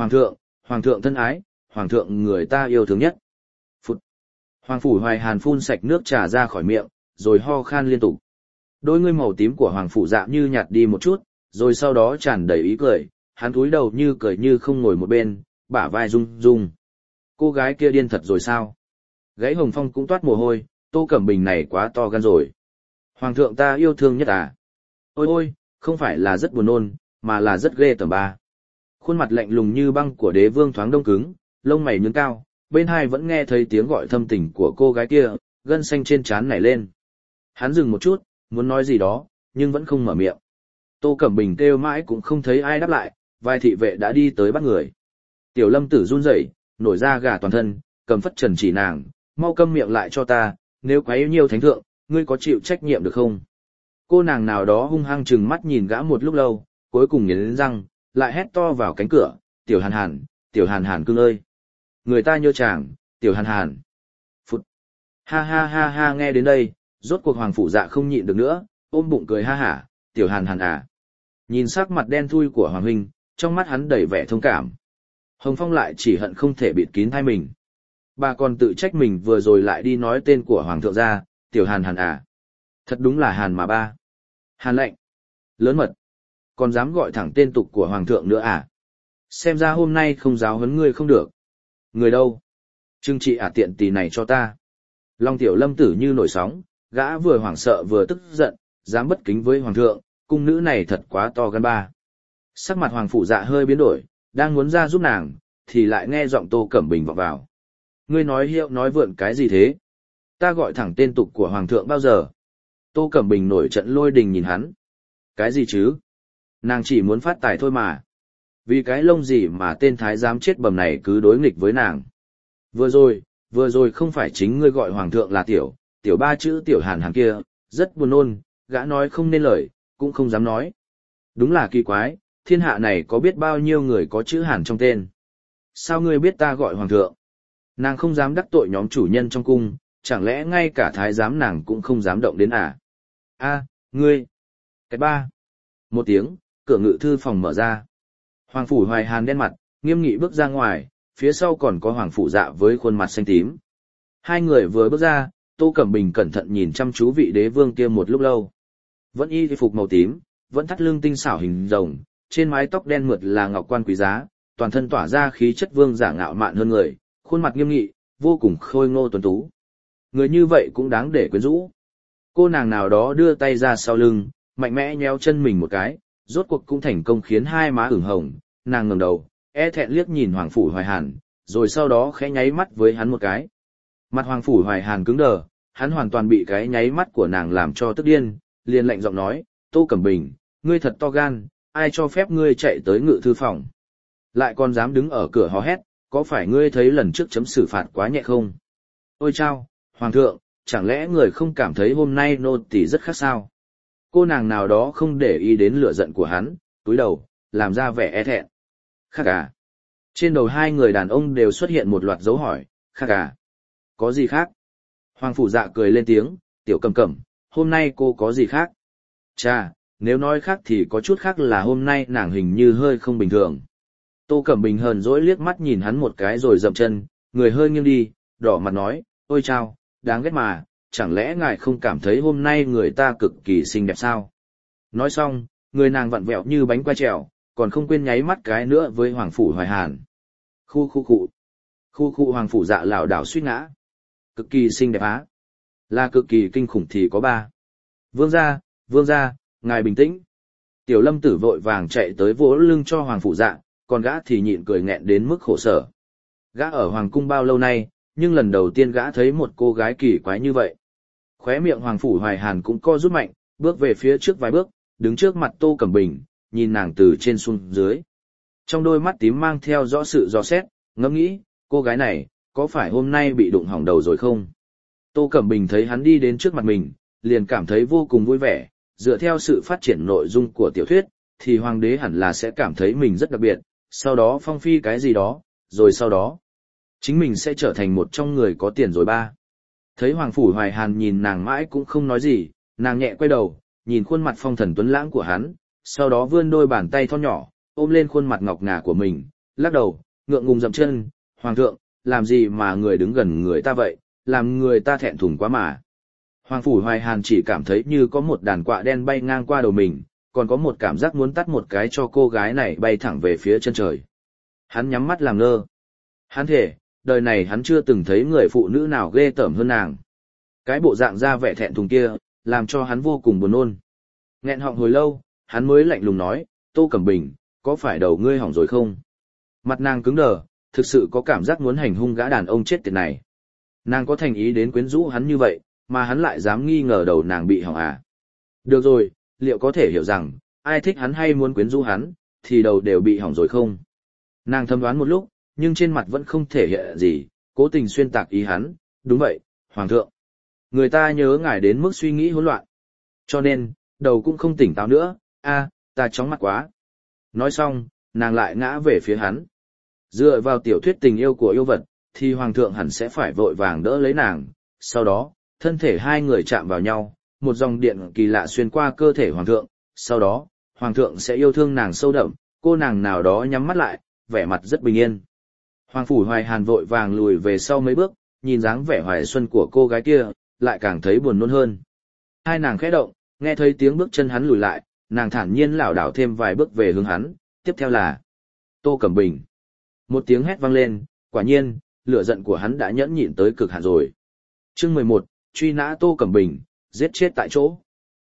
hoàng thượng thân ái, hoàng thượng người ta yêu thương nhất. Phụt. Hoàng phủ Hoài Hàn phun sạch nước trà ra khỏi miệng, rồi ho khan liên tục. Đôi ngươi màu tím của hoàng phủ Dạ như nhạt đi một chút, rồi sau đó tràn đầy ý cười, hắn cúi đầu như cười như không ngồi một bên, bả vai rung rung. Cô gái kia điên thật rồi sao? Gáy Hồng Phong cũng toát mồ hôi, Tô Cẩm Bình này quá to gan rồi. Hoàng thượng ta yêu thương nhất à? Ôi ôi, không phải là rất buồn nôn, mà là rất ghê tởm ba. Khuôn mặt lạnh lùng như băng của đế vương thoáng đông cứng, lông mày nhướng cao, bên hai vẫn nghe thấy tiếng gọi thâm tình của cô gái kia, gân xanh trên trán nảy lên. Hắn dừng một chút, muốn nói gì đó, nhưng vẫn không mở miệng. Tô Cẩm Bình kêu mãi cũng không thấy ai đáp lại, vài thị vệ đã đi tới bắt người. Tiểu Lâm Tử run rẩy, nổi da gà toàn thân, cầm phất trần chỉ nàng, mau câm miệng lại cho ta, nếu quấy nhiều thánh thượng, ngươi có chịu trách nhiệm được không? Cô nàng nào đó hung hăng trừng mắt nhìn gã một lúc lâu, cuối cùng nghiến răng, lại hét to vào cánh cửa, tiểu Hàn Hàn cưng ơi. Người ta nhớ chàng, tiểu Hàn Hàn. Phụt. Ha ha ha ha nghe đến đây, rốt cuộc hoàng phủ Dạ không nhịn được nữa, ôm bụng cười ha hả, tiểu Hàn Hàn à. Nhìn sắc mặt đen thui của hoàng huynh, trong mắt hắn đầy vẻ thông cảm. Hồng Phong lại chỉ hận không thể bịt kín tai mình. Bà còn tự trách mình vừa rồi lại đi nói tên của hoàng thượng ra, tiểu Hàn Hàn à. Thật đúng là Hàn mà ba. Hàn lệnh. Lớn mật. Còn dám gọi thẳng tên tục của hoàng thượng nữa à? Xem ra hôm nay không giáo huấn ngươi không được. Người đâu? Trưng trị tiện tỳ này cho ta. Long Tiểu Lâm Tử như nổi sóng, gã vừa hoảng sợ vừa tức giận, dám bất kính với hoàng thượng, cung nữ này thật quá to gan ba. Sắc mặt hoàng phủ Dạ hơi biến đổi, đang muốn ra giúp nàng, thì lại nghe giọng Tô Cẩm Bình vọng vào. Ngươi nói hiệu nói vượn cái gì thế? Ta gọi thẳng tên tục của hoàng thượng bao giờ? Tô Cẩm Bình nổi trận lôi đình nhìn hắn. Cái gì chứ? Nàng chỉ muốn phát tài thôi mà. Vì cái lông gì mà tên thái giám chết bầm này cứ đối nghịch với nàng. Vừa rồi không phải chính ngươi gọi hoàng thượng là tiểu ba chữ tiểu Hàn Hàn kia, rất buồn nôn, gã nói không nên lời, cũng không dám nói. Đúng là kỳ quái, thiên hạ này có biết bao nhiêu người có chữ Hàn trong tên. Sao ngươi biết ta gọi hoàng thượng? Nàng không dám đắc tội nhóm chủ nhân trong cung, chẳng lẽ ngay cả thái giám nàng cũng không dám động đến à? Ngươi! Cái ba! Một tiếng, cửa ngự thư phòng mở ra. Hoàng phủ Hoài Hàn đen mặt, nghiêm nghị bước ra ngoài, phía sau còn có hoàng phủ Dạ với khuôn mặt xanh tím. Hai người vừa bước ra, Tô Cẩm Bình cẩn thận nhìn chăm chú vị đế vương kia một lúc lâu. Vẫn y phục màu tím, vẫn thắt lưng tinh xảo hình rồng, trên mái tóc đen mượt là ngọc quan quý giá, toàn thân tỏa ra khí chất vương giả ngạo mạn hơn người, khuôn mặt nghiêm nghị, vô cùng khôi ngô tuấn tú. Người như vậy cũng đáng để quyến rũ. Cô nàng nào đó đưa tay ra sau lưng, mạnh mẽ nhéo chân mình một cái, rốt cuộc cũng thành công khiến hai má ửng hồng, nàng ngẩng đầu, e thẹn liếc nhìn Hoàng phủ Hoài Hàn, rồi sau đó khẽ nháy mắt với hắn một cái. Mặt Hoàng phủ Hoài Hàn cứng đờ, hắn hoàn toàn bị cái nháy mắt của nàng làm cho tức điên, liền lạnh giọng nói, Tô Cẩm Bình, ngươi thật to gan, ai cho phép ngươi chạy tới ngự thư phòng? Lại còn dám đứng ở cửa hò hét, có phải ngươi thấy lần trước chấm xử phạt quá nhẹ không? Ôi chao, Hoàng thượng, chẳng lẽ người không cảm thấy hôm nay nô tỳ rất khác sao? Cô nàng nào đó không để ý đến lửa giận của hắn, túi đầu, làm ra vẻ e thẹn. Khác à? Trên đầu hai người đàn ông đều xuất hiện một loạt dấu hỏi, khác à? Có gì khác? Hoàng phủ Dạ cười lên tiếng, tiểu Cẩm Cẩm, hôm nay cô có gì khác? Chà, nếu nói khác thì có chút khác là hôm nay nàng hình như hơi không bình thường. Tô Cẩm Bình hờn dỗi liếc mắt nhìn hắn một cái rồi dậm chân, người hơi nghiêng đi, đỏ mặt nói, ôi chao, đáng ghét mà, chẳng lẽ ngài không cảm thấy hôm nay người ta cực kỳ xinh đẹp sao? Nói xong, người nàng vặn vẹo như bánh qua trèo, còn không quên nháy mắt cái nữa với Hoàng phủ Hoài Hàn. Khu Hoàng phủ Dạ lảo đảo suýt ngã. Cực kỳ xinh đẹp á. Là cực kỳ kinh khủng thì có ba. Vương gia, ngài bình tĩnh. Tiểu Lâm Tử vội vàng chạy tới vỗ lưng cho Hoàng Phủ Dạ, còn gã thì nhịn cười nghẹn đến mức khổ sở. Gã ở Hoàng Cung bao lâu nay, nhưng lần đầu tiên gã thấy một cô gái kỳ quái như vậy. Khóe miệng Hoàng Phủ Hoài Hàn cũng co rút mạnh, bước về phía trước vài bước, đứng trước mặt Tô Cẩm Bình, nhìn nàng từ trên xuống dưới. Trong đôi mắt tím mang theo rõ sự dò xét, ngẫm nghĩ, cô gái này, có phải hôm nay bị đụng hỏng đầu rồi không? Tô Cẩm Bình thấy hắn đi đến trước mặt mình, liền cảm thấy vô cùng vui vẻ, dựa theo sự phát triển nội dung của tiểu thuyết, thì hoàng đế hẳn là sẽ cảm thấy mình rất đặc biệt, sau đó phong phi cái gì đó, rồi sau đó, chính mình sẽ trở thành một trong người có tiền rồi ba. Thấy Hoàng Phủ Hoài Hàn nhìn nàng mãi cũng không nói gì, nàng nhẹ quay đầu, nhìn khuôn mặt phong thần tuấn lãng của hắn, sau đó vươn đôi bàn tay thon nhỏ, ôm lên khuôn mặt ngọc ngà của mình, lắc đầu, ngượng ngùng dậm chân, Hoàng thượng, làm gì mà người đứng gần người ta vậy, làm người ta thẹn thùng quá mà. Hoàng Phủ Hoài Hàn chỉ cảm thấy như có một đàn quạ đen bay ngang qua đầu mình, còn có một cảm giác muốn tắt một cái cho cô gái này bay thẳng về phía chân trời. Hắn nhắm mắt làm ngơ. Hắn thể, đời này hắn chưa từng thấy người phụ nữ nào ghê tởm hơn nàng. Cái bộ dạng ra vẻ thẹn thùng kia, làm cho hắn vô cùng buồn nôn. Nghẹn họng hồi lâu, hắn mới lạnh lùng nói, Tô Cẩm Bình, có phải đầu ngươi hỏng rồi không? Mặt nàng cứng đờ, thực sự có cảm giác muốn hành hung gã đàn ông chết tiệt này. Nàng có thành ý đến quyến rũ hắn như vậy, mà hắn lại dám nghi ngờ đầu nàng bị hỏng à? Được rồi, liệu có thể hiểu rằng, ai thích hắn hay muốn quyến rũ hắn, thì đầu đều bị hỏng rồi không? Nàng thầm đoán một lúc, nhưng trên mặt vẫn không thể hiện gì, cố tình xuyên tạc ý hắn, đúng vậy, Hoàng thượng. Người ta nhớ ngài đến mức suy nghĩ hỗn loạn. Cho nên, đầu cũng không tỉnh táo nữa, ta chóng mặt quá. Nói xong, nàng lại ngã về phía hắn. Dựa vào tiểu thuyết tình yêu của yêu vật, thì Hoàng thượng hẳn sẽ phải vội vàng đỡ lấy nàng. Sau đó, thân thể hai người chạm vào nhau, một dòng điện kỳ lạ xuyên qua cơ thể Hoàng thượng. Sau đó, Hoàng thượng sẽ yêu thương nàng sâu đậm, cô nàng nào đó nhắm mắt lại, vẻ mặt rất bình yên. Hoàng Phủ Hoài Hàn vội vàng lùi về sau mấy bước, nhìn dáng vẻ hoài xuân của cô gái kia, lại càng thấy buồn nôn hơn. Hai nàng khẽ động, nghe thấy tiếng bước chân hắn lùi lại, nàng thản nhiên lảo đảo thêm vài bước về hướng hắn, tiếp theo là Tô Cẩm Bình. Một tiếng hét vang lên, quả nhiên, lửa giận của hắn đã nhẫn nhịn tới cực hạn rồi. Chương 11, truy nã Tô Cẩm Bình, giết chết tại chỗ.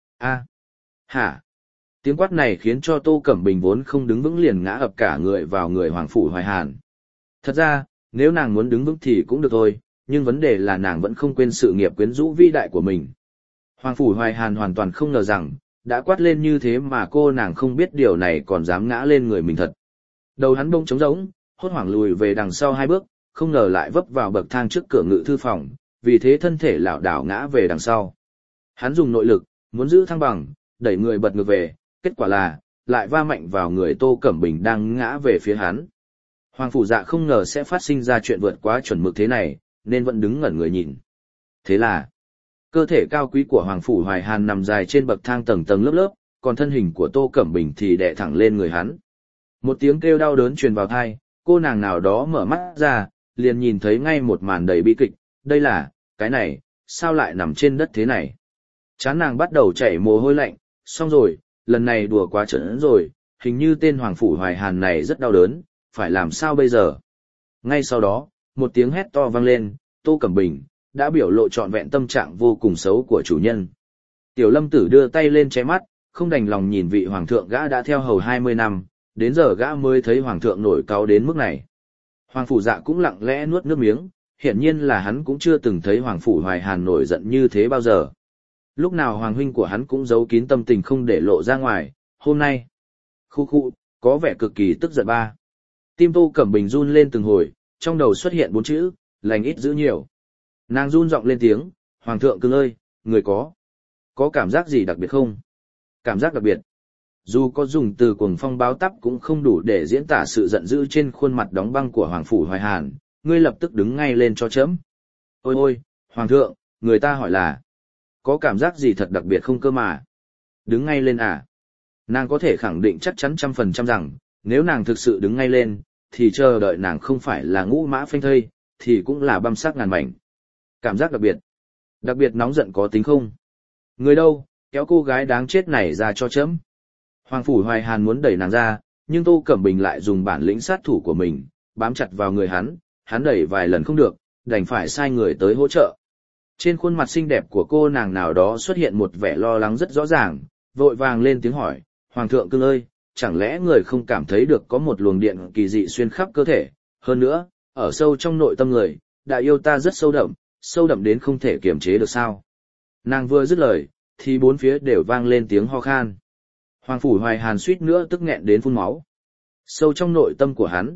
Hả? Tiếng quát này khiến cho Tô Cẩm Bình vốn không đứng vững liền ngã ập cả người vào người Hoàng Phủ Hoài Hàn. Thật ra, nếu nàng muốn đứng vững thì cũng được thôi, nhưng vấn đề là nàng vẫn không quên sự nghiệp quyến rũ vĩ đại của mình. Hoàng Phủ Hoài Hàn hoàn toàn không ngờ rằng, đã quát lên như thế mà cô nàng không biết điều này còn dám ngã lên người mình thật. Đầu hắn bỗng trống rỗng, hốt hoảng lùi về đằng sau hai bước, không ngờ lại vấp vào bậc thang trước cửa ngự thư phòng, vì thế thân thể lảo đảo ngã về đằng sau. Hắn dùng nội lực, muốn giữ thăng bằng, đẩy người bật ngược về, kết quả là, lại va mạnh vào người Tô Cẩm Bình đang ngã về phía hắn. Hoàng Phủ Dạ không ngờ sẽ phát sinh ra chuyện vượt quá chuẩn mực thế này, nên vẫn đứng ngẩn người nhìn. Thế là, cơ thể cao quý của Hoàng Phủ Hoài Hàn nằm dài trên bậc thang tầng tầng lớp lớp, còn thân hình của Tô Cẩm Bình thì đè thẳng lên người hắn. Một tiếng kêu đau đớn truyền vào tai, cô nàng nào đó mở mắt ra, liền nhìn thấy ngay một màn đầy bi kịch, đây là, cái này, sao lại nằm trên đất thế này? Trán nàng bắt đầu chảy mồ hôi lạnh, xong rồi, lần này đùa quá trớn rồi, hình như tên Hoàng Phủ Hoài Hàn này rất đau đớn, phải làm sao bây giờ? Ngay sau đó, một tiếng hét to vang lên, Tô Cẩm Bình đã biểu lộ trọn vẹn tâm trạng vô cùng xấu của chủ nhân. Tiểu Lâm Tử đưa tay lên che mắt, không đành lòng nhìn vị hoàng thượng gã đã theo hầu 20 năm, đến giờ gã mới thấy hoàng thượng nổi cáu đến mức này. Hoàng Phủ Dạ cũng lặng lẽ nuốt nước miếng, hiển nhiên là hắn cũng chưa từng thấy Hoàng Phủ Hoài Hàn nổi giận như thế bao giờ. Lúc nào hoàng huynh của hắn cũng giấu kín tâm tình không để lộ ra ngoài, hôm nay, có vẻ cực kỳ tức giận ba. Tim Tô Cẩm Bình run lên từng hồi, trong đầu xuất hiện 4 chữ, lành ít giữ nhiều. Nàng run giọng lên tiếng, Hoàng thượng cưng ơi, người có cảm giác gì đặc biệt không? Cảm giác đặc biệt. Dù có dùng từ cuồng phong báo táp cũng không đủ để diễn tả sự giận dữ trên khuôn mặt đóng băng của Hoàng Phủ Hoài Hàn, ngươi lập tức đứng ngay lên cho chấm. Ôi ôi, Hoàng thượng, người ta hỏi là, có cảm giác gì thật đặc biệt không cơ mà? Đứng ngay lên à? Nàng có thể khẳng định chắc chắn 100% rằng, nếu nàng thực sự đứng ngay lên, thì chờ đợi nàng không phải là ngũ mã phanh thây, thì cũng là băm xác ngàn mảnh. Cảm giác đặc biệt nóng giận có tính không? Người đâu, kéo cô gái đáng chết này ra cho chấm. Hoàng Phủ Hoài Hàn muốn đẩy nàng ra, nhưng Tô Cẩm Bình lại dùng bản lĩnh sát thủ của mình, bám chặt vào người hắn đẩy vài lần không được, đành phải sai người tới hỗ trợ. Trên khuôn mặt xinh đẹp của cô nàng nào đó xuất hiện một vẻ lo lắng rất rõ ràng, vội vàng lên tiếng hỏi, Hoàng thượng cưng ơi, chẳng lẽ người không cảm thấy được có một luồng điện kỳ dị xuyên khắp cơ thể, hơn nữa, ở sâu trong nội tâm người, đã yêu ta rất sâu đậm đến không thể kiềm chế được sao. Nàng vừa dứt lời, thì bốn phía đều vang lên tiếng ho khan. Hoàng Phủ Hoài Hàn suýt nữa tức nghẹn đến phun máu. Sâu trong nội tâm của hắn,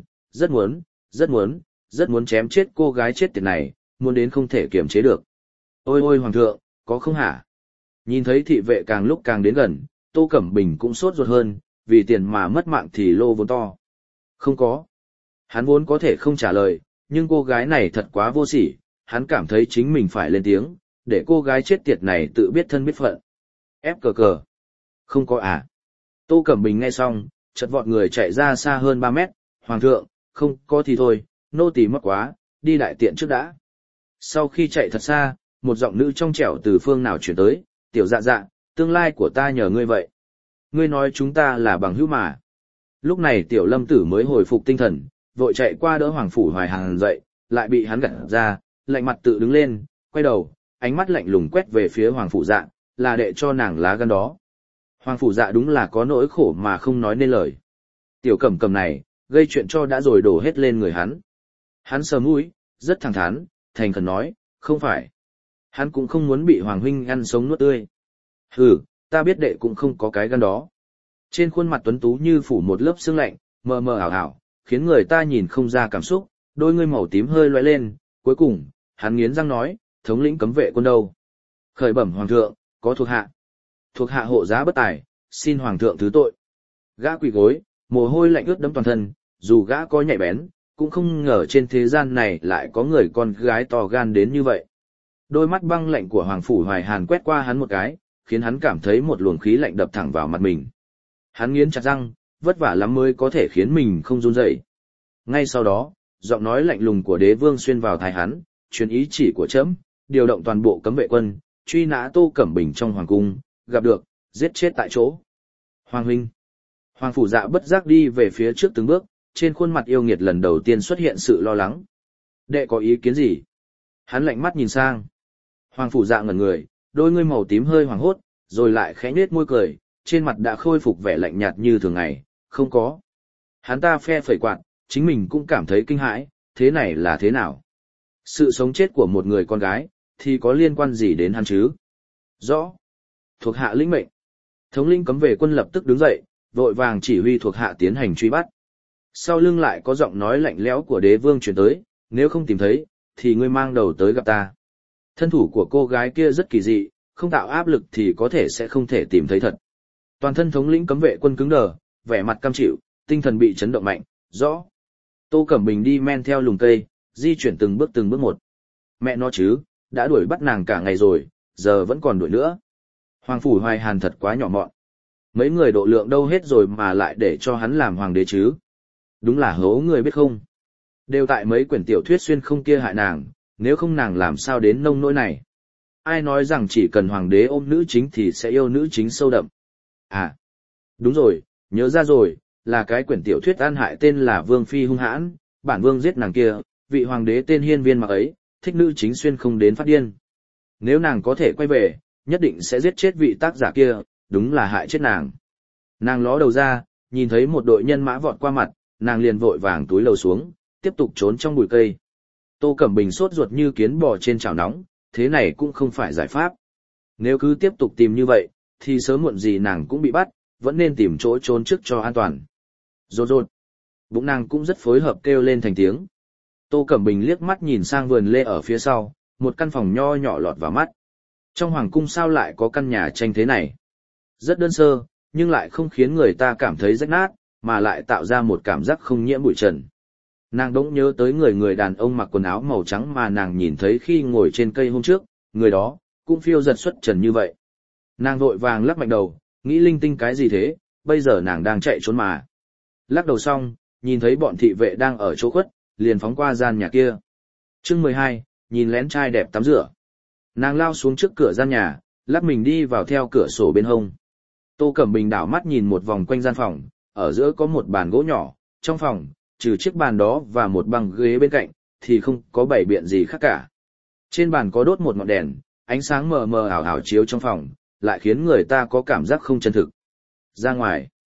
rất muốn chém chết cô gái chết tiệt này, muốn đến không thể kiềm chế được. Ôi ôi Hoàng thượng, có không hả? Nhìn thấy thị vệ càng lúc càng đến gần, Tô Cẩm Bình cũng sốt ruột hơn, vì tiền mà mất mạng thì lô vốn to. Không có. Hắn vốn có thể không trả lời, nhưng cô gái này thật quá vô sỉ, hắn cảm thấy chính mình phải lên tiếng, để cô gái chết tiệt này tự biết thân biết phận. Ép cờ cờ. Không có à. Tô Cẩm Bình nghe xong, chợt vọt người chạy ra xa hơn 3 mét. Hoàng thượng, không có thì thôi, nô tỳ mất quá, đi đại tiện trước đã. Sau khi chạy thật xa, một giọng nữ trong trẻo từ phương nào chuyển tới, tiểu dạ dạ, tương lai của ta nhờ ngươi vậy. Ngươi nói chúng ta là bằng hữu mà. Lúc này tiểu lâm tử mới hồi phục tinh thần, vội chạy qua đỡ Hoàng Phủ Hoài Hàn dậy, lại bị hắn gạt ra, lạnh mặt tự đứng lên, quay đầu, ánh mắt lạnh lùng quét về phía Hoàng Phủ Dạ, là đệ cho nàng lá gan đó. Hoàng Phủ Dạ đúng là có nỗi khổ mà không nói nên lời. Tiểu Cẩm Cẩm này, gây chuyện cho đã rồi đổ hết lên người hắn. Hắn sờ mũi, rất thẳng thắn, thành khẩn nói, không phải. Hắn cũng không muốn bị Hoàng huynh ăn sống nuốt tươi. Hừ, ta biết đệ cũng không có cái gan đó. Trên khuôn mặt tuấn tú như phủ một lớp sương lạnh, mờ mờ ảo ảo, khiến người ta nhìn không ra cảm xúc, đôi ngươi màu tím hơi lóe lên, cuối cùng, hắn nghiến răng nói, thống lĩnh cấm vệ quân đâu? Khởi bẩm Hoàng thượng, có thuộc hạ. Thuộc hạ hộ giá bất tài, xin Hoàng thượng thứ tội. Gã quỳ gối, mồ hôi lạnh ướt đẫm toàn thân, dù gã có nhạy bén, cũng không ngờ trên thế gian này lại có người con gái to gan đến như vậy. Đôi mắt băng lạnh của Hoàng Phủ Hoài Hàn quét qua hắn một cái, khiến hắn cảm thấy một luồng khí lạnh đập thẳng vào mặt mình. Hắn nghiến chặt răng, vất vả lắm mới có thể khiến mình không run rẩy. Ngay sau đó, giọng nói lạnh lùng của đế vương xuyên vào tai hắn, truyền ý chỉ của trẫm, điều động toàn bộ cấm vệ quân, truy nã Tô Cẩm Bình trong hoàng cung, gặp được, giết chết tại chỗ. Hoàng huynh. Hoàng Phủ Dạ bất giác đi về phía trước từng bước, trên khuôn mặt yêu nghiệt lần đầu tiên xuất hiện sự lo lắng. Đệ có ý kiến gì? Hắn lạnh mắt nhìn sang. Hoàng Phủ Dạ ngẩn người, đôi ngươi màu tím hơi hoảng hốt, rồi lại khẽ nhếch môi cười, trên mặt đã khôi phục vẻ lạnh nhạt như thường ngày, không có. Hắn ta phe phẩy quạt, chính mình cũng cảm thấy kinh hãi, thế này là thế nào? Sự sống chết của một người con gái, thì có liên quan gì đến hắn chứ? Rõ. Thuộc hạ lĩnh mệnh. Thống lĩnh cấm vệ quân lập tức đứng dậy, vội vàng chỉ huy thuộc hạ tiến hành truy bắt. Sau lưng lại có giọng nói lạnh lẽo của đế vương truyền tới, nếu không tìm thấy, thì ngươi mang đầu tới gặp ta. Thân thủ của cô gái kia rất kỳ dị, không tạo áp lực thì có thể sẽ không thể tìm thấy thật. Toàn thân thống lĩnh cấm vệ quân cứng đờ, vẻ mặt cam chịu, tinh thần bị chấn động mạnh, rõ. Tô Cẩm Bình đi men theo lùm cây, di chuyển từng bước một. Mẹ nó chứ, đã đuổi bắt nàng cả ngày rồi, giờ vẫn còn đuổi nữa. Hoàng Phủ Hoài Hàn thật quá nhỏ mọn. Mấy người độ lượng đâu hết rồi mà lại để cho hắn làm hoàng đế chứ. Đúng là hố người biết không. Đều tại mấy quyển tiểu thuyết xuyên không kia hại nàng, nếu không nàng làm sao đến nông nỗi này. Ai nói rằng chỉ cần hoàng đế ôm nữ chính thì sẽ yêu nữ chính sâu đậm. À, đúng rồi, nhớ ra rồi, là cái quyển tiểu thuyết an hại tên là Vương Phi hung hãn, bản vương giết nàng kia, vị hoàng đế tên Hiên Viên Mặc ấy, thích nữ chính xuyên không đến phát điên. Nếu nàng có thể quay về, nhất định sẽ giết chết vị tác giả kia, đúng là hại chết nàng. Nàng ló đầu ra, nhìn thấy một đội nhân mã vọt qua mặt, nàng liền vội vàng túi lầu xuống, tiếp tục trốn trong bụi cây. Tô Cẩm Bình sốt ruột như kiến bò trên chảo nóng, thế này cũng không phải giải pháp. Nếu cứ tiếp tục tìm như vậy, thì sớm muộn gì nàng cũng bị bắt, vẫn nên tìm chỗ trốn trước cho an toàn. Rột rột. Bụng nàng cũng rất phối hợp kêu lên thành tiếng. Tô Cẩm Bình liếc mắt nhìn sang vườn lê ở phía sau, một căn phòng nho nhỏ lọt vào mắt. Trong hoàng cung sao lại có căn nhà tranh thế này? Rất đơn sơ, nhưng lại không khiến người ta cảm thấy rách nát, mà lại tạo ra một cảm giác không nhiễm bụi trần. Nàng đỗng nhớ tới người đàn ông mặc quần áo màu trắng mà nàng nhìn thấy khi ngồi trên cây hôm trước, người đó, cũng phiêu giật xuất trần như vậy. Nàng vội vàng lắc mạnh đầu, nghĩ linh tinh cái gì thế, bây giờ nàng đang chạy trốn mà. Lắc đầu xong, nhìn thấy bọn thị vệ đang ở chỗ khuất, liền phóng qua gian nhà kia. Chương 12, nhìn lén trai đẹp tắm rửa. Nàng lao xuống trước cửa gian nhà, lắc mình đi vào theo cửa sổ bên hông. Tô Cẩm Bình đảo mắt nhìn một vòng quanh gian phòng, ở giữa có một bàn gỗ nhỏ, trong phòng, trừ chiếc bàn đó và một băng ghế bên cạnh, thì không có bày biện gì khác cả. Trên bàn có đốt một ngọn đèn, ánh sáng mờ mờ ảo ảo chiếu trong phòng, lại khiến người ta có cảm giác không chân thực. Ra ngoài,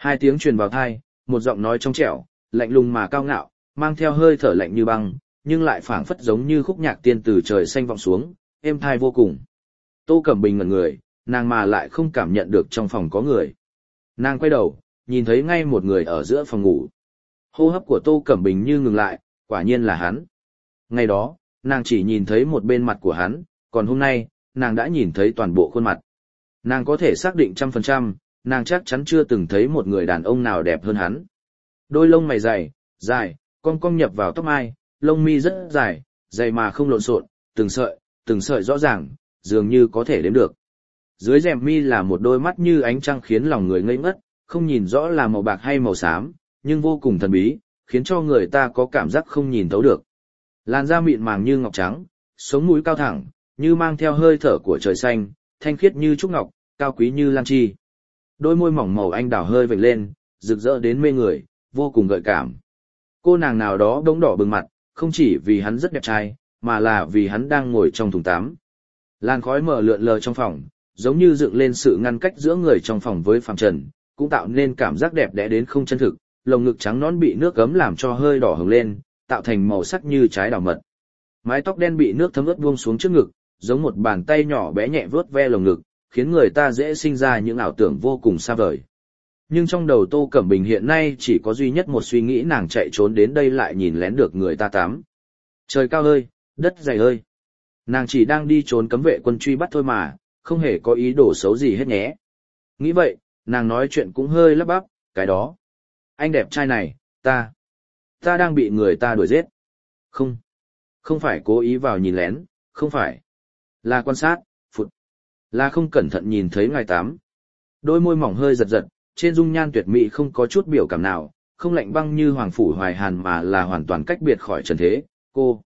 Hai tiếng truyền vào tai, một giọng nói trong trẻo, lạnh lùng mà cao ngạo, mang theo hơi thở lạnh như băng, nhưng lại phảng phất giống như khúc nhạc tiên từ trời xanh vọng xuống, êm tai vô cùng. Tô Cẩm Bình ngẩn người, nàng mà lại không cảm nhận được trong phòng có người. Nàng quay đầu, nhìn thấy ngay một người ở giữa phòng ngủ. Hô hấp của Tô Cẩm Bình như ngừng lại, quả nhiên là hắn. Ngày đó, nàng chỉ nhìn thấy một bên mặt của hắn, còn hôm nay, nàng đã nhìn thấy toàn bộ khuôn mặt. Nàng có thể xác định 100%, nàng chắc chắn chưa từng thấy một người đàn ông nào đẹp hơn hắn. Đôi lông mày dày, dài, cong cong nhập vào tóc mai, lông mi rất dài, dày mà không lộn xộn, từng sợi rõ ràng, dường như có thể đếm được. Dưới rèm mi là một đôi mắt như ánh trăng khiến lòng người ngây ngất, không nhìn rõ là màu bạc hay màu xám, nhưng vô cùng thần bí, khiến cho người ta có cảm giác không nhìn thấu được. Làn da mịn màng như ngọc trắng, sống mũi cao thẳng, như mang theo hơi thở của trời xanh, thanh khiết như trúc ngọc, cao quý như lan chi. Đôi môi mỏng màu anh đào hơi vểnh lên, rực rỡ đến mê người, vô cùng gợi cảm. Cô nàng nào đó bỗng đỏ bừng mặt, không chỉ vì hắn rất đẹp trai, mà là vì hắn đang ngồi trong thùng tắm. Làn khói mờ lượn lờ trong phòng, giống như dựng lên sự ngăn cách giữa người trong phòng với phàm trần, cũng tạo nên cảm giác đẹp đẽ đến không chân thực. Lồng ngực trắng nõn bị nước ấm làm cho hơi đỏ hồng lên, tạo thành màu sắc như trái đào mật. Mái tóc đen bị nước thấm ướt buông xuống trước ngực, giống một bàn tay nhỏ bé nhẹ vuốt ve lồng ngực, khiến người ta dễ sinh ra những ảo tưởng vô cùng xa vời. Nhưng trong đầu Tô Cẩm Bình hiện nay chỉ có duy nhất một suy nghĩ, nàng chạy trốn đến đây lại nhìn lén được người ta tắm. Trời cao ơi, đất dày ơi. Nàng chỉ đang đi trốn cấm vệ quân truy bắt thôi mà, không hề có ý đồ xấu gì hết nhé. Nghĩ vậy, nàng nói chuyện cũng hơi lắp bắp, cái đó. Anh đẹp trai này, ta đang bị người ta đuổi giết. Không phải cố ý vào nhìn lén, không phải. Là quan sát, là không cẩn thận nhìn thấy ngài tắm. Đôi môi mỏng hơi giật giật, trên dung nhan tuyệt mỹ không có chút biểu cảm nào, không lạnh băng như Hoàng Phủ Hoài Hàn mà là hoàn toàn cách biệt khỏi trần thế. Cô!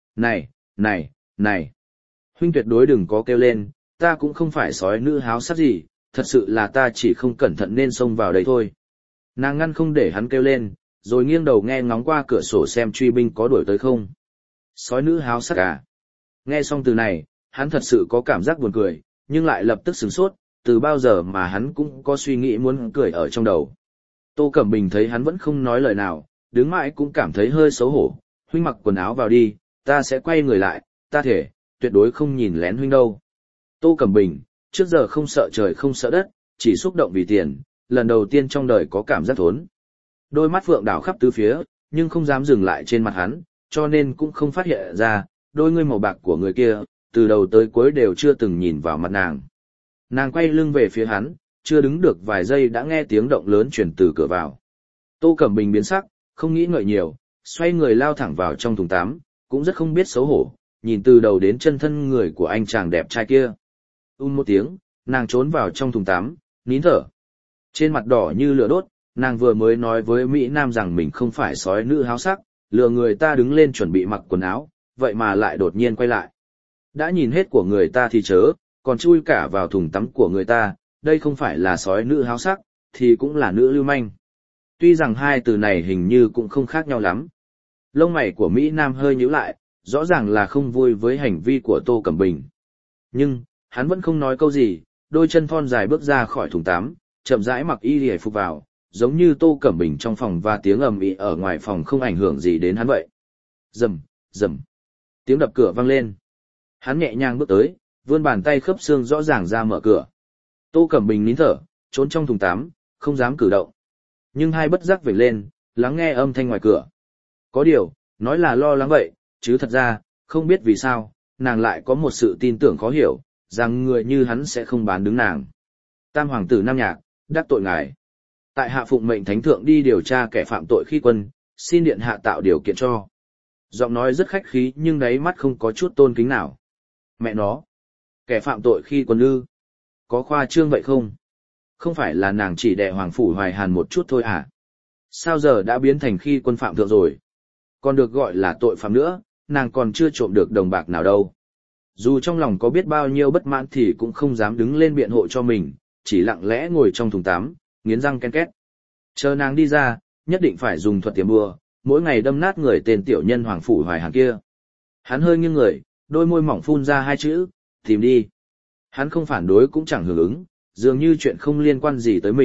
Này! Huynh tuyệt đối đừng có kêu lên, ta cũng không phải sói nữ háo sắc gì, thật sự là ta chỉ không cẩn thận nên xông vào đây thôi. Nàng ngăn không để hắn kêu lên, rồi nghiêng đầu nghe ngóng qua cửa sổ xem truy binh có đuổi tới không. Sói nữ háo sắc à? Nghe xong từ này, hắn thật sự có cảm giác buồn cười, nhưng lại lập tức sửng sốt, từ bao giờ mà hắn cũng có suy nghĩ muốn cười ở trong đầu. Tô Cẩm Bình thấy hắn vẫn không nói lời nào, đứng mãi cũng cảm thấy hơi xấu hổ. Huynh mặc quần áo vào đi, ta sẽ quay người lại, ta thể, tuyệt đối không nhìn lén huynh đâu. Tô Cẩm Bình, trước giờ không sợ trời không sợ đất, chỉ xúc động vì tiền, lần đầu tiên trong đời có cảm giác thốn. Đôi mắt phượng đảo khắp tứ phía, nhưng không dám dừng lại trên mặt hắn, cho nên cũng không phát hiện ra, đôi ngươi màu bạc của người kia, từ đầu tới cuối đều chưa từng nhìn vào mặt nàng. Nàng quay lưng về phía hắn, chưa đứng được vài giây đã nghe tiếng động lớn chuyển từ cửa vào. Tô Cẩm Bình biến sắc, không nghĩ ngợi nhiều, xoay người lao thẳng vào trong thùng tắm, cũng rất không biết xấu hổ, nhìn từ đầu đến chân thân người của anh chàng đẹp trai kia. Một tiếng, nàng trốn vào trong thùng tắm, nín thở. Trên mặt đỏ như lửa đốt, nàng vừa mới nói với Mỹ Nam rằng mình không phải sói nữ háo sắc, lừa người ta đứng lên chuẩn bị mặc quần áo, vậy mà lại đột nhiên quay lại. Đã nhìn hết của người ta thì chớ, còn chui cả vào thùng tắm của người ta, đây không phải là sói nữ háo sắc, thì cũng là nữ lưu manh. Tuy rằng hai từ này hình như cũng không khác nhau lắm. Lông mày của Mỹ Nam hơi nhíu lại, rõ ràng là không vui với hành vi của Tô Cẩm Bình. Nhưng, hắn vẫn không nói câu gì, đôi chân thon dài bước ra khỏi thùng tắm, chậm rãi mặc y hề phục vào, giống như Tô Cẩm Bình trong phòng và tiếng ầm ĩ ở ngoài phòng không ảnh hưởng gì đến hắn vậy. Rầm, rầm. Tiếng đập cửa vang lên. Hắn nhẹ nhàng bước tới, vươn bàn tay khớp xương rõ ràng ra mở cửa. Tô Cẩm Bình nín thở, trốn trong thùng tắm, không dám cử động. Nhưng hai bất giác vểnh lên, lắng nghe âm thanh ngoài cửa. Có điều, nói là lo lắng vậy, chứ thật ra, không biết vì sao, nàng lại có một sự tin tưởng khó hiểu, rằng người như hắn sẽ không bán đứng nàng. Tam hoàng tử Nam Nhạc, đắc tội ngài. Tại hạ phụng mệnh thánh thượng đi điều tra kẻ phạm tội khi quân, xin điện hạ tạo điều kiện cho. Giọng nói rất khách khí nhưng đáy mắt không có chút tôn kính nào. Mẹ nó, kẻ phạm tội khi quân ư? Có khoa trương vậy không? Không phải là nàng chỉ đè Hoàng Phủ Hoài Hàn một chút thôi à? Sao giờ đã biến thành khi quân phạm thượng rồi? Còn được gọi là tội phạm nữa, nàng còn chưa trộm được đồng bạc nào đâu. Dù trong lòng có biết bao nhiêu bất mãn thì cũng không dám đứng lên biện hộ cho mình, chỉ lặng lẽ ngồi trong thùng tắm, nghiến răng ken két. Chờ nàng đi ra, nhất định phải dùng thuật tiềm bùa, mỗi ngày đâm nát người tên tiểu nhân Hoàng Phủ Hoài Hàn kia. Hắn hơi nghiêng người, đôi môi mỏng phun ra hai chữ, tìm đi. Hắn không phản đối cũng chẳng hưởng ứng, dường như chuyện không liên quan gì tới mình,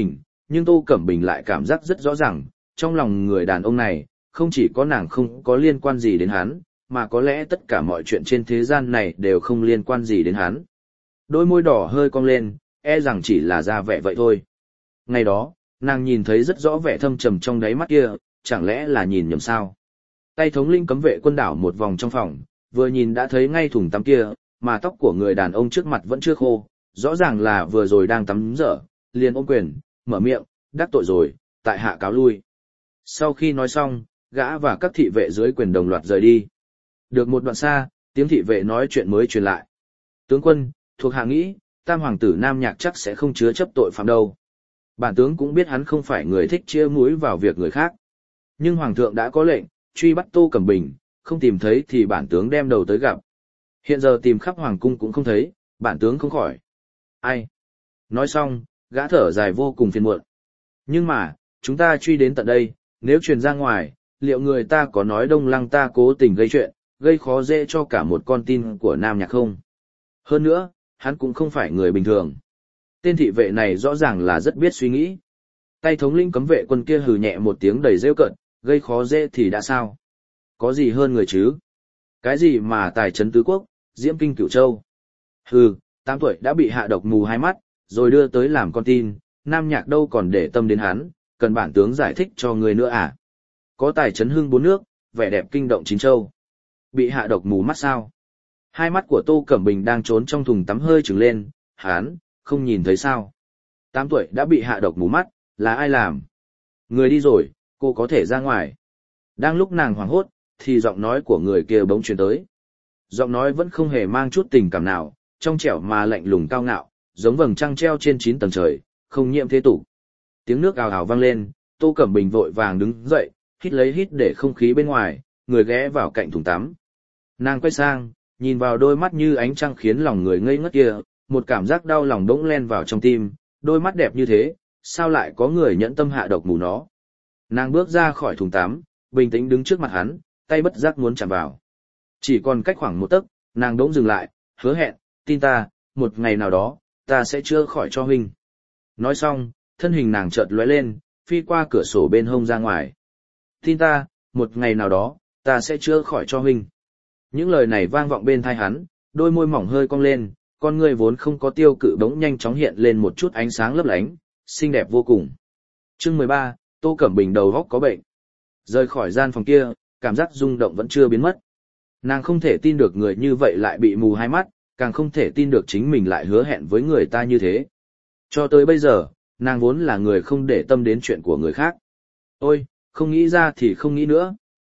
nhưng Tô Cẩm Bình lại cảm giác rất rõ ràng, trong lòng người đàn ông này, không chỉ có nàng không có liên quan gì đến hắn, mà có lẽ tất cả mọi chuyện trên thế gian này đều không liên quan gì đến hắn. Đôi môi đỏ hơi cong lên, e rằng chỉ là ra vẻ vậy thôi. Ngày đó, nàng nhìn thấy rất rõ vẻ thâm trầm trong đáy mắt kia, chẳng lẽ là nhìn nhầm sao? Tay thống lĩnh cấm vệ quân đảo một vòng trong phòng, vừa nhìn đã thấy ngay thùng tắm kia, mà tóc của người đàn ông trước mặt vẫn chưa khô, rõ ràng là vừa rồi đang tắm rửa, liền ôm quyền, mở miệng, đắc tội rồi, tại hạ cáo lui. Sau khi nói xong, gã và các thị vệ dưới quyền đồng loạt rời đi. Được một đoạn xa, tiếng thị vệ nói chuyện mới truyền lại. Tướng quân, thuộc hạ nghĩ, tam hoàng tử Nam Nhạc chắc sẽ không chứa chấp tội phạm đâu. Bản tướng cũng biết hắn không phải người thích chia mũi vào việc người khác. Nhưng hoàng thượng đã có lệnh, truy bắt Tô Cẩm Bình, không tìm thấy thì bản tướng đem đầu tới gặp. Hiện giờ tìm khắp hoàng cung cũng không thấy, bản tướng không khỏi. Ai? Nói xong, gã thở dài vô cùng phiền muộn. Nhưng mà, chúng ta truy đến tận đây, nếu truyền ra ngoài, liệu người ta có nói Đông Lăng ta cố tình gây chuyện, gây khó dễ cho cả một con tin của Nam Nhạc không? Hơn nữa, hắn cũng không phải người bình thường. Tên thị vệ này rõ ràng là rất biết suy nghĩ. Tay thống lĩnh cấm vệ quân kia hừ nhẹ một tiếng đầy rêu cợt, gây khó dễ thì đã sao? Có gì hơn người chứ? Cái gì mà tài trấn tứ quốc, diễm kinh cửu châu? Hừ, 8 tuổi đã bị hạ độc mù hai mắt, rồi đưa tới làm con tin, Nam Nhạc đâu còn để tâm đến hắn, cần bản tướng giải thích cho người nữa à? Có tài trấn hưng 4 nước, vẻ đẹp kinh động 9 châu. Bị hạ độc mù mắt sao? Hai mắt của Tô Cẩm Bình đang trốn trong thùng tắm hơi trừng lên, hắn, không nhìn thấy sao? 8 tuổi đã bị hạ độc mù mắt, là ai làm? Người đi rồi, cô có thể ra ngoài. Đang lúc nàng hoảng hốt, thì giọng nói của người kia bỗng truyền tới. Giọng nói vẫn không hề mang chút tình cảm nào, trong trẻo mà lạnh lùng cao ngạo, giống vầng trăng treo trên 9 tầng trời, không nhiễm thế tục. Tiếng nước ào ào vang lên, Tô Cẩm Bình vội vàng đứng dậy, hít lấy hít để không khí bên ngoài, người ghé vào cạnh thùng tắm. Nàng quay sang, nhìn vào đôi mắt như ánh trăng khiến lòng người ngây ngất kia, một cảm giác đau lòng bỗng len vào trong tim, đôi mắt đẹp như thế, sao lại có người nhẫn tâm hạ độc mù nó. Nàng bước ra khỏi thùng tắm, bình tĩnh đứng trước mặt hắn, tay bất giác muốn chạm vào. Chỉ còn cách khoảng 1 tấc, nàng đỗng dừng lại, hứa hẹn, tin ta, một ngày nào đó, ta sẽ chữa khỏi cho huynh. Nói xong, thân hình nàng chợt lóe lên, phi qua cửa sổ bên hông ra ngoài. Tin ta, một ngày nào đó, ta sẽ chữa khỏi cho huynh. Những lời này vang vọng bên tai hắn, đôi môi mỏng hơi cong lên, con người vốn không có tiêu cự bỗng nhanh chóng hiện lên một chút ánh sáng lấp lánh, xinh đẹp vô cùng. Chương 13, Tô Cẩm Bình đầu óc có bệnh. Rời khỏi gian phòng kia, cảm giác rung động vẫn chưa biến mất. Nàng không thể tin được người như vậy lại bị mù hai mắt, càng không thể tin được chính mình lại hứa hẹn với người ta như thế. Cho tới bây giờ, nàng vốn là người không để tâm đến chuyện của người khác. Ôi, không nghĩ ra thì không nghĩ nữa.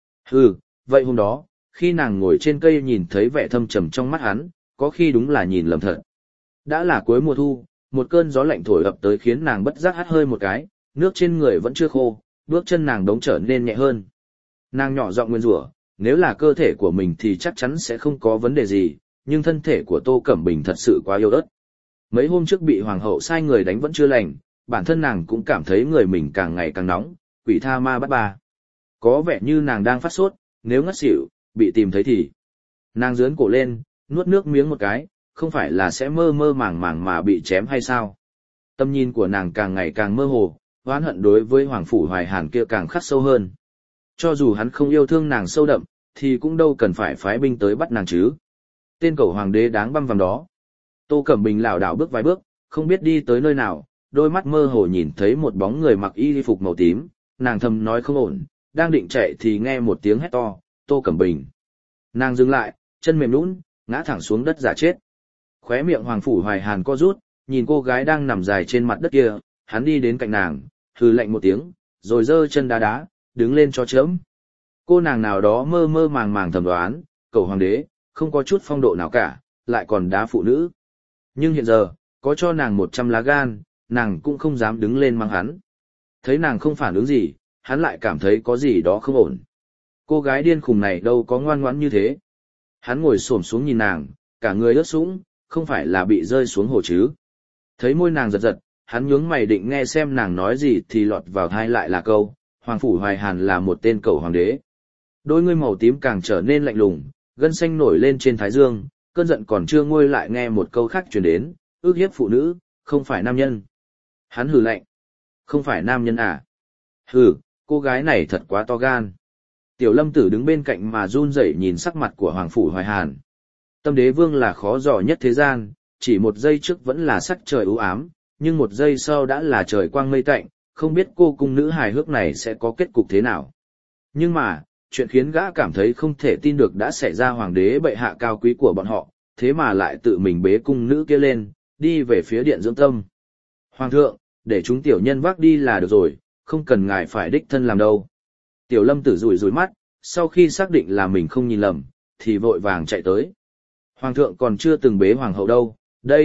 Vậy hôm đó, khi nàng ngồi trên cây nhìn thấy vẻ thâm trầm trong mắt hắn, có khi đúng là nhìn lầm thật. Đã là cuối mùa thu, một cơn gió lạnh thổi ập tới khiến nàng bất giác hắt hơi một cái, nước trên người vẫn chưa khô, bước chân nàng đống trở nên nhẹ hơn. Nàng nhỏ giọng nguyên rủa, nếu là cơ thể của mình thì chắc chắn sẽ không có vấn đề gì, nhưng thân thể của Tô Cẩm Bình thật sự quá yếu ớt. Mấy hôm trước bị hoàng hậu sai người đánh vẫn chưa lành, bản thân nàng cũng cảm thấy người mình càng ngày càng nóng, quỷ tha ma bắt ba. Có vẻ như nàng đang phát sốt, nếu ngất xỉu, bị tìm thấy thì. Nàng giương cổ lên, nuốt nước miếng một cái, không phải là sẽ mơ mơ màng màng mà bị chém hay sao? Tâm nhìn của nàng càng ngày càng mơ hồ, oán hận đối với Hoàng Phủ Hoài Hàn kia càng khắc sâu hơn. Cho dù hắn không yêu thương nàng sâu đậm, thì cũng đâu cần phải phái binh tới bắt nàng chứ. Tên cẩu hoàng đế đáng băm vằm đó. Tô Cẩm Bình lảo đảo bước vài bước, không biết đi tới nơi nào, đôi mắt mơ hồ nhìn thấy một bóng người mặc y phục màu tím, nàng thầm nói không ổn, đang định chạy thì nghe một tiếng hét to, Tô Cẩm Bình. Nàng dừng lại, chân mềm nhũn, ngã thẳng xuống đất giả chết. Khóe miệng Hoàng Phủ Hoài Hàn co rút, nhìn cô gái đang nằm dài trên mặt đất kia, hắn đi đến cạnh nàng, hừ lạnh một tiếng, rồi giơ chân đá đá, đứng lên cho chớm. Cô nàng nào đó mơ mơ màng màng thầm đoán, cẩu hoàng đế, không có chút phong độ nào cả, lại còn đá phụ nữ. Nhưng hiện giờ, có cho nàng 100 lá gan, nàng cũng không dám đứng lên mang hắn. Thấy nàng không phản ứng gì, hắn lại cảm thấy có gì đó không ổn. Cô gái điên khùng này đâu có ngoan ngoãn như thế. Hắn ngồi xổm xuống nhìn nàng, cả người ướt sũng, không phải là bị rơi xuống hồ chứ. Thấy môi nàng giật giật, hắn nhướng mày định nghe xem nàng nói gì thì lọt vào tai lại là câu, Hoàng Phủ Hoài Hàn là một tên cẩu hoàng đế. Đôi ngươi màu tím càng trở nên lạnh lùng, gân xanh nổi lên trên thái dương, cơn giận còn chưa nguôi lại nghe một câu khác truyền đến, ước hiếp phụ nữ, không phải nam nhân. Hắn hừ lạnh. Không phải nam nhân à? Hừ, cô gái này thật quá to gan. Tiểu Lâm Tử đứng bên cạnh mà run rẩy nhìn sắc mặt của Hoàng Phủ Hoài Hàn. Tâm Đế Vương là khó dò nhất thế gian, chỉ một giây trước vẫn là sắc trời u ám, nhưng một giây sau đã là trời quang mây tạnh, không biết cô cung nữ hài hước này sẽ có kết cục thế nào. Nhưng mà, chuyện khiến gã cảm thấy không thể tin được đã xảy ra hoàng đế bệ hạ cao quý của bọn họ, thế mà lại tự mình bế cung nữ kia lên, đi về phía điện dưỡng tâm. Hoàng thượng, để chúng tiểu nhân vác đi là được rồi, không cần ngài phải đích thân làm đâu. Tiểu Lâm Tử rủi rủi mắt, sau khi xác định là mình không nhìn lầm, thì vội vàng chạy tới. Hoàng thượng còn chưa từng bế hoàng hậu đâu,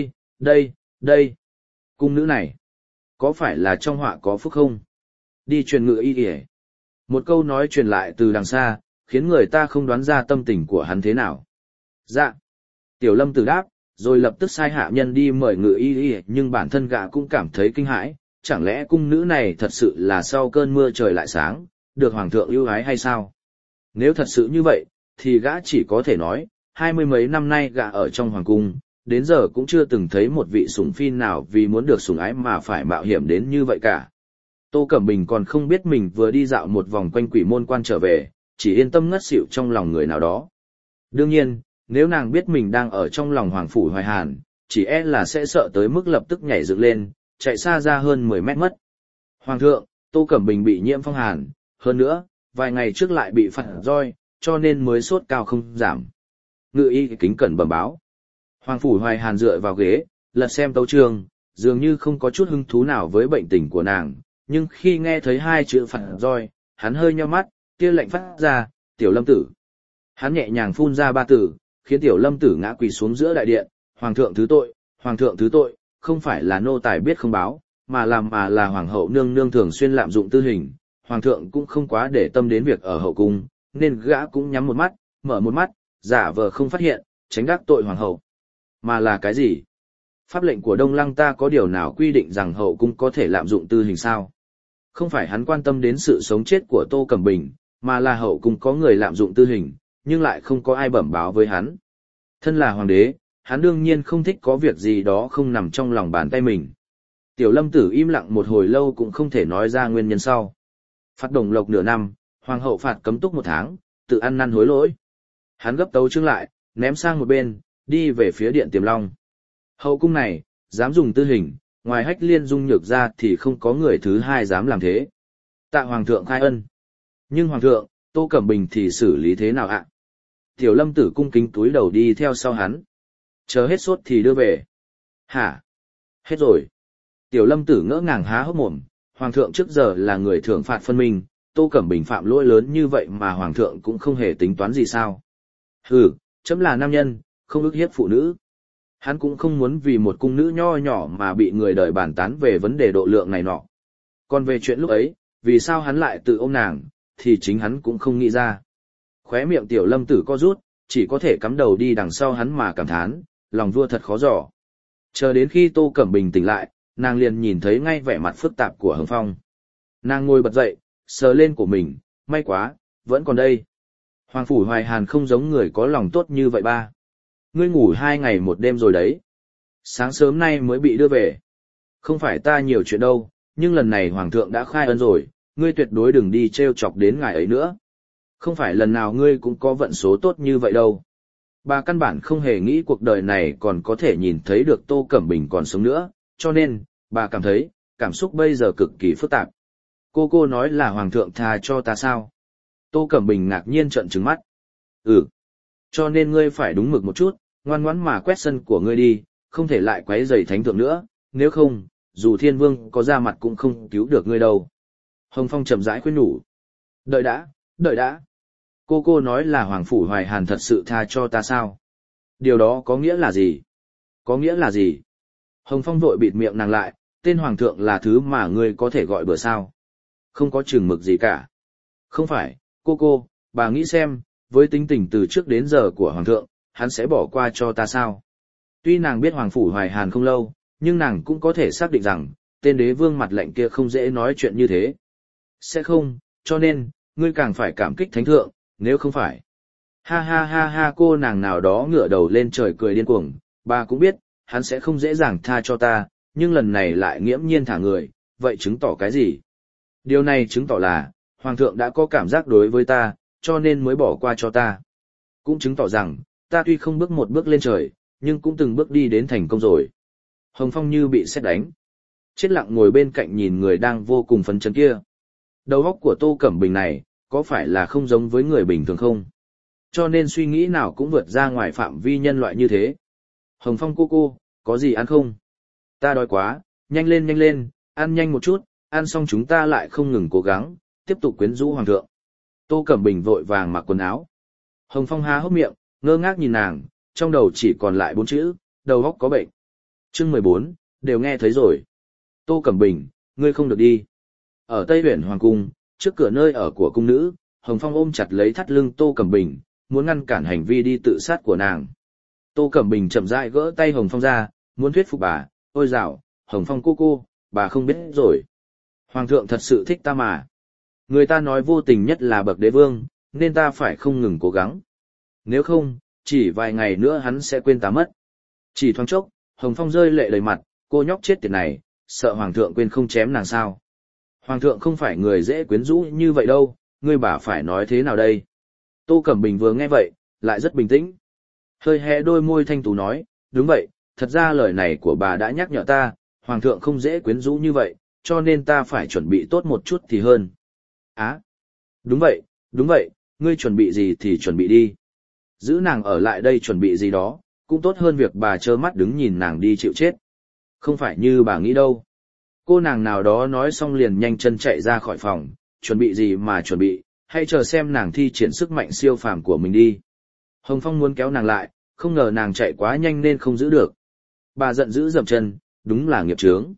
đây. Cung nữ này, có phải là trong họa có phúc không? Đi truyền ngự y y. Một câu nói truyền lại từ đằng xa, khiến người ta không đoán ra tâm tình của hắn thế nào. Dạ. Tiểu Lâm Tử đáp, rồi lập tức sai hạ nhân đi mời ngự y y, nhưng bản thân gã cũng cảm thấy kinh hãi, chẳng lẽ cung nữ này thật sự là sau cơn mưa trời lại sáng, được hoàng thượng ưu ái hay sao? Nếu thật sự như vậy, thì gã chỉ có thể nói, 20 mấy năm nay gã ở trong hoàng cung, đến giờ cũng chưa từng thấy một vị sủng phi nào vì muốn được sủng ái mà phải mạo hiểm đến như vậy cả. Tô Cẩm Bình còn không biết mình vừa đi dạo một vòng quanh quỷ môn quan trở về, chỉ yên tâm ngất xỉu trong lòng người nào đó. Đương nhiên, nếu nàng biết mình đang ở trong lòng Hoàng Phủ Hoài Hàn, chỉ e là sẽ sợ tới mức lập tức nhảy dựng lên, chạy xa ra hơn 10 mét mất. Hoàng thượng, Tô Cẩm Bình bị nhiễm phong hàn, hơn nữa, vài ngày trước lại bị phạt roi, cho nên mới sốt cao không giảm. Ngự y kính cẩn bẩm báo. Hoàng Phủ Hoài Hàn dựa vào ghế, lật xem tấu chương, dường như không có chút hứng thú nào với bệnh tình của nàng, nhưng khi nghe thấy hai chữ phạt roi, hắn hơi nheo mắt, kia lệnh phát ra, Tiểu Lâm Tử. Hắn nhẹ nhàng phun ra 3 từ, khiến Tiểu Lâm Tử ngã quỳ xuống giữa đại điện, Hoàng thượng thứ tội, không phải là nô tài biết không báo, mà là Hoàng hậu nương nương thường xuyên lạm dụng tư hình, Hoàng thượng cũng không quá để tâm đến việc ở hậu cung, nên gã cũng nhắm một mắt, mở một mắt, giả vờ không phát hiện, tránh đắc tội Hoàng hậu. Mà là cái gì? Pháp lệnh của Đông Lăng ta có điều nào quy định rằng hậu cung có thể lạm dụng tư hình sao? Không phải hắn quan tâm đến sự sống chết của Tô Cẩm Bình, mà là hậu cung có người lạm dụng tư hình, nhưng lại không có ai bẩm báo với hắn. Thân là hoàng đế, hắn đương nhiên không thích có việc gì đó không nằm trong lòng bàn tay mình. Tiểu Lâm Tử im lặng một hồi lâu cũng không thể nói ra nguyên nhân sau. Phạt đồng lộc nửa năm, hoàng hậu phạt cấm túc 1 tháng, tự ăn năn hối lỗi. Hắn gấp tấu chương lại, ném sang một bên, đi về phía điện Tiềm Long. Hậu cung này, dám dùng tư hình, ngoài Hách Liên Dung Nhược ra thì không có người thứ hai dám làm thế. Tạ hoàng thượng khai ân. Nhưng hoàng thượng, Tô Cẩm Bình thì xử lý thế nào ạ? Tiểu Lâm Tử cung kính túi đầu đi theo sau hắn. Chờ hết sốt thì đưa về. Hả? Hết rồi. Tiểu Lâm Tử ngỡ ngàng há hốc mồm, hoàng thượng trước giờ là người thưởng phạt phân minh, Tô Cẩm Bình phạm lỗi lớn như vậy mà hoàng thượng cũng không hề tính toán gì sao? Hừ, chấm là nam nhân, không ức hiếp phụ nữ. Hắn cũng không muốn vì một cung nữ nho nhỏ mà bị người đời bàn tán về vấn đề độ lượng này nọ. Còn về chuyện lúc ấy, vì sao hắn lại tự ôm nàng, thì chính hắn cũng không nghĩ ra. Khóe miệng Tiểu Lâm Tử co rút, chỉ có thể cắm đầu đi đằng sau hắn mà cảm thán, lòng vua thật khó dò. Chờ đến khi Tô Cẩm Bình tỉnh lại, nàng liền nhìn thấy ngay vẻ mặt phức tạp của Hồng Phong. Nàng ngồi bật dậy, sờ lên của mình, may quá, vẫn còn đây. Hoàng Phủ Hoài Hàn không giống người có lòng tốt như vậy ba. Ngươi ngủ 2 ngày 1 đêm rồi đấy. Sáng sớm nay mới bị đưa về. Không phải ta nhiều chuyện đâu, nhưng lần này Hoàng thượng đã khai ân rồi, ngươi tuyệt đối đừng đi trêu chọc đến ngài ấy nữa. Không phải lần nào ngươi cũng có vận số tốt như vậy đâu. Bà căn bản không hề nghĩ cuộc đời này còn có thể nhìn thấy được Tô Cẩm Bình còn sống nữa, cho nên, bà cảm thấy, cảm xúc bây giờ cực kỳ phức tạp. Cô nói là Hoàng thượng tha cho ta sao? Tô Cẩm Bình ngạc nhiên trợn trừng mắt. Ừ. Cho nên ngươi phải đúng mực một chút, ngoan ngoãn mà quét sân của ngươi đi, không thể lại quấy rầy thánh thượng nữa, nếu không, dù thiên vương có ra mặt cũng không cứu được ngươi đâu. Hồng Phong chậm rãi khuyên nhủ. Đợi đã. Cô nói là Hoàng Phủ Hoài Hàn thật sự tha cho ta sao? Điều đó có nghĩa là gì? Có nghĩa là gì? Hồng Phong vội bịt miệng nàng lại, tên Hoàng thượng là thứ mà ngươi có thể gọi bừa sao? Không có chừng mực gì cả. Không phải, bà nghĩ xem, với tính tình từ trước đến giờ của Hoàng thượng, hắn sẽ bỏ qua cho ta sao? Tuy nàng biết Hoàng Phủ Hoài Hàn không lâu, nhưng nàng cũng có thể xác định rằng, tên đế vương mặt lạnh kia không dễ nói chuyện như thế. Sẽ không, cho nên, ngươi càng phải cảm kích thánh thượng, nếu không phải. Ha, cô nàng nào đó ngửa đầu lên trời cười điên cuồng, bà cũng biết, hắn sẽ không dễ dàng tha cho ta, nhưng lần này lại nghiễm nhiên thả người, vậy chứng tỏ cái gì? Điều này chứng tỏ là, Hoàng thượng đã có cảm giác đối với ta, cho nên mới bỏ qua cho ta. Cũng chứng tỏ rằng, ta tuy không bước một bước lên trời, nhưng cũng từng bước đi đến thành công rồi. Hồng Phong như bị sét đánh. Chết lặng ngồi bên cạnh nhìn người đang vô cùng phấn chấn kia. Đầu óc của Tô Cẩm Bình này, có phải là không giống với người bình thường không? Cho nên suy nghĩ nào cũng vượt ra ngoài phạm vi nhân loại như thế. Hồng Phong cô, có gì ăn không? Ta đói quá, nhanh lên, ăn nhanh một chút, ăn xong chúng ta lại không ngừng cố gắng, tiếp tục quyến rũ Hoàng thượng. Tô Cẩm Bình vội vàng mặc quần áo. Hồng Phong há hốc miệng, ngơ ngác nhìn nàng, trong đầu chỉ còn lại 4 chữ, đầu óc có bệnh. Chương 14, đều nghe thấy rồi. Tô Cẩm Bình, ngươi không được đi. Ở Tây Uyển Hoàng cung, trước cửa nơi ở của cung nữ, Hồng Phong ôm chặt lấy thắt lưng Tô Cẩm Bình, muốn ngăn cản hành vi đi tự sát của nàng. Tô Cẩm Bình chậm rãi gỡ tay Hồng Phong ra, muốn thuyết phục bà, ôi dạo, Hồng Phong cô, bà không biết rồi. Hoàng thượng thật sự thích ta mà. Người ta nói vô tình nhất là bậc đế vương, nên ta phải không ngừng cố gắng. Nếu không, chỉ vài ngày nữa hắn sẽ quên ta mất. Chỉ thoáng chốc, Hồng Phong rơi lệ đầy mặt, cô nhóc chết tiệt này, sợ Hoàng thượng quên không chém nàng sao. Hoàng thượng không phải người dễ quyến rũ như vậy đâu, ngươi bà phải nói thế nào đây? Tô Cẩm Bình vừa nghe vậy, lại rất bình tĩnh. Hơi hé đôi môi thanh tú nói, đúng vậy, thật ra lời này của bà đã nhắc nhở ta, Hoàng thượng không dễ quyến rũ như vậy, cho nên ta phải chuẩn bị tốt một chút thì hơn. Á, đúng vậy, ngươi chuẩn bị gì thì chuẩn bị đi. Giữ nàng ở lại đây chuẩn bị gì đó, cũng tốt hơn việc bà trơ mắt đứng nhìn nàng đi chịu chết. Không phải như bà nghĩ đâu. Cô nàng nào đó nói xong liền nhanh chân chạy ra khỏi phòng, chuẩn bị gì mà chuẩn bị, hãy chờ xem nàng thi triển sức mạnh siêu phàm của mình đi. Hồng Phong muốn kéo nàng lại, không ngờ nàng chạy quá nhanh nên không giữ được. Bà giận dữ dậm chân, đúng là nghiệp chướng.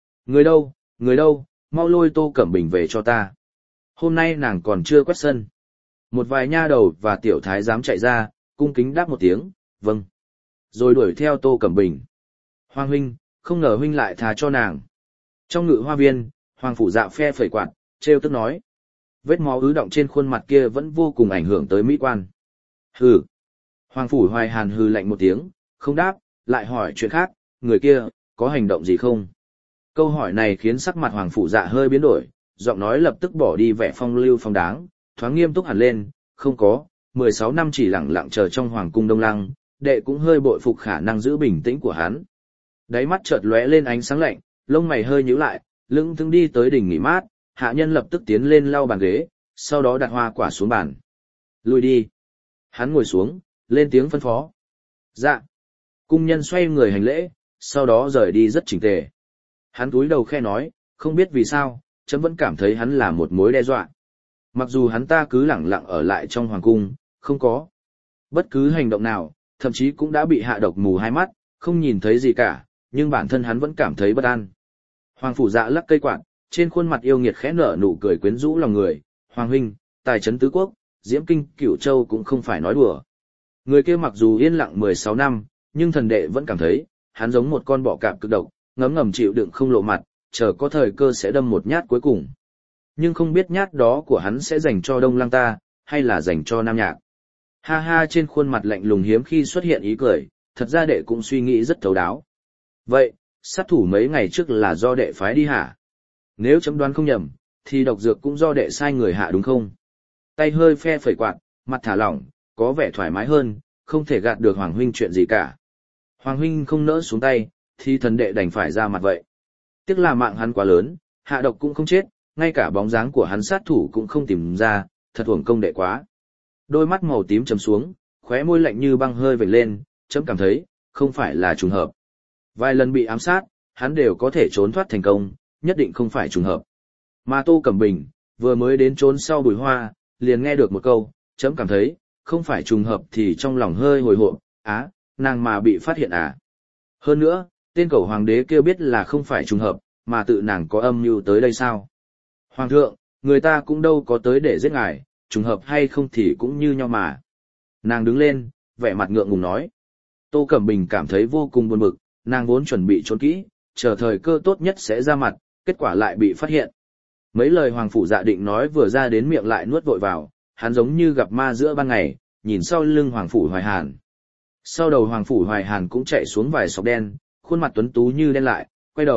Người đâu, mau lôi Tô Cẩm Bình về cho ta. Hôm nay nàng còn chưa quét sân. Một vài nha đầu và tiểu thái giám chạy ra, cung kính đáp một tiếng, vâng. Rồi đuổi theo Tô Cẩm Bình. Hoàng huynh, không ngờ huynh lại tha cho nàng. Trong ngự hoa viên, Hoàng phủ Dạ phe phẩy quạt, trêu tức nói. Vết máu ứ động trên khuôn mặt kia vẫn vô cùng ảnh hưởng tới mỹ quan. Hừ. Hoàng phủ Hoài Hàn hừ lạnh một tiếng, không đáp, lại hỏi chuyện khác, người kia, có hành động gì không? Câu hỏi này khiến sắc mặt Hoàng phủ Dạ hơi biến đổi, giọng nói lập tức bỏ đi vẻ phong lưu phong đáng, thoáng nghiêm túc hẳn lên, không có, 16 năm chỉ lặng lặng chờ trong Hoàng cung Đông Lăng, đệ cũng hơi bội phục khả năng giữ bình tĩnh của hắn. Đáy mắt chợt lóe lên ánh sáng lạnh, lông mày hơi nhíu lại, lững thững đi tới đỉnh nghỉ mát, hạ nhân lập tức tiến lên lau bàn ghế, sau đó đặt hoa quả xuống bàn. Lùi đi. Hắn ngồi xuống, lên tiếng phân phó. Dạ. Cung nhân xoay người hành lễ, sau đó rời đi rất chỉnh tề. Hắn cúi đầu khe nói, không biết vì sao, chấm vẫn cảm thấy hắn là một mối đe dọa. Mặc dù hắn ta cứ lẳng lặng ở lại trong hoàng cung, không có bất cứ hành động nào, thậm chí cũng đã bị hạ độc mù hai mắt, không nhìn thấy gì cả, nhưng bản thân hắn vẫn cảm thấy bất an. Hoàng phủ Dạ lắc cây quạt, trên khuôn mặt yêu nghiệt khẽ nở nụ cười quyến rũ lòng người. Hoàng huynh, tài trấn tứ quốc, diễm kinh Cửu Châu cũng không phải nói đùa. Người kia mặc dù yên lặng 16 năm, nhưng thần đệ vẫn cảm thấy, hắn giống một con bọ cạp cực độc, ngấm ngầm chịu đựng không lộ mặt, chờ có thời cơ sẽ đâm một nhát cuối cùng. Nhưng không biết nhát đó của hắn sẽ dành cho Đông Lăng ta, hay là dành cho Nam Nhạc. Ha ha, trên khuôn mặt lạnh lùng hiếm khi xuất hiện ý cười, thật ra đệ cũng suy nghĩ rất thấu đáo. Vậy, sát thủ mấy ngày trước là do đệ phái đi hả? Nếu chấm đoán không nhầm, thì độc dược cũng do đệ sai người hạ đúng không? Tay hơi phe phẩy quạt, mặt thả lỏng, có vẻ thoải mái hơn, không thể gạt được Hoàng huynh chuyện gì cả. Hoàng huynh không nỡ xuống tay, thì thần đệ đành phải ra mặt vậy. Tiếc là mạng hắn quá lớn, hạ độc cũng không chết, ngay cả bóng dáng của hắn sát thủ cũng không tìm ra, thật uổng công đệ quá. Đôi mắt màu tím trầm xuống, khóe môi lạnh như băng hơi vểnh lên, chấm cảm thấy, không phải là trùng hợp. Vài lần bị ám sát, hắn đều có thể trốn thoát thành công, nhất định không phải trùng hợp. Mà Tô Cẩm Bình, vừa mới đến trốn sau bụi hoa, liền nghe được một câu, chấm cảm thấy, không phải trùng hợp thì trong lòng hơi hồi hộp, nàng mà bị phát hiện à. Hơn nữa, tên cẩu hoàng đế kêu biết là không phải trùng hợp, mà tự nàng có âm mưu tới đây sao. Hoàng thượng, người ta cũng đâu có tới để giết ngài, trùng hợp hay không thì cũng như nhau mà. Nàng đứng lên, vẻ mặt ngượng ngùng nói. Tô Cẩm Bình cảm thấy vô cùng buồn bực, nàng vốn chuẩn bị trốn kỹ, chờ thời cơ tốt nhất sẽ ra mặt, kết quả lại bị phát hiện. Mấy lời Hoàng phủ Dạ định nói vừa ra đến miệng lại nuốt vội vào, hắn giống như gặp ma giữa ban ngày, nhìn sau lưng Hoàng phủ Hoài Hàn. Sau đầu Hoàng phủ Hoài Hàn cũng chạy xuống vài sọc đen, khuôn mặt tuấn tú như đen lại, quay đầu,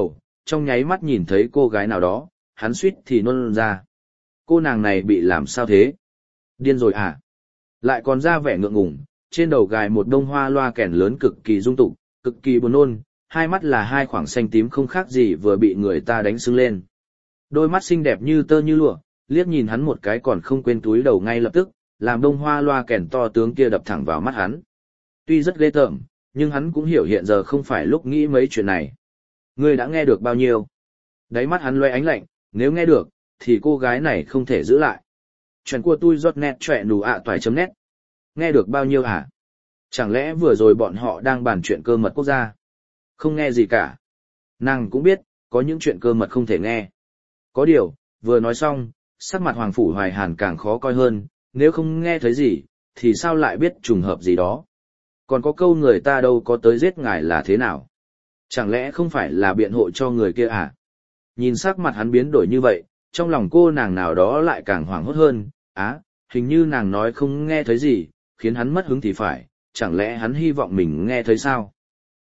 trong nháy mắt nhìn thấy cô gái nào đó, hắn suýt thì nôn ra. Cô nàng này bị làm sao thế? Điên rồi à? Lại còn ra vẻ ngượng ngùng, trên đầu gài một đông hoa loa kèn lớn cực kỳ dung tục, cực kỳ buồn nôn, hai mắt là hai khoảng xanh tím không khác gì vừa bị người ta đánh sưng lên. Đôi mắt xinh đẹp như tơ như lụa, liếc nhìn hắn một cái còn không quên túi đầu ngay lập tức, làm đông hoa loa kèn to tướng kia đập thẳng vào mắt hắn. Tuy rất ghê tởm, nhưng hắn cũng hiểu hiện giờ không phải lúc nghĩ mấy chuyện này. Ngươi đã nghe được bao nhiêu? Đáy mắt hắn loe ánh lạnh, nếu nghe được, thì cô gái này không thể giữ lại. Chuyện của tôi giọt nét trẻ nụ ạ toài.net. Nghe được bao nhiêu hả? Chẳng lẽ vừa rồi bọn họ đang bàn chuyện cơ mật quốc gia? Không nghe gì cả. Nàng cũng biết, có những chuyện cơ mật không thể nghe. Có điều, vừa nói xong, sắc mặt Hoàng Phủ Hoài Hàn càng khó coi hơn, nếu không nghe thấy gì, thì sao lại biết trùng hợp gì đó. Còn có câu người ta đâu có tới giết ngài là thế nào? Chẳng lẽ không phải là biện hộ cho người kia à? Nhìn sắc mặt hắn biến đổi như vậy, trong lòng cô nàng nào đó lại càng hoảng hốt hơn, hình như nàng nói không nghe thấy gì, khiến hắn mất hứng thì phải, chẳng lẽ hắn hy vọng mình nghe thấy sao?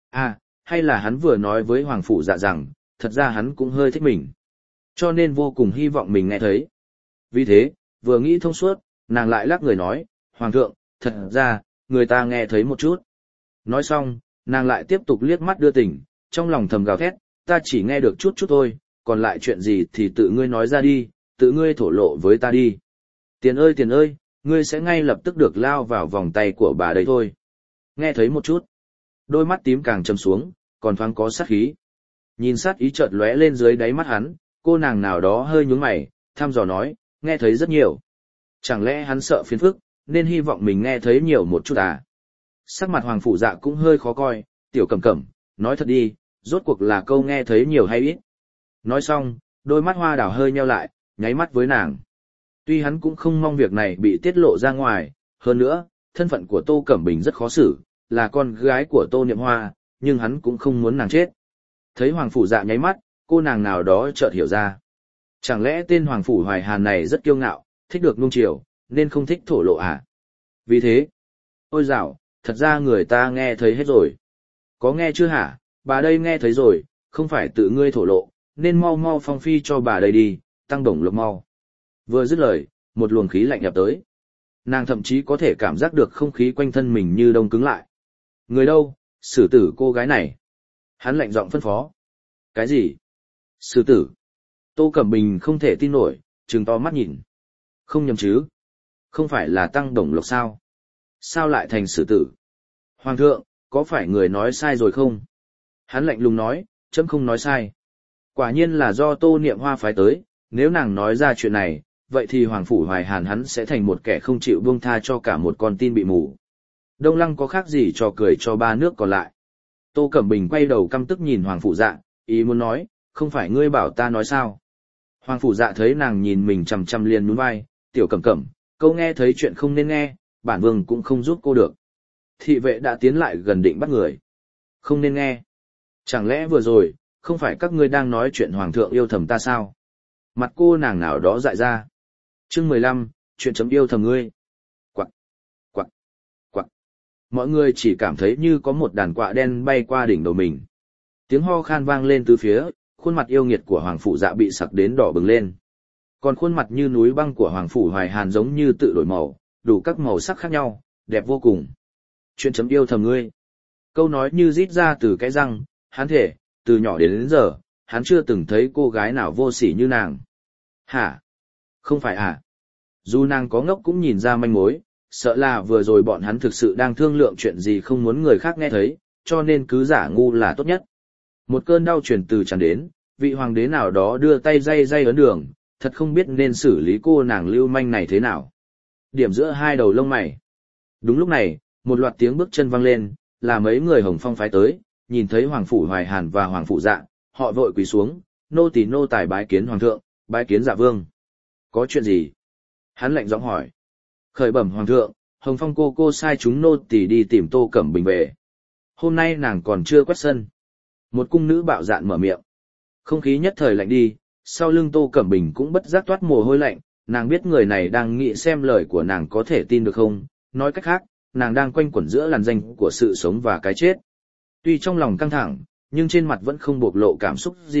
Hay là hắn vừa nói với Hoàng Phủ Dạ rằng, thật ra hắn cũng hơi thích mình, cho nên vô cùng hy vọng mình nghe thấy. Vì thế, vừa nghĩ thông suốt, nàng lại lắc người nói, Hoàng thượng, thật ra, người ta nghe thấy một chút. Nói xong, nàng lại tiếp tục liếc mắt đưa tình, trong lòng thầm gào thét, ta chỉ nghe được chút chút thôi, còn lại chuyện gì thì tự ngươi nói ra đi, tự ngươi thổ lộ với ta đi. Tiền ơi, ngươi sẽ ngay lập tức được lao vào vòng tay của bà đấy thôi. Nghe thấy một chút. Đôi mắt tím càng trầm xuống, còn thoáng có sát khí. Nhìn sát ý chợt lóe lên dưới đáy mắt hắn, cô nàng nào đó hơi nhướng mày, thăm dò nói, nghe thấy rất nhiều. Chẳng lẽ hắn sợ phiền phức, nên hy vọng mình nghe thấy nhiều một chút à? Sắc mặt Hoàng Phủ Dạ cũng hơi khó coi, tiểu Cẩm Cẩm, nói thật đi, rốt cuộc là câu nghe thấy nhiều hay ít. Nói xong, đôi mắt hoa đào hơi nheo lại, nháy mắt với nàng. Tuy hắn cũng không mong việc này bị tiết lộ ra ngoài, hơn nữa, thân phận của Tô Cẩm Bình rất khó xử, là con gái của Tô Niệm Hoa, nhưng hắn cũng không muốn nàng chết. Thấy Hoàng Phủ Dạ nháy mắt, cô nàng nào đó chợt hiểu ra. Chẳng lẽ tên Hoàng Phủ Hoài Hàn này rất kiêu ngạo, thích được nuông chiều, nên không thích thổ lộ à? Vì thế, ôi dạo, thật ra người ta nghe thấy hết rồi. Có nghe chưa hả? Bà đây nghe thấy rồi, không phải tự ngươi thổ lộ, nên mau mau phong phi cho bà đây đi, Tăng Đồng Lộc mau. Vừa dứt lời, một luồng khí lạnh nhập tới. Nàng thậm chí có thể cảm giác được không khí quanh thân mình như đông cứng lại. Người đâu, xử tử cô gái này. Hắn lạnh giọng phân phó. Cái gì? Xử tử? Tô Cẩm Bình không thể tin nổi, trừng to mắt nhìn. Không nhầm chứ? Không phải là Tăng Đồng Lộc sao? Sao lại thành xử tử? Hoàng thượng, có phải người nói sai rồi không? Hắn lạnh lùng nói, chấm không nói sai. Quả nhiên là do Tô Niệm Hoa phái tới, nếu nàng nói ra chuyện này, vậy thì Hoàng Phủ Hoài Hàn hắn sẽ thành một kẻ không chịu buông tha cho cả một con tin bị mù. Đông Lăng có khác gì trò cười cho ba nước còn lại. Tô Cẩm Bình quay đầu căm tức nhìn Hoàng Phủ Dạ, ý muốn nói, không phải ngươi bảo ta nói sao. Hoàng Phủ Dạ thấy nàng nhìn mình chằm chằm liền nhún vai, tiểu Cẩm Cẩm, câu nghe thấy chuyện không nên nghe, bản vương cũng không giúp cô được. Thị vệ đã tiến lại gần định bắt người. Không nên nghe. Chẳng lẽ vừa rồi, không phải các ngươi đang nói chuyện Hoàng thượng yêu thầm ta sao? Mặt cô nàng nào đó dại ra. Chương 15, chuyện chấm yêu thầm ngươi. Quặc, quặc, quặc. Mọi người chỉ cảm thấy như có một đàn quạ đen bay qua đỉnh đầu mình. Tiếng ho khan vang lên từ phía, khuôn mặt yêu nghiệt của Hoàng Phủ Dạ bị sặc đến đỏ bừng lên. Còn khuôn mặt như núi băng của Hoàng Phủ Hoài Hàn giống như tự đổi màu, đủ các màu sắc khác nhau, đẹp vô cùng. Chuyện chấm yêu thầm ngươi. Câu nói như rít ra từ cái răng, hắn thể, từ nhỏ đến giờ, hắn chưa từng thấy cô gái nào vô sỉ như nàng. Hả? Không phải à? Dù nàng có ngốc cũng nhìn ra manh mối, sợ là vừa rồi bọn hắn thực sự đang thương lượng chuyện gì không muốn người khác nghe thấy, cho nên cứ giả ngu là tốt nhất. Một cơn đau truyền từ tràn đến, vị hoàng đế nào đó đưa tay day ấn đường, thật không biết nên xử lý cô nàng lưu manh này thế nào. Điểm giữa hai đầu lông mày. Đúng lúc này, một loạt tiếng bước chân vang lên, là mấy người Hồng Phong phái tới, nhìn thấy Hoàng Phủ Hoài Hàn và Hoàng Phủ Dạ, họ vội quỳ xuống, nô tỳ nô tài bái kiến Hoàng thượng, bái kiến Dạ vương. Có chuyện gì? Hắn lạnh giọng hỏi. Khởi bẩm Hoàng thượng, Hồng Phong cô sai chúng nô tỳ đi tìm Tô Cẩm Bình về. Hôm nay nàng còn chưa quét sân. Một cung nữ bạo dạn mở miệng. Không khí nhất thời lạnh đi, sau lưng Tô Cẩm Bình cũng bất giác toát mồ hôi lạnh, nàng biết người này đang nghĩ xem lời của nàng có thể tin được không, nói cách khác, nàng đang quanh quẩn giữa làn danh của sự sống và cái chết. Tuy trong lòng căng thẳng, nhưng trên mặt vẫn không bộc lộ cảm xúc gì,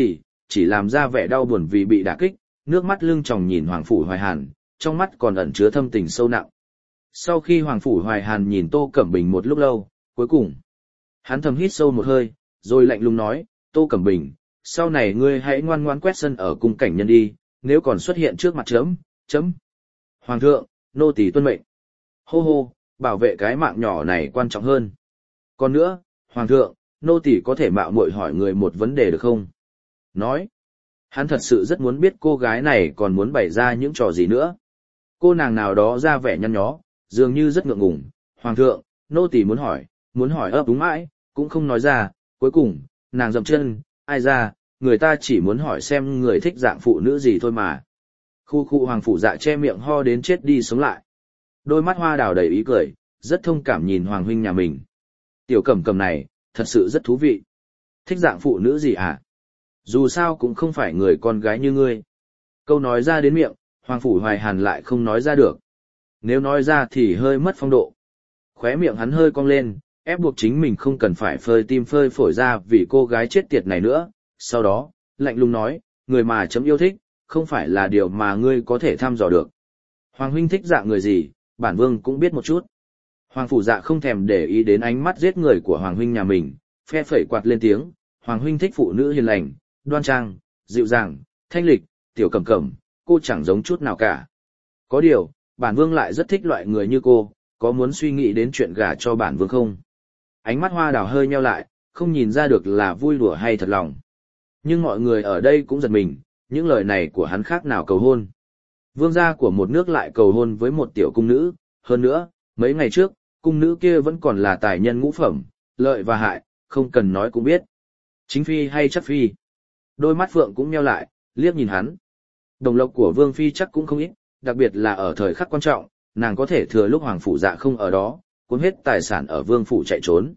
chỉ làm ra vẻ đau buồn vì bị đả kích, nước mắt lưng tròng nhìn Hoàng Phủ Hoài Hàn, trong mắt còn ẩn chứa thâm tình sâu nặng. Sau khi Hoàng Phủ Hoài Hàn nhìn Tô Cẩm Bình một lúc lâu, cuối cùng, hắn thầm hít sâu một hơi, rồi lạnh lùng nói, Tô Cẩm Bình, sau này ngươi hãy ngoan ngoãn quét sân ở cung cảnh nhân đi, nếu còn xuất hiện trước mặt chấm. Hoàng thượng, nô tỳ tuân mệnh. Hô hô, bảo vệ cái mạng nhỏ này quan trọng hơn. Còn nữa, Hoàng thượng, nô tỳ có thể mạo muội hỏi người một vấn đề được không? Nói, hắn thật sự rất muốn biết cô gái này còn muốn bày ra những trò gì nữa. Cô nàng nào đó ra vẻ nhăn nhó, dường như rất ngượng ngùng. Hoàng thượng, nô tỳ muốn hỏi ấp đúng mãi, cũng không nói ra, cuối cùng, nàng dậm chân, ai ra, người ta chỉ muốn hỏi xem người thích dạng phụ nữ gì thôi mà. Khu Hoàng Phủ Dạ che miệng ho đến chết đi sống lại. Đôi mắt hoa đào đầy ý cười, rất thông cảm nhìn Hoàng huynh nhà mình. Tiểu Cẩm Cẩm này, thật sự rất thú vị. Thích dạng phụ nữ gì hả? Dù sao cũng không phải người con gái như ngươi. Câu nói ra đến miệng, Hoàng Phủ Hoài Hàn lại không nói ra được. Nếu nói ra thì hơi mất phong độ. Khóe miệng hắn hơi cong lên, ép buộc chính mình không cần phải phơi tim phơi phổi ra vì cô gái chết tiệt này nữa. Sau đó, lạnh lùng nói, người mà chấm yêu thích, không phải là điều mà ngươi có thể thăm dò được. Hoàng huynh thích dạng người gì, bản vương cũng biết một chút. Hoàng Phủ Dạ không thèm để ý đến ánh mắt giết người của Hoàng huynh nhà mình, phe phẩy quạt lên tiếng, Hoàng huynh thích phụ nữ hiền lành, đoan trang, dịu dàng, thanh lịch, Tiểu Cẩm Cẩm, cô chẳng giống chút nào cả. Có điều, bản vương lại rất thích loại người như cô, có muốn suy nghĩ đến chuyện gả cho bản vương không? Ánh mắt hoa đào hơi nheo lại, không nhìn ra được là vui đùa hay thật lòng. Nhưng mọi người ở đây cũng giật mình, những lời này của hắn khác nào cầu hôn. Vương gia của một nước lại cầu hôn với một tiểu cung nữ, hơn nữa, mấy ngày trước, cung nữ kia vẫn còn là tài nhân ngũ phẩm, lợi và hại, không cần nói cũng biết. Chính phi hay chắc phi? Đôi mắt Phượng cũng nheo lại, liếc nhìn hắn. Đồng lộc của Vương phi chắc cũng không ít, đặc biệt là ở thời khắc quan trọng, nàng có thể thừa lúc Hoàng Phủ Dạ không ở đó, cuốn hết tài sản ở Vương phủ chạy trốn.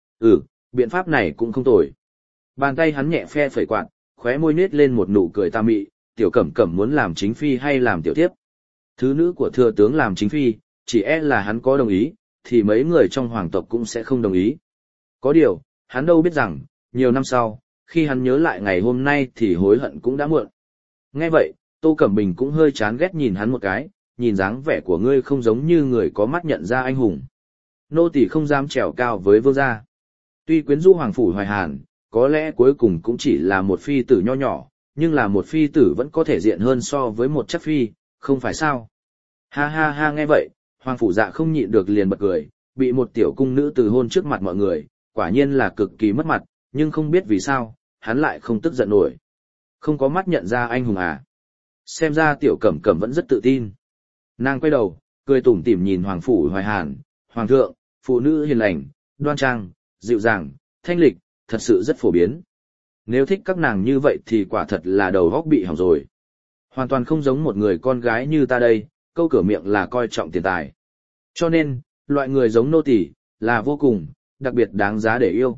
Biện pháp này cũng không tồi. Bàn tay hắn nhẹ phe phẩy quạt, khóe môi nết lên một nụ cười tà mị, Tiểu Cẩm Cẩm muốn làm chính phi hay làm tiểu thiếp? Thứ nữ của thừa tướng làm chính phi, chỉ e là hắn có đồng ý, thì mấy người trong hoàng tộc cũng sẽ không đồng ý. Có điều, hắn đâu biết rằng, nhiều năm sau, khi hắn nhớ lại ngày hôm nay thì hối hận cũng đã muộn. Nghe vậy, Tô Cẩm Bình cũng hơi chán ghét nhìn hắn một cái, nhìn dáng vẻ của ngươi không giống như người có mắt nhận ra anh hùng. Nô tỳ không dám trèo cao với vương gia. Tuy quyến rũ Hoàng Phủ Hoài Hàn, có lẽ cuối cùng cũng chỉ là một phi tử nho nhỏ, nhưng là một phi tử vẫn có thể diện hơn so với một chắc phi, không phải sao? Ha ha ha, nghe vậy, Hoàng Phủ Dạ không nhịn được liền bật cười, bị một tiểu cung nữ từ hôn trước mặt mọi người, quả nhiên là cực kỳ mất mặt, nhưng không biết vì sao, hắn lại không tức giận nổi. Không có mắt nhận ra anh hùng à? Xem ra Tiểu Cẩm Cẩm vẫn rất tự tin. Nàng quay đầu, cười tủm tỉm nhìn Hoàng Phủ Hoài Hàn, Hoàng thượng, phụ nữ hiền lành, đoan trang, dịu dàng, thanh lịch, thật sự rất phổ biến. Nếu thích các nàng như vậy thì quả thật là đầu óc bị hỏng rồi. Hoàn toàn không giống một người con gái như ta đây, câu cửa miệng là coi trọng tiền tài. Cho nên, loại người giống nô tỳ là vô cùng, đặc biệt đáng giá để yêu.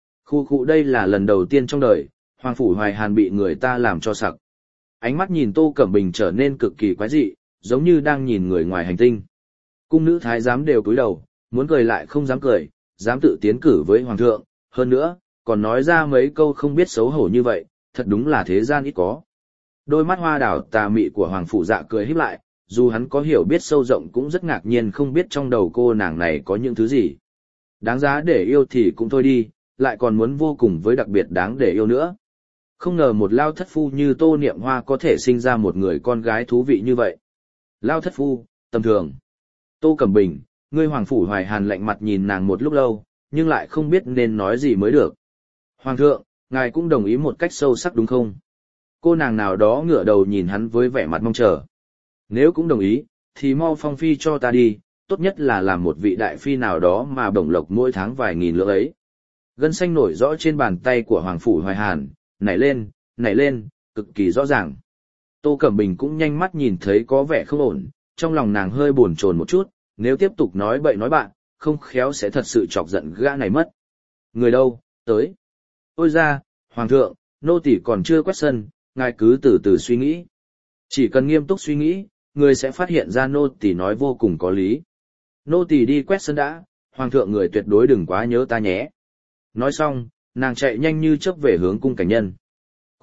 Khu đây là lần đầu tiên trong đời, Hoàng Phủ Hoài Hàn bị người ta làm cho sặc. Ánh mắt nhìn Tô Cẩm Bình trở nên cực kỳ quái dị, giống như đang nhìn người ngoài hành tinh. Cung nữ thái giám đều cúi đầu, muốn cười lại không dám cười, dám tự tiến cử với Hoàng thượng, hơn nữa, còn nói ra mấy câu không biết xấu hổ như vậy, thật đúng là thế gian ít có. Đôi mắt hoa đảo tà mị của Hoàng Phủ Dạ cười híp lại, dù hắn có hiểu biết sâu rộng cũng rất ngạc nhiên không biết trong đầu cô nàng này có những thứ gì. Đáng giá để yêu thì cũng thôi đi, lại còn muốn vô cùng với đặc biệt đáng để yêu nữa. Không ngờ một lao thất phu như Tô Niệm Hoa có thể sinh ra một người con gái thú vị như vậy. Lao thất phu, tầm thường. Tô Cẩm Bình, ngươi Hoàng Phủ Hoài Hàn lạnh mặt nhìn nàng một lúc lâu, nhưng lại không biết nên nói gì mới được. Hoàng thượng, ngài cũng đồng ý một cách sâu sắc đúng không? Cô nàng nào đó ngửa đầu nhìn hắn với vẻ mặt mong chờ. Nếu cũng đồng ý, thì mau phong phi cho ta đi, tốt nhất là làm một vị đại phi nào đó mà bổng lộc mỗi tháng vài nghìn lượng ấy. Gân xanh nổi rõ trên bàn tay của Hoàng Phủ Hoài Hàn, nảy lên, cực kỳ rõ ràng. Tô Cẩm Bình cũng nhanh mắt nhìn thấy có vẻ không ổn, trong lòng nàng hơi bồn chồn một chút, nếu tiếp tục nói bậy nói bạn, không khéo sẽ thật sự chọc giận gã này mất. Người đâu, tới. Ôi ra, Hoàng thượng, nô tỳ còn chưa quét sân, ngài cứ từ từ suy nghĩ. Chỉ cần nghiêm túc suy nghĩ, người sẽ phát hiện ra nô tỳ nói vô cùng có lý. Nô tỳ đi quét sân đã, Hoàng thượng người tuyệt đối đừng quá nhớ ta nhé. Nói xong, nàng chạy nhanh như chớp về hướng cung cảnh nhân.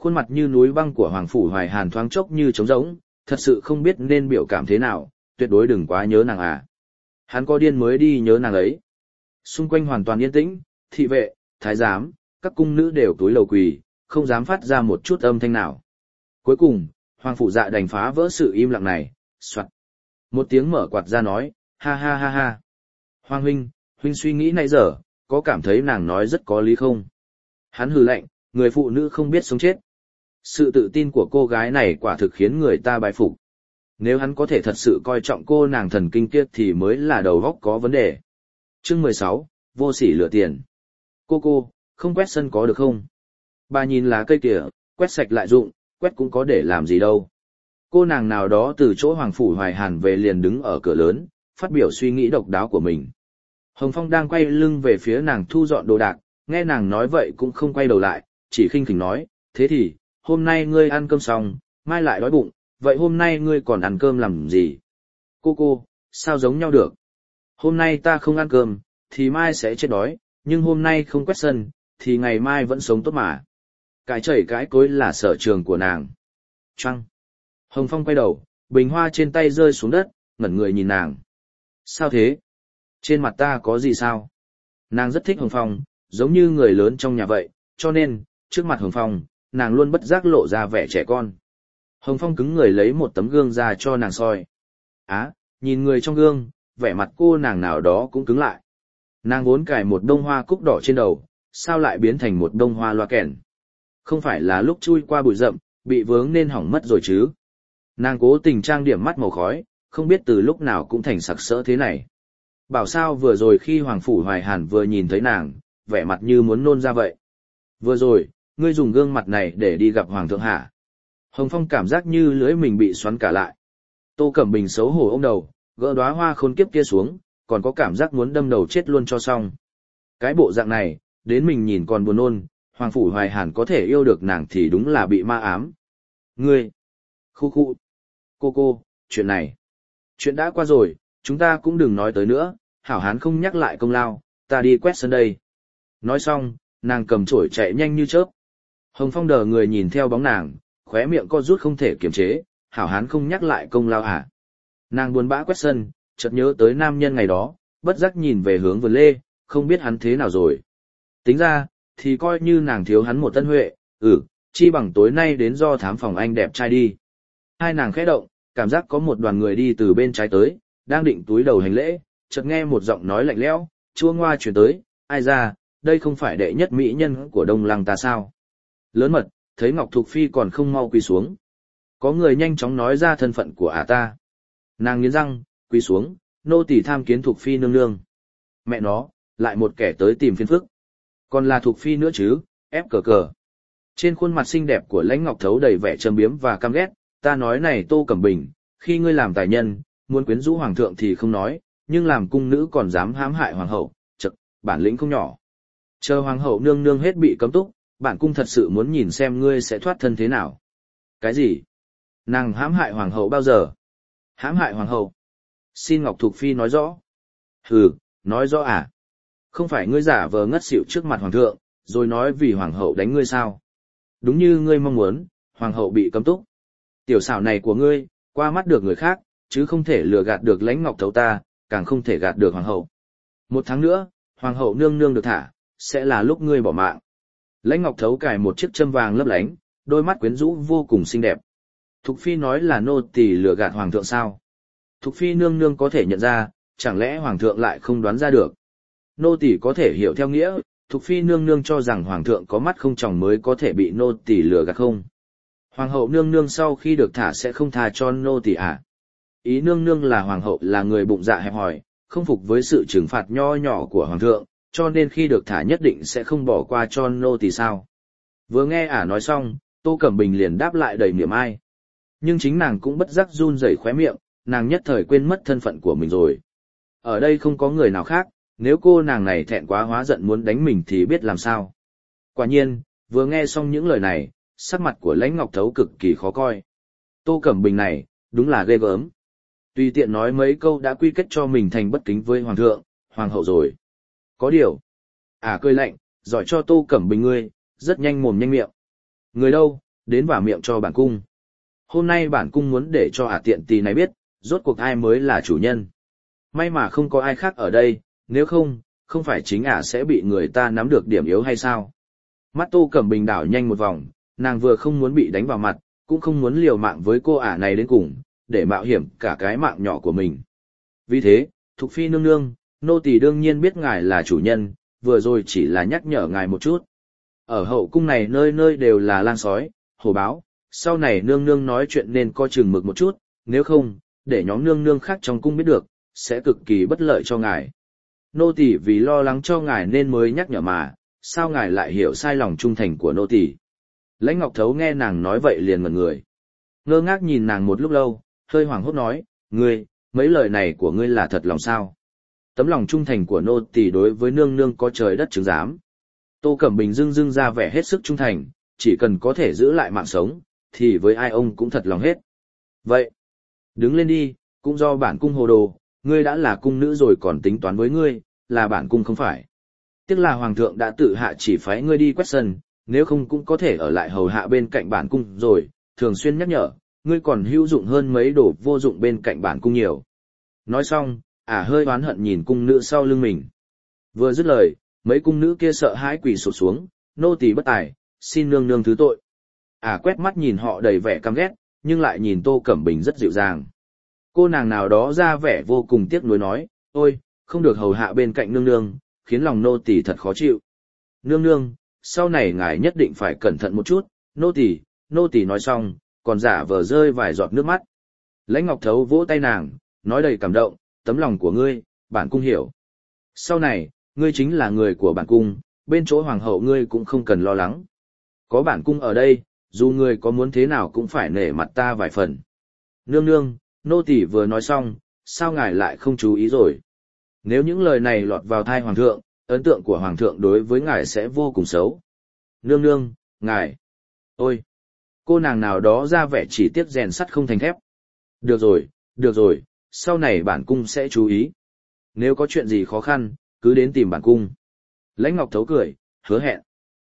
Khuôn mặt như núi băng của Hoàng Phủ Hoài Hàn thoáng chốc như trống rỗng, thật sự không biết nên biểu cảm thế nào, tuyệt đối đừng quá nhớ nàng à. Hắn có điên mới đi nhớ nàng ấy. Xung quanh hoàn toàn yên tĩnh, thị vệ, thái giám, các cung nữ đều túi lầu quỳ, không dám phát ra một chút âm thanh nào. Cuối cùng, Hoàng Phủ Dạ đành phá vỡ sự im lặng này, soạt. Một tiếng mở quạt ra nói, ha ha ha ha. Hoàng huynh suy nghĩ nãy giờ, có cảm thấy nàng nói rất có lý không? Hắn hừ lạnh, người phụ nữ không biết sống chết. Sự tự tin của cô gái này quả thực khiến người ta bái phục. Nếu hắn có thể thật sự coi trọng cô nàng thần kinh kia thì mới là đầu óc có vấn đề. Chương 16, vô sỉ lừa tiền. Cô, không quét sân có được không? Bà nhìn lá cây kìa, quét sạch lại dụng, quét cũng có để làm gì đâu. Cô nàng nào đó từ chỗ Hoàng Phủ Hoài Hàn về liền đứng ở cửa lớn, phát biểu suy nghĩ độc đáo của mình. Hồng Phong đang quay lưng về phía nàng thu dọn đồ đạc, nghe nàng nói vậy cũng không quay đầu lại, chỉ khinh khỉnh nói, thế thì, hôm nay ngươi ăn cơm xong, mai lại đói bụng, vậy hôm nay ngươi còn ăn cơm làm gì? Cô, sao giống nhau được? Hôm nay ta không ăn cơm, thì mai sẽ chết đói, nhưng hôm nay không quét sân, thì ngày mai vẫn sống tốt mà. Cái chảy cái cối là sở trường của nàng. Trăng. Hồng Phong quay đầu, bình hoa trên tay rơi xuống đất, ngẩn người nhìn nàng. Sao thế? Trên mặt ta có gì sao? Nàng rất thích Hồng Phong, giống như người lớn trong nhà vậy, cho nên, trước mặt Hồng Phong, nàng luôn bất giác lộ ra vẻ trẻ con. Hồng Phong cứng người lấy một tấm gương ra cho nàng soi. Nhìn người trong gương, vẻ mặt cô nàng nào đó cũng cứng lại. Nàng vốn cài một bông hoa cúc đỏ trên đầu, sao lại biến thành một bông hoa loa kèn? Không phải là lúc chui qua bụi rậm, bị vướng nên hỏng mất rồi chứ? Nàng cố tình trang điểm mắt màu khói, không biết từ lúc nào cũng thành sặc sỡ thế này. Bảo sao vừa rồi khi Hoàng Phủ Hoài Hàn vừa nhìn thấy nàng, vẻ mặt như muốn nôn ra vậy. Vừa rồi, ngươi dùng gương mặt này để đi gặp Hoàng thượng hả? Hồng Phong cảm giác như lưỡi mình bị xoắn cả lại. Tô Cẩm Bình xấu hổ ôm đầu, gỡ đóa hoa khôn kiếp kia xuống, còn có cảm giác muốn đâm đầu chết luôn cho xong. Cái bộ dạng này, đến mình nhìn còn buồn nôn, Hoàng Phủ Hoài Hàn có thể yêu được nàng thì đúng là bị ma ám. Ngươi! Khu! Cô, chuyện này. Chuyện đã qua rồi, chúng ta cũng đừng nói tới nữa, hảo hán không nhắc lại công lao, ta đi quét sân đây. Nói xong, nàng cầm chổi chạy nhanh như chớp. Hồng Phong đờ người nhìn theo bóng nàng, khóe miệng co rút không thể kiềm chế, hảo hán không nhắc lại công lao hả? Nàng buồn bã quét sân, chợt nhớ tới nam nhân ngày đó, bất giác nhìn về hướng vườn lê, không biết hắn thế nào rồi. Tính ra, thì coi như nàng thiếu hắn một tân huệ, chi bằng tối nay đến do thám phòng anh đẹp trai đi. Hai nàng khẽ động, cảm giác có một đoàn người đi từ bên trái tới, đang định túi đầu hành lễ, chợt nghe một giọng nói lạnh lẽo, chua ngoa truyền tới, ai ra, đây không phải đệ nhất mỹ nhân của Đông Lăng ta sao? Lớn mật, thấy Ngọc Thục Phi còn không mau quỳ xuống. Có người nhanh chóng nói ra thân phận của ta. Nàng nghiến răng, quỳ xuống, nô tỳ tham kiến Thục Phi nương nương. Mẹ nó, lại một kẻ tới tìm phiền phức. Còn là Thục Phi nữa chứ, ép cờ. Trên khuôn mặt xinh đẹp của Lãnh Ngọc Thấu đầy vẻ châm biếm và căm ghét, ta nói này Tô Cẩm Bình, khi ngươi làm tài nhân, muốn quyến rũ hoàng thượng thì không nói, nhưng làm cung nữ còn dám hãm hại hoàng hậu, chậc, bản lĩnh không nhỏ. Chờ hoàng hậu nương nương hết bị cấm túc, bản cung thật sự muốn nhìn xem ngươi sẽ thoát thân thế nào. Cái gì? Nàng hãm hại hoàng hậu bao giờ? Hãm hại hoàng hậu? Xin Ngọc Thục Phi nói rõ. Hừ, nói rõ à? Không phải ngươi giả vờ ngất xỉu trước mặt hoàng thượng, rồi nói vì hoàng hậu đánh ngươi sao? Đúng như ngươi mong muốn, hoàng hậu bị cấm túc. Tiểu xảo này của ngươi, qua mắt được người khác, chứ không thể lừa gạt được Lãnh Ngọc Thấu ta, càng không thể gạt được hoàng hậu. 1 tháng nữa, hoàng hậu nương nương được thả, sẽ là lúc ngươi bỏ mạng. Lãnh Ngọc Thấu cài một chiếc châm vàng lấp lánh, đôi mắt quyến rũ vô cùng xinh đẹp. Thục Phi nói là nô tỳ lừa gạt hoàng thượng sao? Thục Phi nương nương có thể nhận ra, chẳng lẽ hoàng thượng lại không đoán ra được? Nô tỳ có thể hiểu theo nghĩa, Thục Phi nương nương cho rằng hoàng thượng có mắt không tròng mới có thể bị nô tỳ lừa gạt không? Hoàng hậu nương nương sau khi được thả sẽ không tha cho nô tỳ à? Ý nương nương là hoàng hậu là người bụng dạ hẹp hòi, không phục với sự trừng phạt nho nhỏ của hoàng thượng, cho nên khi được thả nhất định sẽ không bỏ qua cho nô tỳ sao? Vừa nghe nói xong, Tô Cẩm Bình liền đáp lại đầy niềm ai. Nhưng chính nàng cũng bất giác run rẩy khóe miệng, nàng nhất thời quên mất thân phận của mình rồi. Ở đây không có người nào khác, nếu cô nàng này thẹn quá hóa giận muốn đánh mình thì biết làm sao. Quả nhiên, vừa nghe xong những lời này, sắc mặt của Lãnh Ngọc Thấu cực kỳ khó coi. Tô Cẩm Bình này, đúng là ghê gớm. Tùy tiện nói mấy câu đã quy kết cho mình thành bất kính với hoàng thượng, hoàng hậu rồi. Có điều. Cười lạnh, giỏi cho Tô Cẩm Bình ngươi, rất nhanh mồm nhanh miệng. Người đâu, đến vả miệng cho bản cung. Hôm nay bản cung muốn để cho ả tiện tì này biết, rốt cuộc ai mới là chủ nhân. May mà không có ai khác ở đây, nếu không, không phải chính ả sẽ bị người ta nắm được điểm yếu hay sao? Mắt Tô Cẩm Bình đảo nhanh một vòng, nàng vừa không muốn bị đánh vào mặt, cũng không muốn liều mạng với cô ả này đến cùng, để mạo hiểm cả cái mạng nhỏ của mình. Vì thế, Thục Phi nương nương, nô tỳ đương nhiên biết ngài là chủ nhân, vừa rồi chỉ là nhắc nhở ngài một chút. Ở hậu cung này nơi nơi đều là lang sói, hổ báo, sau này nương nương nói chuyện nên có chừng mực một chút, nếu không, để nhóm nương nương khác trong cung biết được, sẽ cực kỳ bất lợi cho ngài. Nô tỳ vì lo lắng cho ngài nên mới nhắc nhở mà, sao ngài lại hiểu sai lòng trung thành của nô tỳ? Lãnh Ngọc Thấu nghe nàng nói vậy liền ngẩn người. Ngơ ngác nhìn nàng một lúc lâu, hơi hoảng hốt nói, ngươi, mấy lời này của ngươi là thật lòng sao? Tấm lòng trung thành của nô tỳ đối với nương nương có trời đất chứng giám. Tô Cẩm Bình dưng ra vẻ hết sức trung thành, chỉ cần có thể giữ lại mạng sống, thì với ai ông cũng thật lòng hết. Vậy, đứng lên đi, cũng do bản cung hồ đồ, ngươi đã là cung nữ rồi còn tính toán với ngươi, là bản cung không phải. Tiếc là hoàng thượng đã tự hạ chỉ phái ngươi đi quét sân, nếu không cũng có thể ở lại hầu hạ bên cạnh bản cung rồi, thường xuyên nhắc nhở, ngươi còn hữu dụng hơn mấy đồ vô dụng bên cạnh bản cung nhiều. Nói xong, hơi oán hận nhìn cung nữ sau lưng mình. Vừa dứt lời, mấy cung nữ kia sợ hãi quỳ sụp xuống, nô tỳ bất tài, xin nương nương thứ tội. Quét mắt nhìn họ đầy vẻ căm ghét, nhưng lại nhìn Tô Cẩm Bình rất dịu dàng. Cô nàng nào đó ra vẻ vô cùng tiếc nuối nói, ôi, không được hầu hạ bên cạnh nương nương, khiến lòng nô tỳ thật khó chịu. Nương nương, sau này ngài nhất định phải cẩn thận một chút, nô tỳ nói xong, còn giả vờ rơi vài giọt nước mắt. Lãnh Ngọc Thấu vỗ tay nàng, nói đầy cảm động, tấm lòng của ngươi, bản cung hiểu. Sau này, ngươi chính là người của bản cung, bên chỗ hoàng hậu ngươi cũng không cần lo lắng. Có bản cung ở đây, dù ngươi có muốn thế nào cũng phải nể mặt ta vài phần. Nương nương, nô tỳ vừa nói xong, sao ngài lại không chú ý rồi? Nếu những lời này lọt vào tai hoàng thượng, ấn tượng của hoàng thượng đối với ngài sẽ vô cùng xấu. Nương nương, ngài. Ôi, cô nàng nào đó ra vẻ chỉ tiếc rèn sắt không thành thép. Được rồi, sau này bản cung sẽ chú ý. Nếu có chuyện gì khó khăn, cứ đến tìm bản cung. Lãnh Ngọc Thấu cười, hứa hẹn.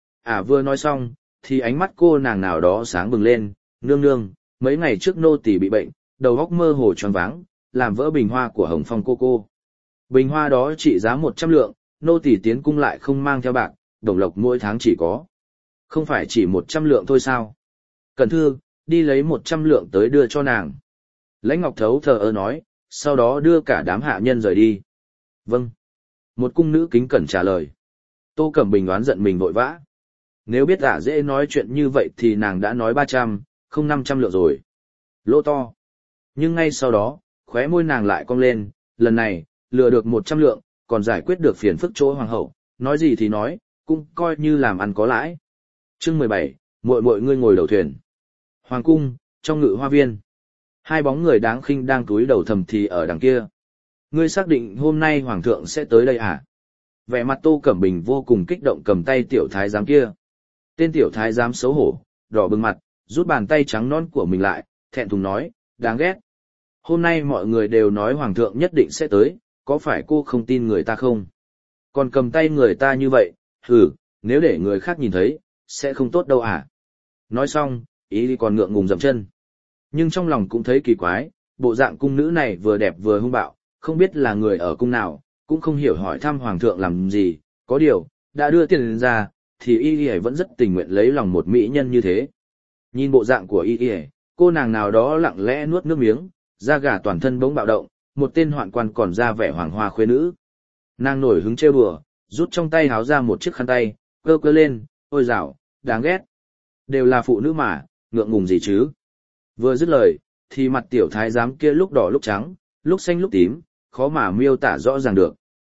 Vừa nói xong, thì ánh mắt cô nàng nào đó sáng bừng lên, nương nương, mấy ngày trước nô tỳ bị bệnh, đầu óc mơ hồ choáng váng, làm vỡ bình hoa của Hồng Phong cô. Bình hoa đó trị giá 100 lượng, nô tỳ tiến cung lại không mang theo bạc, đồng lộc mỗi tháng chỉ có. Không phải chỉ 100 lượng thôi sao? Cẩn thưa, đi lấy 100 lượng tới đưa cho nàng. Lãnh Ngọc Thấu thờ ơ nói, sau đó đưa cả đám hạ nhân rời đi. Vâng. Một cung nữ kính cẩn trả lời. Tô Cẩm Bình đoán giận mình vội vã. Nếu biết dễ nói chuyện như vậy thì nàng đã nói 300, không 500 lượng rồi. Lỗ to. Nhưng ngay sau đó, khóe môi nàng lại cong lên, lần này, lừa được 100 lượng, còn giải quyết được phiền phức chỗ hoàng hậu, nói gì thì nói, cũng coi như làm ăn có lãi. Chương 17, muội muội ngươi ngồi đầu thuyền. Hoàng cung, trong ngự hoa viên. Hai bóng người đáng khinh đang cúi đầu thầm thì ở đằng kia. Ngươi xác định hôm nay hoàng thượng sẽ tới đây à? Vẻ mặt Tô Cẩm Bình vô cùng kích động cầm tay tiểu thái giám kia. Tên tiểu thái giám xấu hổ, đỏ bừng mặt, rút bàn tay trắng non của mình lại, thẹn thùng nói, đáng ghét. Hôm nay mọi người đều nói hoàng thượng nhất định sẽ tới, có phải cô không tin người ta không? Còn cầm tay người ta như vậy, nếu để người khác nhìn thấy, sẽ không tốt đâu à? Nói xong, ý còn ngượng ngùng dậm chân. Nhưng trong lòng cũng thấy kỳ quái, bộ dạng cung nữ này vừa đẹp vừa hung bạo, không biết là người ở cung nào, cũng không hiểu hỏi thăm hoàng thượng làm gì, có điều, đã đưa tiền ra, thì y vẫn rất tình nguyện lấy lòng một mỹ nhân như thế. Nhìn bộ dạng của y, cô nàng nào đó lặng lẽ nuốt nước miếng, da gà toàn thân bỗng bạo động, một tên hoạn quan còn ra vẻ hoàng hoa khuê nữ. Nàng nổi hứng trêu đùa, rút trong tay háo ra một chiếc khăn tay, cơ cơ lên, ôi dạo, đáng ghét. Đều là phụ nữ mà, ngượng ngùng gì chứ. Vừa dứt lời, thì mặt tiểu thái giám kia lúc đỏ lúc trắng, lúc xanh lúc tím, khó mà miêu tả rõ ràng được.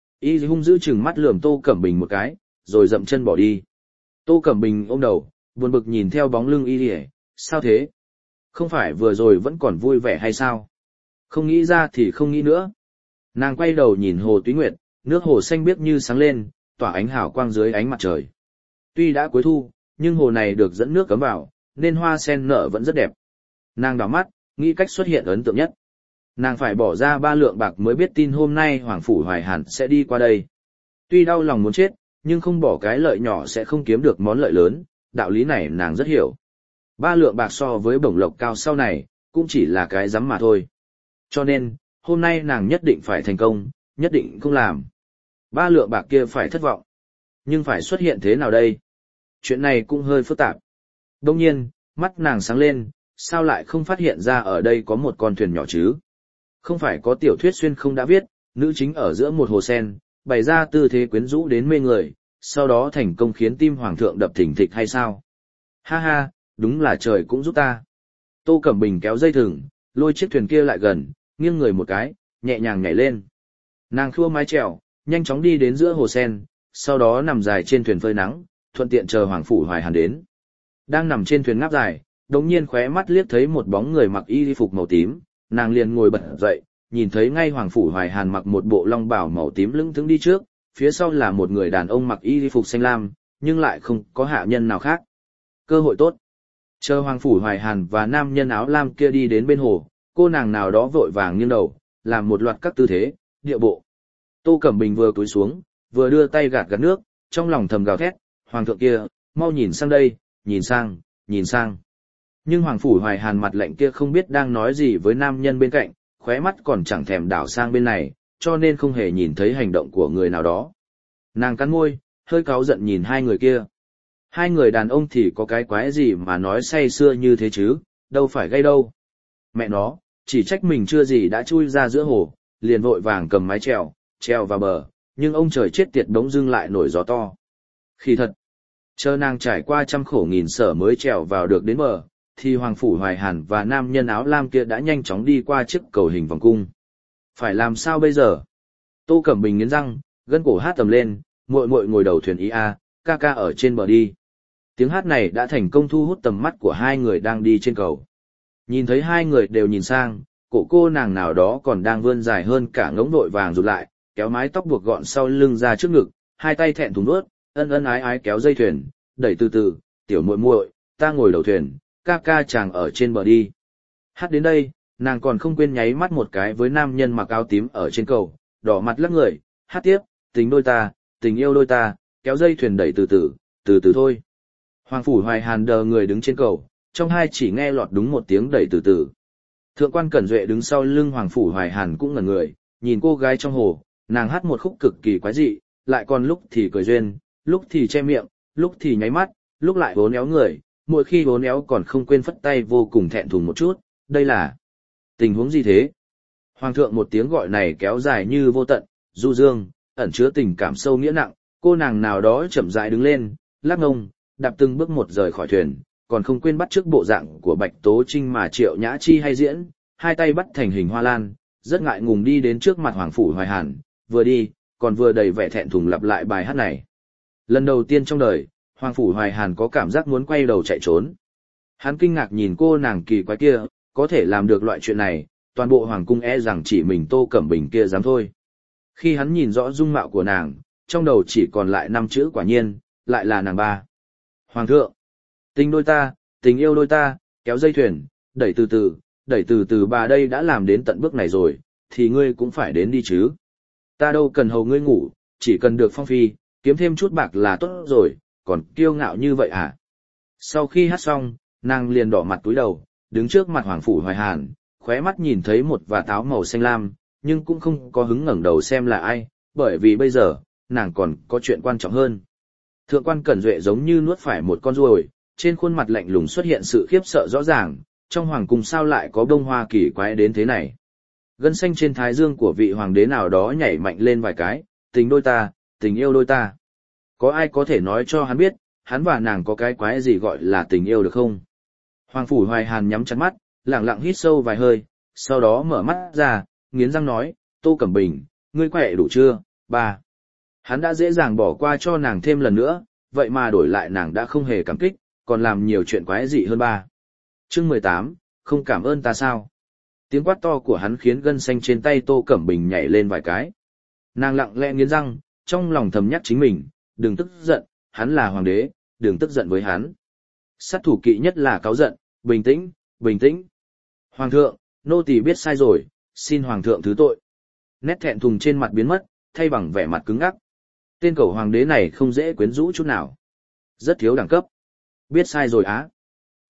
Y hung dữ chừng mắt lườm Tô Cẩm Bình một cái, rồi dậm chân bỏ đi. Tô Cẩm Bình ôm đầu, buồn bực nhìn theo bóng lưng y, sao thế? Không phải vừa rồi vẫn còn vui vẻ hay sao? Không nghĩ ra thì không nghĩ nữa. Nàng quay đầu nhìn hồ Túy Nguyệt, nước hồ xanh biếc như sáng lên, tỏa ánh hào quang dưới ánh mặt trời. Tuy đã cuối thu, nhưng hồ này được dẫn nước cấm vào, nên hoa sen nở vẫn rất đẹp. Nàng đảo mắt, nghĩ cách xuất hiện ấn tượng nhất. Nàng phải bỏ ra 3 lượng bạc mới biết tin hôm nay Hoàng Phủ Hoài Hàn sẽ đi qua đây. Tuy đau lòng muốn chết, nhưng không bỏ cái lợi nhỏ sẽ không kiếm được món lợi lớn, đạo lý này nàng rất hiểu. 3 lượng bạc so với bổng lộc cao sau này, cũng chỉ là cái rắm mà thôi. Cho nên, hôm nay nàng nhất định phải thành công, nhất định không làm. 3 lượng bạc kia phải thất vọng. Nhưng phải xuất hiện thế nào đây? Chuyện này cũng hơi phức tạp. Đông nhiên, mắt nàng sáng lên, sao lại không phát hiện ra ở đây có một con thuyền nhỏ chứ? Không phải có tiểu thuyết xuyên không đã viết, nữ chính ở giữa một hồ sen, bày ra tư thế quyến rũ đến mê người, sau đó thành công khiến tim hoàng thượng đập thình thịch hay sao? Ha ha, đúng là trời cũng giúp ta. Tô Cẩm Bình kéo dây thừng, lôi chiếc thuyền kia lại gần, nghiêng người một cái, nhẹ nhàng nhảy lên. Nàng khua mái chèo, nhanh chóng đi đến giữa hồ sen, sau đó nằm dài trên thuyền phơi nắng, thuận tiện chờ Hoàng Phủ Hoài Hàn đến. Đang nằm trên thuyền ngáp dài, đống nhiên khóe mắt liếc thấy một bóng người mặc y phục màu tím, nàng liền ngồi bật dậy, nhìn thấy ngay Hoàng Phủ Hoài Hàn mặc một bộ long bào màu tím lững thững đi trước, phía sau là một người đàn ông mặc y phục xanh lam, nhưng lại không có hạ nhân nào khác. Cơ hội tốt. Chờ Hoàng Phủ Hoài Hàn và nam nhân áo lam kia đi đến bên hồ, cô nàng nào đó vội vàng nghiêng đầu, làm một loạt các tư thế, địa bộ. Tô Cẩm Bình vừa cúi xuống, vừa đưa tay gạt gạt nước, trong lòng thầm gào thét, Hoàng thượng kia, mau nhìn sang đây, nhìn sang, nhìn sang. Nhưng Hoàng Phủ Hoài Hàn mặt lạnh kia không biết đang nói gì với nam nhân bên cạnh, khóe mắt còn chẳng thèm đảo sang bên này, cho nên không hề nhìn thấy hành động của người nào đó. Nàng cắn môi, hơi cáu giận nhìn hai người kia. Hai người đàn ông thì có cái quái gì mà nói say sưa như thế chứ, đâu phải gây đâu. Mẹ nó, chỉ trách mình chưa gì đã chui ra giữa hồ, liền vội vàng cầm mái chèo, treo vào bờ, nhưng ông trời chết tiệt đống dưng lại nổi gió to. Khi thật, chờ nàng trải qua trăm khổ nghìn sở mới trèo vào được đến bờ, thì Hoàng Phủ Hoài Hàn và nam nhân áo lam kia đã nhanh chóng đi qua chiếc cầu hình vòng cung. Phải làm sao bây giờ? Tô Cẩm Bình nghiến răng, gân cổ hát tầm lên, muội muội ngồi đầu thuyền ý a, ca ca ở trên bờ đi. Tiếng hát này đã thành công thu hút tầm mắt của hai người đang đi trên cầu. Nhìn thấy hai người đều nhìn sang, cổ cô nàng nào đó còn đang vươn dài hơn cả ngỗng nội vàng rụt lại, kéo mái tóc buộc gọn sau lưng ra trước ngực, hai tay thẹn thùng nuốt, ân ân ái ái kéo dây thuyền, đẩy từ từ, tiểu muội muội, ta ngồi đầu thuyền, ca ca chàng ở trên bờ đi. Hát đến đây, nàng còn không quên nháy mắt một cái với nam nhân mặc áo tím ở trên cầu, đỏ mặt lắc người, hát tiếp, tình đôi ta, tình yêu đôi ta, kéo dây thuyền đẩy từ từ, từ từ thôi. Hoàng Phủ Hoài Hàn đờ người đứng trên cầu, trong hai chỉ nghe lọt đúng một tiếng đẩy từ từ. Thượng quan Cẩn Duệ đứng sau lưng Hoàng Phủ Hoài Hàn cũng ngẩn người, nhìn cô gái trong hồ, nàng hát một khúc cực kỳ quái dị, lại còn lúc thì cười duyên, lúc thì che miệng, lúc thì nháy mắt, lúc lại vốn éo người, mỗi khi vốn éo còn không quên phất tay vô cùng thẹn thùng một chút, đây là tình huống gì thế? Hoàng thượng một tiếng gọi này kéo dài như vô tận, du dương, ẩn chứa tình cảm sâu nghĩa nặng, cô nàng nào đó chậm rãi đứng lên, lắc ngông, đạp từng bước một rời khỏi thuyền, còn không quên bắt chước bộ dạng của Bạch Tố Trinh mà Triệu Nhã Chi hay diễn, hai tay bắt thành hình hoa lan, rất ngại ngùng đi đến trước mặt Hoàng Phủ Hoài Hàn, vừa đi, còn vừa đầy vẻ thẹn thùng lặp lại bài hát này. Lần đầu tiên trong đời, Hoàng Phủ Hoài Hàn có cảm giác muốn quay đầu chạy trốn. Hắn kinh ngạc nhìn cô nàng kỳ quái kia, có thể làm được loại chuyện này, toàn bộ Hoàng cung e rằng chỉ mình Tô Cẩm Bình kia dám thôi. Khi hắn nhìn rõ dung mạo của nàng, trong đầu chỉ còn lại 5 chữ quả nhiên, lại là nàng ba. Hoàng thượng, tình đôi ta, tình yêu đôi ta, kéo dây thuyền, đẩy từ từ bà đây đã làm đến tận bước này rồi, thì ngươi cũng phải đến đi chứ. Ta đâu cần hầu ngươi ngủ, chỉ cần được phong phi, kiếm thêm chút bạc là tốt rồi, còn kiêu ngạo như vậy à? Sau khi hát xong, nàng liền đỏ mặt túi đầu, đứng trước mặt Hoàng Phủ Hoài Hàn, khóe mắt nhìn thấy một vạt áo màu xanh lam, nhưng cũng không có hứng ngẩng đầu xem là ai, bởi vì bây giờ, nàng còn có chuyện quan trọng hơn. Thượng quan Cẩn Duệ giống như nuốt phải một con ruồi, trên khuôn mặt lạnh lùng xuất hiện sự khiếp sợ rõ ràng, trong hoàng cung sao lại có bông hoa kỳ quái đến thế này. Gân xanh trên thái dương của vị hoàng đế nào đó nhảy mạnh lên vài cái, tình đôi ta, tình yêu đôi ta. Có ai có thể nói cho hắn biết, hắn và nàng có cái quái gì gọi là tình yêu được không? Hoàng Phủ Hoài Hàn nhắm chặt mắt, lặng lặng hít sâu vài hơi, sau đó mở mắt ra, nghiến răng nói, Tô Cẩm Bình, ngươi khỏe đủ chưa, ba. Hắn đã dễ dàng bỏ qua cho nàng thêm lần nữa, vậy mà đổi lại nàng đã không hề cảm kích, còn làm nhiều chuyện quái dị hơn ba. Chương 18, không cảm ơn ta sao? Tiếng quát to của hắn khiến gân xanh trên tay Tô Cẩm Bình nhảy lên vài cái. Nàng lặng lẽ nghiến răng, trong lòng thầm nhắc chính mình, đừng tức giận, hắn là hoàng đế, đừng tức giận với hắn. Sát thủ kỵ nhất là cáu giận, bình tĩnh, bình tĩnh. Hoàng thượng, nô tỳ biết sai rồi, xin hoàng thượng thứ tội. Nét thẹn thùng trên mặt biến mất, thay bằng vẻ mặt cứng ngắc. Tên cẩu hoàng đế này không dễ quyến rũ chút nào. Rất thiếu đẳng cấp. Biết sai rồi á.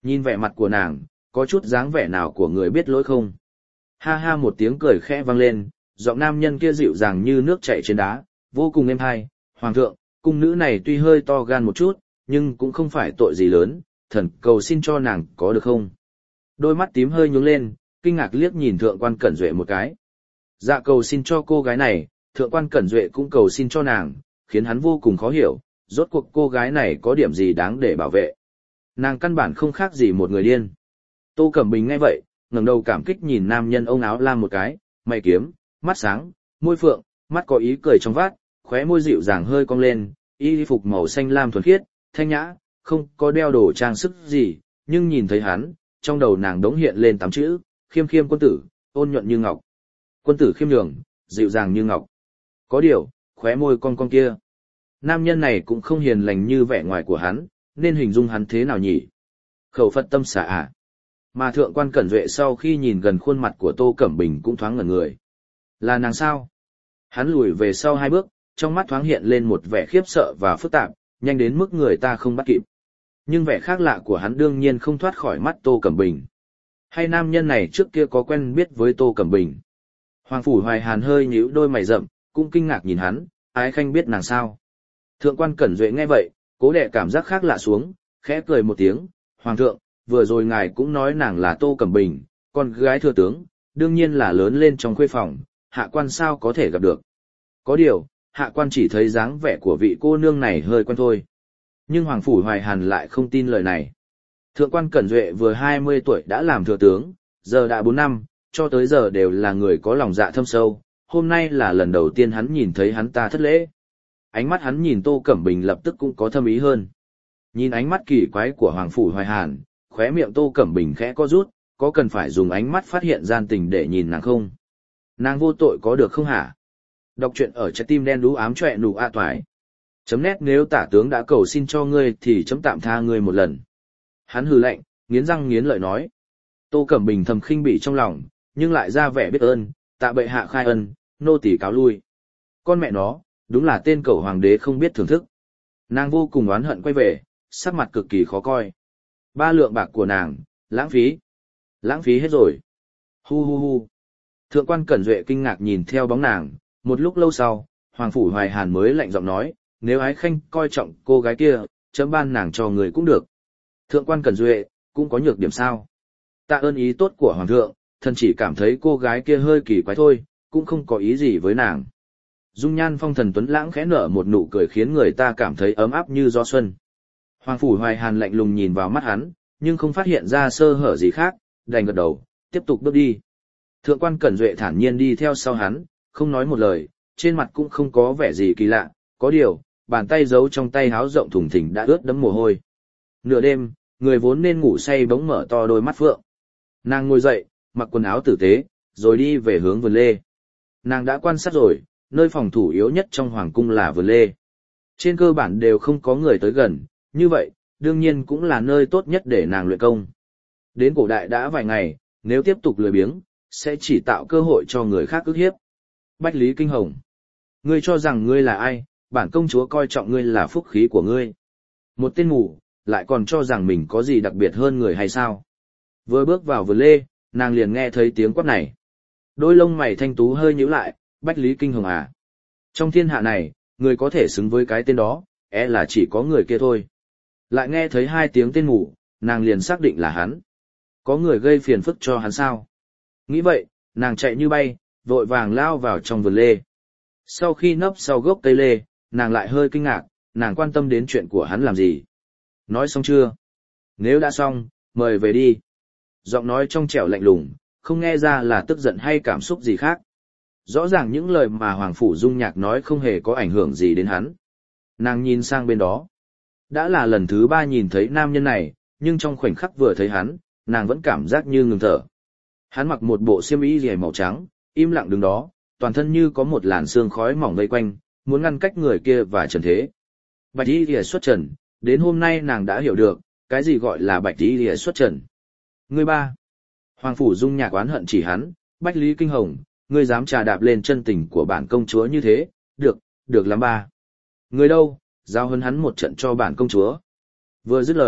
Nhìn vẻ mặt của nàng, có chút dáng vẻ nào của người biết lỗi không? Ha ha một tiếng cười khẽ vang lên, giọng nam nhân kia dịu dàng như nước chảy trên đá, vô cùng êm hai. Hoàng thượng, cung nữ này tuy hơi to gan một chút, nhưng cũng không phải tội gì lớn, thần cầu xin cho nàng có được không? Đôi mắt tím hơi nhướng lên, kinh ngạc liếc nhìn thượng quan Cẩn Duệ một cái. Dạ cầu xin cho cô gái này, thượng quan Cẩn Duệ cũng cầu xin cho nàng, khiến hắn vô cùng khó hiểu, rốt cuộc cô gái này có điểm gì đáng để bảo vệ. Nàng căn bản không khác gì một người điên. Tô Cẩm Bình nghe vậy, ngẩng đầu cảm kích nhìn nam nhân ông áo lam một cái, mày kiếm, mắt sáng, môi phượng, mắt có ý cười trong vát, khóe môi dịu dàng hơi cong lên, y phục màu xanh lam thuần khiết, thanh nhã, không có đeo đồ trang sức gì, nhưng nhìn thấy hắn, trong đầu nàng đống hiện lên 8 chữ, khiêm khiêm quân tử, ôn nhuận như ngọc. Quân tử khiêm nhường, dịu dàng như ngọc. Có điều, khóe môi con kia. Nam nhân này cũng không hiền lành như vẻ ngoài của hắn, nên hình dung hắn thế nào nhỉ? Khẩu Phật tâm xả à? Mà thượng quan Cẩn Duệ sau khi nhìn gần khuôn mặt của Tô Cẩm Bình cũng thoáng ngẩn người. Là nàng sao? Hắn lùi về sau 2 bước, trong mắt thoáng hiện lên một vẻ khiếp sợ và phức tạp, nhanh đến mức người ta không bắt kịp. Nhưng vẻ khác lạ của hắn đương nhiên không thoát khỏi mắt Tô Cẩm Bình. Hay nam nhân này trước kia có quen biết với Tô Cẩm Bình? Hoàng Phủ Hoài Hàn hơi nhíu đôi mày rậm, cũng kinh ngạc nhìn hắn, ái khanh biết nàng sao? Thượng quan Cẩn Duệ nghe vậy, cố đè cảm giác khác lạ xuống, khẽ cười một tiếng, Hoàng thượng, vừa rồi ngài cũng nói nàng là Tô Cẩm Bình, con gái thừa tướng, đương nhiên là lớn lên trong khuê phòng, hạ quan sao có thể gặp được. Có điều, hạ quan chỉ thấy dáng vẻ của vị cô nương này hơi quen thôi. Nhưng Hoàng Phủ Hoài Hàn lại không tin lời này. Thượng quan Cẩn Duệ vừa 20 tuổi đã làm thừa tướng, giờ đã 4 năm, cho tới giờ đều là người có lòng dạ thâm sâu, hôm nay là lần đầu tiên hắn nhìn thấy hắn ta thất lễ. Ánh mắt hắn nhìn Tô Cẩm Bình lập tức cũng có thâm ý hơn. Nhìn ánh mắt kỳ quái của Hoàng Phủ Hoài Hàn, khóe miệng Tô Cẩm Bình khẽ co rút, có cần phải dùng ánh mắt phát hiện gian tình để nhìn nàng không? Nàng vô tội có được không hả? Đọc truyện ở trái tim đen đú ám chọe nụ a toải. Chấm nét nếu tả tướng đã cầu xin cho ngươi thì chấm tạm tha ngươi một lần. Hắn hừ lạnh, nghiến răng nghiến lợi nói. Tô Cẩm Bình thầm khinh bỉ trong lòng, nhưng lại ra vẻ biết ơn, tạ bệ hạ khai ân, nô tỳ cáo lui. Con mẹ nó, đúng là tên cẩu hoàng đế không biết thưởng thức. Nàng vô cùng oán hận quay về, sắc mặt cực kỳ khó coi. 3 lượng bạc của nàng, lãng phí. Lãng phí hết rồi. Hu hu hu. Thượng quan Cẩn Duệ kinh ngạc nhìn theo bóng nàng, một lúc lâu sau, Hoàng Phủ Hoài Hàn mới lạnh giọng nói, nếu ái khanh coi trọng cô gái kia, chấm ban nàng cho người cũng được. Thượng quan Cẩn Duệ, cũng có nhược điểm sao? Tạ ơn ý tốt của Hoàng thượng, thần chỉ cảm thấy cô gái kia hơi kỳ quái thôi, cũng không có ý gì với nàng. Dung nhan phong thần tuấn lãng khẽ nở một nụ cười khiến người ta cảm thấy ấm áp như gió xuân. Hoàng Phủ Hoài Hàn lạnh lùng nhìn vào mắt hắn, nhưng không phát hiện ra sơ hở gì khác, đành gật đầu, tiếp tục bước đi. Thượng quan Cẩn Duệ thản nhiên đi theo sau hắn, không nói một lời, trên mặt cũng không có vẻ gì kỳ lạ, có điều, bàn tay giấu trong tay háo rộng thùng thình đã ướt đẫm mồ hôi. Nửa đêm, người vốn nên ngủ say bỗng mở to đôi mắt phượng. Nàng ngồi dậy, mặc quần áo tử tế, rồi đi về hướng vườn lê. Nàng đã quan sát rồi, nơi phòng thủ yếu nhất trong hoàng cung là vườn lê. Trên cơ bản đều không có người tới gần, như vậy, đương nhiên cũng là nơi tốt nhất để nàng luyện công. Đến cổ đại đã vài ngày, nếu tiếp tục lười biếng, sẽ chỉ tạo cơ hội cho người khác ức hiếp. Bách Lý Kinh Hồng, ngươi cho rằng ngươi là ai, bản công chúa coi trọng ngươi là phúc khí của ngươi. Một tên mù, lại còn cho rằng mình có gì đặc biệt hơn người hay sao? Vừa bước vào vườn lê, nàng liền nghe thấy tiếng quát này. Đôi lông mày thanh tú hơi nhíu lại, Bách Lý Kinh Hồng à? Trong thiên hạ này, người có thể xứng với cái tên đó, là chỉ có người kia thôi. Lại nghe thấy 2 tiếng tên mù, nàng liền xác định là hắn. Có người gây phiền phức cho hắn sao? Nghĩ vậy, nàng chạy như bay, vội vàng lao vào trong vườn lê. Sau khi nấp sau gốc cây lê, nàng lại hơi kinh ngạc, nàng quan tâm đến chuyện của hắn làm gì. Nói xong chưa? Nếu đã xong, mời về đi. Giọng nói trong trẻo lạnh lùng, không nghe ra là tức giận hay cảm xúc gì khác. Rõ ràng những lời mà Hoàng Phủ Dung Nhạc nói không hề có ảnh hưởng gì đến hắn. Nàng nhìn sang bên đó. Đã là lần thứ 3 nhìn thấy nam nhân này, nhưng trong khoảnh khắc vừa thấy hắn, nàng vẫn cảm giác như ngừng thở. Hắn mặc một bộ xiêm y rìa màu trắng, im lặng đứng đó, toàn thân như có một làn sương khói mỏng vây quanh, muốn ngăn cách người kia và trần thế. Bạch y rìa xuất trần, đến hôm nay nàng đã hiểu được, cái gì gọi là bạch y rìa xuất trần. Người ba. Hoàng Phủ Dung Nhạc oán hận chỉ hắn, Bách Lý Kinh Hồng, ngươi dám trà đạp lên chân tình của bản công chúa như thế, được lắm ba. Người đâu, giao hơn hắn một trận cho bản công chúa. Vừa dứt lời,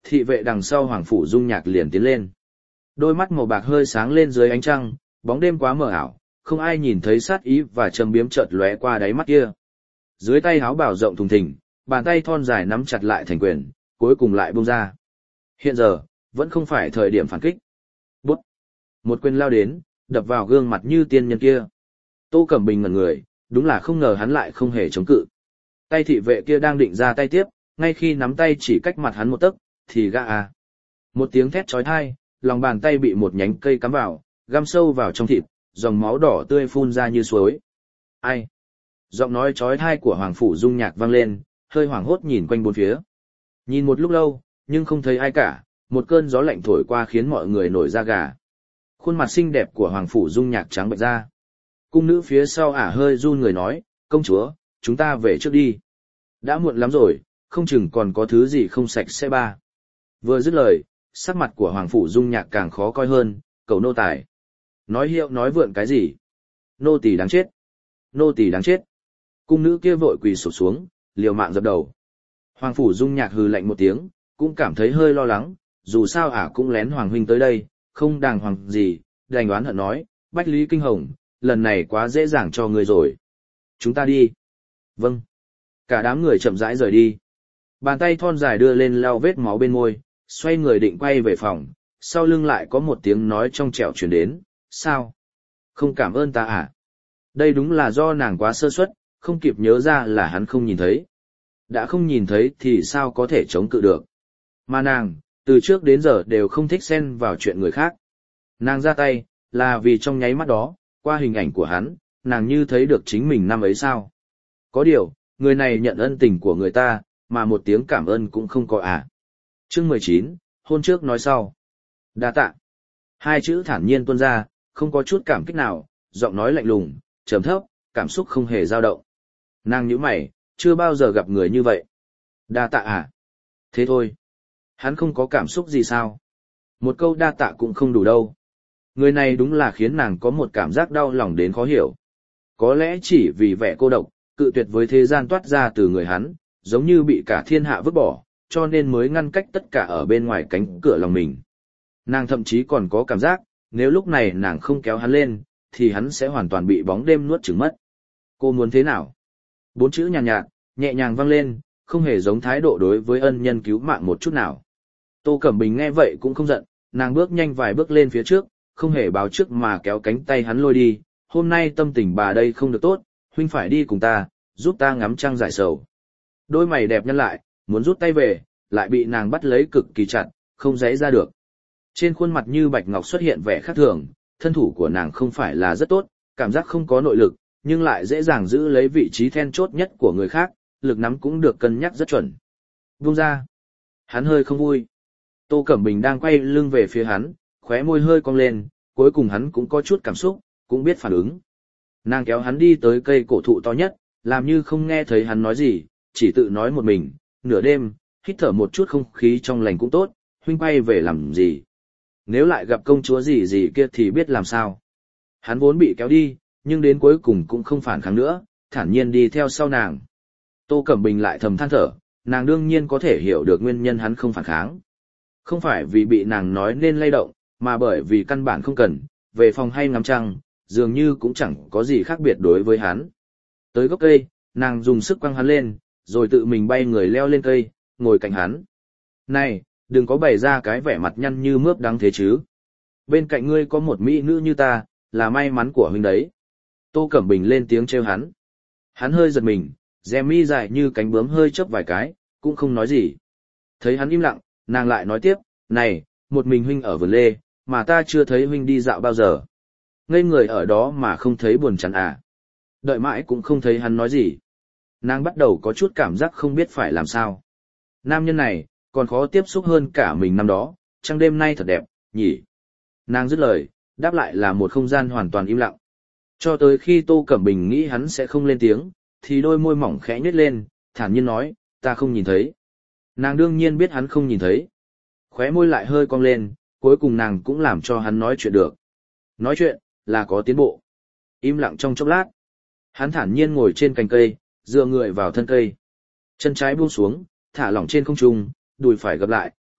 thị vệ đằng sau Hoàng Phủ Dung Nhạc liền tiến lên. Đôi mắt màu bạc hơi sáng lên dưới ánh trăng, bóng đêm quá mờ ảo, không ai nhìn thấy sát ý và châm biếm chợt lóe qua đáy mắt kia. Dưới tay áo bào rộng thùng thình, bàn tay thon dài nắm chặt lại thành quyền, cuối cùng lại buông ra. Hiện giờ, vẫn không phải thời điểm phản kích. Bút! Một quyền lao đến, đập vào gương mặt như tiên nhân kia. Tô Cẩm Bình ngẩn người, đúng là không ngờ hắn lại không hề chống cự. Tay thị vệ kia đang định ra tay tiếp, ngay khi nắm tay chỉ cách mặt hắn một tấc, thì gã à. Một tiếng thét chói tai, lòng bàn tay bị một nhánh cây cắm vào, găm sâu vào trong thịt, dòng máu đỏ tươi phun ra như suối. Ai? Giọng nói chói tai của Hoàng Phủ Dung Nhạc vang lên, hơi hoảng hốt nhìn quanh bốn phía. Nhìn một lúc lâu, nhưng không thấy ai cả, một cơn gió lạnh thổi qua khiến mọi người nổi da gà. Khuôn mặt xinh đẹp của Hoàng Phủ Dung Nhạc trắng bệch ra. Cung nữ phía sau hơi run người nói, công chúa, chúng ta về trước đi. Đã muộn lắm rồi, không chừng còn có thứ gì không sạch sẽ ba. Vừa dứt lời, sắc mặt của Hoàng Phủ Dung Nhạc càng khó coi hơn, cầu nô tài. Nói hiệu nói vượn cái gì? Nô tỳ đáng chết. Nô tỳ đáng chết. Cung nữ kia vội quỳ sụp xuống, liều mạng dập đầu. Hoàng Phủ Dung Nhạc hừ lạnh một tiếng, cũng cảm thấy hơi lo lắng, dù sao cũng lén Hoàng huynh tới đây, không đàng hoàng gì, đành đoán hận nói, Bách Lý Kinh Hồng, lần này quá dễ dàng cho ngươi rồi. Chúng ta đi. Vâng. Cả đám người chậm rãi rời đi. Bàn tay thon dài đưa lên lau vết máu bên môi, xoay người định quay về phòng, sau lưng lại có một tiếng nói trong trẻo truyền đến, sao? Không cảm ơn ta à? Đây đúng là do nàng quá sơ suất, không kịp nhớ ra là hắn không nhìn thấy. Đã không nhìn thấy thì sao có thể chống cự được. Mà nàng, từ trước đến giờ đều không thích xen vào chuyện người khác. Nàng ra tay, là vì trong nháy mắt đó, qua hình ảnh của hắn, nàng như thấy được chính mình năm ấy sao. Có điều, người này nhận ân tình của người ta, mà một tiếng cảm ơn cũng không có à. Chương 19, hôn trước nói sau. Đa tạ. Hai chữ thản nhiên tuôn ra, không có chút cảm kích nào, giọng nói lạnh lùng, trầm thấp, cảm xúc không hề dao động. Nàng nhíu mày, chưa bao giờ gặp người như vậy. Đa tạ à? Thế thôi. Hắn không có cảm xúc gì sao? Một câu đa tạ cũng không đủ đâu. Người này đúng là khiến nàng có một cảm giác đau lòng đến khó hiểu. Có lẽ chỉ vì vẻ cô độc, cự tuyệt với thế gian toát ra từ người hắn, giống như bị cả thiên hạ vứt bỏ, cho nên mới ngăn cách tất cả ở bên ngoài cánh cửa lòng mình. Nàng thậm chí còn có cảm giác, nếu lúc này nàng không kéo hắn lên, thì hắn sẽ hoàn toàn bị bóng đêm nuốt chửng mất. Cô muốn thế nào? Bốn chữ nhàn nhạt, nhẹ nhàng vang lên, không hề giống thái độ đối với ân nhân cứu mạng một chút nào. Tô Cẩm Bình nghe vậy cũng không giận, nàng bước nhanh vài bước lên phía trước, không hề báo trước mà kéo cánh tay hắn lôi đi. Hôm nay tâm tình bà đây không được tốt, huynh phải đi cùng ta, giúp ta ngắm trăng giải sầu. Đôi mày đẹp nhăn lại, muốn rút tay về, lại bị nàng bắt lấy cực kỳ chặt, không giãy ra được. Trên khuôn mặt như bạch ngọc xuất hiện vẻ khác thường, thân thủ của nàng không phải là rất tốt, cảm giác không có nội lực, nhưng lại dễ dàng giữ lấy vị trí then chốt nhất của người khác, lực nắm cũng được cân nhắc rất chuẩn. Buông ra. Hắn hơi không vui. Tô Cẩm Bình đang quay lưng về phía hắn, khóe môi hơi cong lên, cuối cùng hắn cũng có chút cảm xúc, cũng biết phản ứng. Nàng kéo hắn đi tới cây cổ thụ to nhất, làm như không nghe thấy hắn nói gì, chỉ tự nói một mình, nửa đêm, hít thở một chút không khí trong lành cũng tốt, huynh quay về làm gì. Nếu lại gặp công chúa gì gì kia thì biết làm sao. Hắn vốn bị kéo đi, nhưng đến cuối cùng cũng không phản kháng nữa, thản nhiên đi theo sau nàng. Tô Cẩm Bình lại thầm than thở, nàng đương nhiên có thể hiểu được nguyên nhân hắn không phản kháng. Không phải vì bị nàng nói nên lay động, mà bởi vì căn bản không cần, về phòng hay ngắm trăng, dường như cũng chẳng có gì khác biệt đối với hắn. Tới gốc cây, nàng dùng sức quăng hắn lên, rồi tự mình bay người leo lên cây, ngồi cạnh hắn. Này, đừng có bày ra cái vẻ mặt nhăn như mướp đắng thế chứ. Bên cạnh ngươi có một mỹ nữ như ta, là may mắn của huynh đấy. Tô Cẩm Bình lên tiếng trêu hắn. Hắn hơi giật mình, dè mi dài như cánh bướm hơi chớp vài cái, cũng không nói gì. Thấy hắn im lặng, nàng lại nói tiếp, này, một mình huynh ở vườn lê, mà ta chưa thấy huynh đi dạo bao giờ. Ngây người ở đó mà không thấy buồn chán à. Đợi mãi cũng không thấy hắn nói gì. Nàng bắt đầu có chút cảm giác không biết phải làm sao. Nam nhân này, còn khó tiếp xúc hơn cả mình năm đó, trăng đêm nay thật đẹp, nhỉ. Nàng dứt lời, đáp lại là một không gian hoàn toàn im lặng. Cho tới khi Tô Cẩm Bình nghĩ hắn sẽ không lên tiếng, thì đôi môi mỏng khẽ nhếch lên, thản nhiên nói, ta không nhìn thấy. Nàng đương nhiên biết hắn không nhìn thấy. Khóe môi lại hơi cong lên, cuối cùng nàng cũng làm cho hắn nói chuyện được. Nói chuyện, là có tiến bộ. Im lặng trong chốc lát. Hắn thản nhiên ngồi trên cành cây, dựa người vào thân cây. Chân trái buông xuống, thả lỏng trên không trung, đùi phải gập lại,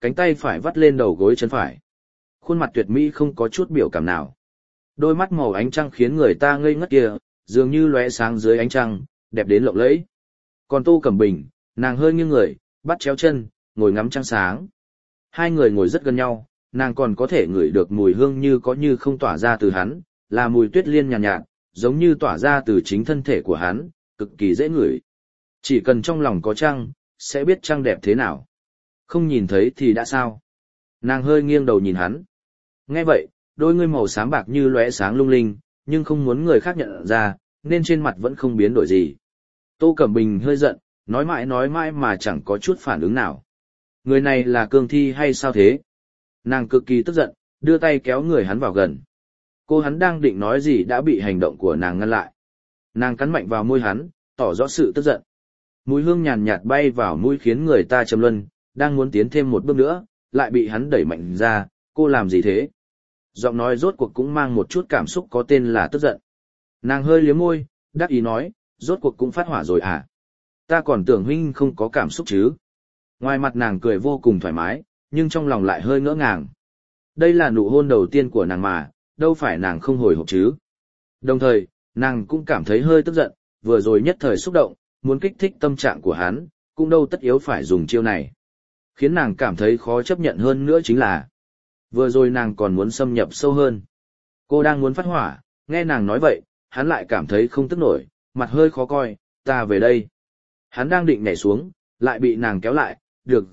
cánh tay phải vắt lên đầu gối chân phải. Khuôn mặt tuyệt mỹ không có chút biểu cảm nào. Đôi mắt màu ánh trăng khiến người ta ngây ngất kia, dường như lóe sáng dưới ánh trăng, đẹp đến lộng lẫy. Còn Tô Cẩm Bình, nàng hơi nghiêng người, bắt chéo chân, ngồi ngắm trăng sáng. Hai người ngồi rất gần nhau, nàng còn có thể ngửi được mùi hương như có như không tỏa ra từ hắn, là mùi tuyết liên nhàn nhạt, giống như tỏa ra từ chính thân thể của hắn, cực kỳ dễ ngửi. Chỉ cần trong lòng có trăng, sẽ biết trăng đẹp thế nào. Không nhìn thấy thì đã sao? Nàng hơi nghiêng đầu nhìn hắn. Nghe vậy, đôi ngươi màu xám bạc như lóe sáng lung linh, nhưng không muốn người khác nhận ra, nên trên mặt vẫn không biến đổi gì. Tô Cẩm Bình hơi giận, nói mãi mà chẳng có chút phản ứng nào. Người này là cương thi hay sao thế? Nàng cực kỳ tức giận, đưa tay kéo người hắn vào gần. Cô hắn đang định nói gì đã bị hành động của nàng ngăn lại. Nàng cắn mạnh vào môi hắn, tỏ rõ sự tức giận. Mùi hương nhàn nhạt bay vào mũi khiến người ta trầm luân, đang muốn tiến thêm một bước nữa, lại bị hắn đẩy mạnh ra. Cô làm gì thế? Giọng nói rốt cuộc cũng mang một chút cảm xúc có tên là tức giận. Nàng hơi liếm môi, đắc ý nói, rốt cuộc cũng phát hỏa rồi à? Ta còn tưởng huynh không có cảm xúc chứ? Ngoài mặt nàng cười vô cùng thoải mái, nhưng trong lòng lại hơi ngỡ ngàng. Đây là nụ hôn đầu tiên của nàng mà, đâu phải nàng không hồi hộp chứ? Đồng thời, nàng cũng cảm thấy hơi tức giận, vừa rồi nhất thời xúc động, muốn kích thích tâm trạng của hắn, cũng đâu tất yếu phải dùng chiêu này. Khiến nàng cảm thấy khó chấp nhận hơn nữa chính là, vừa rồi nàng còn muốn xâm nhập sâu hơn. Cô đang muốn phát hỏa, nghe nàng nói vậy, hắn lại cảm thấy không tức nổi, mặt hơi khó coi, ta về đây. Hắn đang định nhảy xuống, lại bị nàng kéo lại, được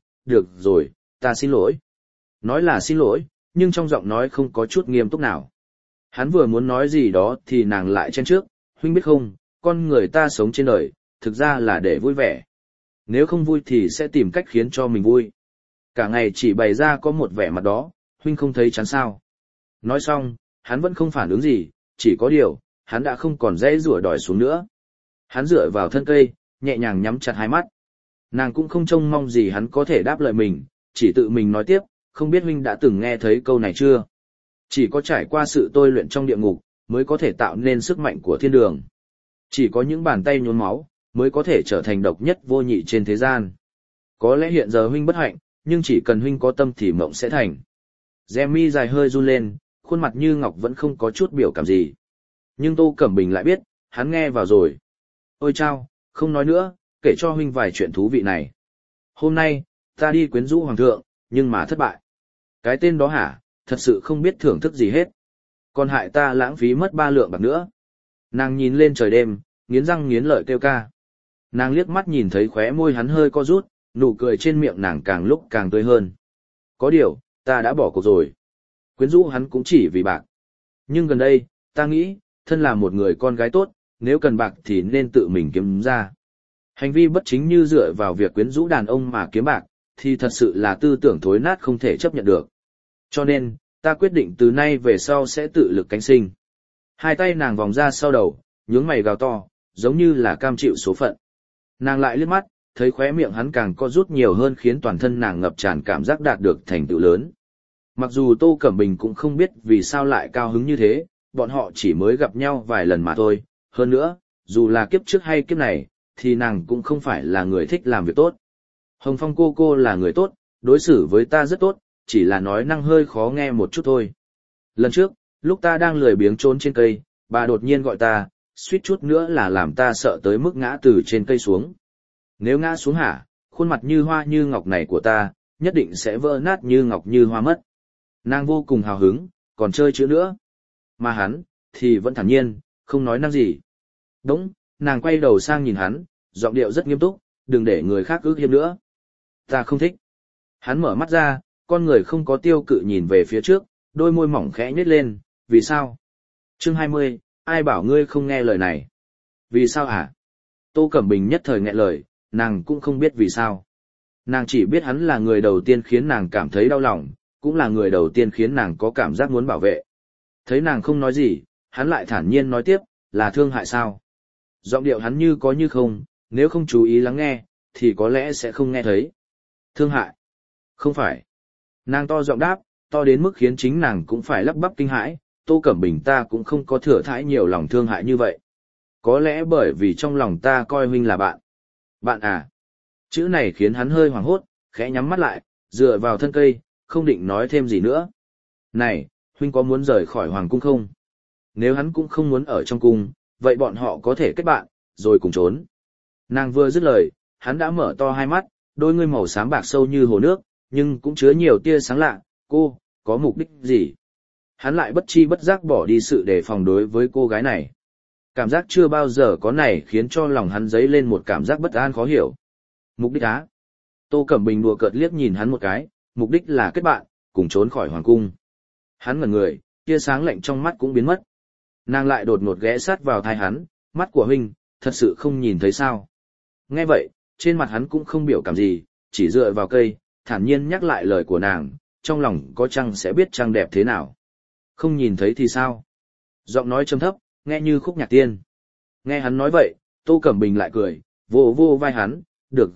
rồi, ta xin lỗi. Nói là xin lỗi, nhưng trong giọng nói không có chút nghiêm túc nào. Hắn vừa muốn nói gì đó thì nàng lại chen trước, huynh biết không, con người ta sống trên đời, thực ra là để vui vẻ. Nếu không vui thì sẽ tìm cách khiến cho mình vui. Cả ngày chỉ bày ra có một vẻ mặt đó, huynh không thấy chán sao. Nói xong, hắn vẫn không phản ứng gì, chỉ có điều, hắn đã không còn dễ rủa đòi xuống nữa. Hắn dựa vào thân cây, nhẹ nhàng nhắm chặt hai mắt. Nàng cũng không trông mong gì hắn có thể đáp lời mình, chỉ tự mình nói tiếp, không biết huynh đã từng nghe thấy câu này chưa? Chỉ có trải qua sự tôi luyện trong địa ngục, mới có thể tạo nên sức mạnh của thiên đường. Chỉ có những bàn tay nhuốm máu, mới có thể trở thành độc nhất vô nhị trên thế gian. Có lẽ hiện giờ huynh bất hạnh, nhưng chỉ cần huynh có tâm thì mộng sẽ thành. Rèm mi dài hơi run lên, khuôn mặt như ngọc vẫn không có chút biểu cảm gì. Nhưng Tô Cẩm Bình lại biết, hắn nghe vào rồi. Ôi chao, không nói nữa, kể cho huynh vài chuyện thú vị này. Hôm nay, ta đi quyến rũ hoàng thượng, nhưng mà thất bại. Cái tên đó hả, thật sự không biết thưởng thức gì hết. Còn hại ta lãng phí mất 3 lượng bạc nữa. Nàng nhìn lên trời đêm, nghiến răng nghiến lợi kêu ca. Nàng liếc mắt nhìn thấy khóe môi hắn hơi co rút, nụ cười trên miệng nàng càng lúc càng tươi hơn. Có điều, ta đã bỏ cuộc rồi. Quyến rũ hắn cũng chỉ vì bạc. Nhưng gần đây, ta nghĩ, thân là một người con gái tốt, nếu cần bạc thì nên tự mình kiếm ra. Hành vi bất chính như dựa vào việc quyến rũ đàn ông mà kiếm bạc, thì thật sự là tư tưởng thối nát không thể chấp nhận được. Cho nên, ta quyết định từ nay về sau sẽ tự lực cánh sinh. Hai tay nàng vòng ra sau đầu, nhướng mày gào to, giống như là cam chịu số phận. Nàng lại liếc mắt, thấy khóe miệng hắn càng co rút nhiều hơn khiến toàn thân nàng ngập tràn cảm giác đạt được thành tựu lớn. Mặc dù Tô Cẩm Bình cũng không biết vì sao lại cao hứng như thế, bọn họ chỉ mới gặp nhau vài lần mà thôi. Hơn nữa, dù là kiếp trước hay kiếp này, thì nàng cũng không phải là người thích làm việc tốt. Hồng Phong cô là người tốt, đối xử với ta rất tốt, chỉ là nói năng hơi khó nghe một chút thôi. Lần trước, lúc ta đang lười biếng trốn trên cây, bà đột nhiên gọi ta, suýt chút nữa là làm ta sợ tới mức ngã từ trên cây xuống. Nếu ngã xuống hả, khuôn mặt như hoa như ngọc này của ta, nhất định sẽ vỡ nát như ngọc như hoa mất. Nàng vô cùng hào hứng, còn chơi chữ nữa. Mà hắn, thì vẫn thản nhiên, không nói năng gì. Đúng, nàng quay đầu sang nhìn hắn, giọng điệu rất nghiêm túc, đừng để người khác ước hiếp nữa. Ta không thích. Hắn mở mắt ra, con người không có tiêu cự nhìn về phía trước, đôi môi mỏng khẽ nhếch lên, vì sao? Chương 20, ai bảo ngươi không nghe lời này? Vì sao hả? Tô Cẩm Bình nhất thời nghẹn lời, nàng cũng không biết vì sao. Nàng chỉ biết hắn là người đầu tiên khiến nàng cảm thấy đau lòng, cũng là người đầu tiên khiến nàng có cảm giác muốn bảo vệ. Thấy nàng không nói gì, hắn lại thản nhiên nói tiếp, là thương hại sao? Giọng điệu hắn như có như không, nếu không chú ý lắng nghe, thì có lẽ sẽ không nghe thấy. Thương hại? Không phải. Nàng to giọng đáp, to đến mức khiến chính nàng cũng phải lắp bắp kinh hãi, Tô Cẩm Bình ta cũng không có thừa thãi nhiều lòng thương hại như vậy. Có lẽ bởi vì trong lòng ta coi huynh là bạn. Bạn à? Chữ này khiến hắn hơi hoảng hốt, khẽ nhắm mắt lại, dựa vào thân cây, không định nói thêm gì nữa. Này, huynh có muốn rời khỏi hoàng cung không? Nếu hắn cũng không muốn ở trong cung, vậy bọn họ có thể kết bạn, rồi cùng trốn. Nàng vừa dứt lời, hắn đã mở to hai mắt, đôi ngươi màu xám bạc sâu như hồ nước, nhưng cũng chứa nhiều tia sáng lạ. Cô, có mục đích gì? Hắn lại bất chi bất giác bỏ đi sự đề phòng đối với cô gái này. Cảm giác chưa bao giờ có này khiến cho lòng hắn dấy lên một cảm giác bất an khó hiểu. Mục đích á? Tô Cẩm Bình đùa cợt liếc nhìn hắn một cái, mục đích là kết bạn, cùng trốn khỏi hoàng cung. Hắn ngẩn người, tia sáng lạnh trong mắt cũng biến mất. Nàng lại đột ngột ghé sát vào tai hắn, mắt của huynh, thật sự không nhìn thấy sao. Nghe vậy, trên mặt hắn cũng không biểu cảm gì, chỉ dựa vào cây, thản nhiên nhắc lại lời của nàng, trong lòng có chăng sẽ biết chăng đẹp thế nào. Không nhìn thấy thì sao? Giọng nói trầm thấp, nghe như khúc nhạc tiên. Nghe hắn nói vậy, Tô Cẩm Bình lại cười, vô vô vai hắn, được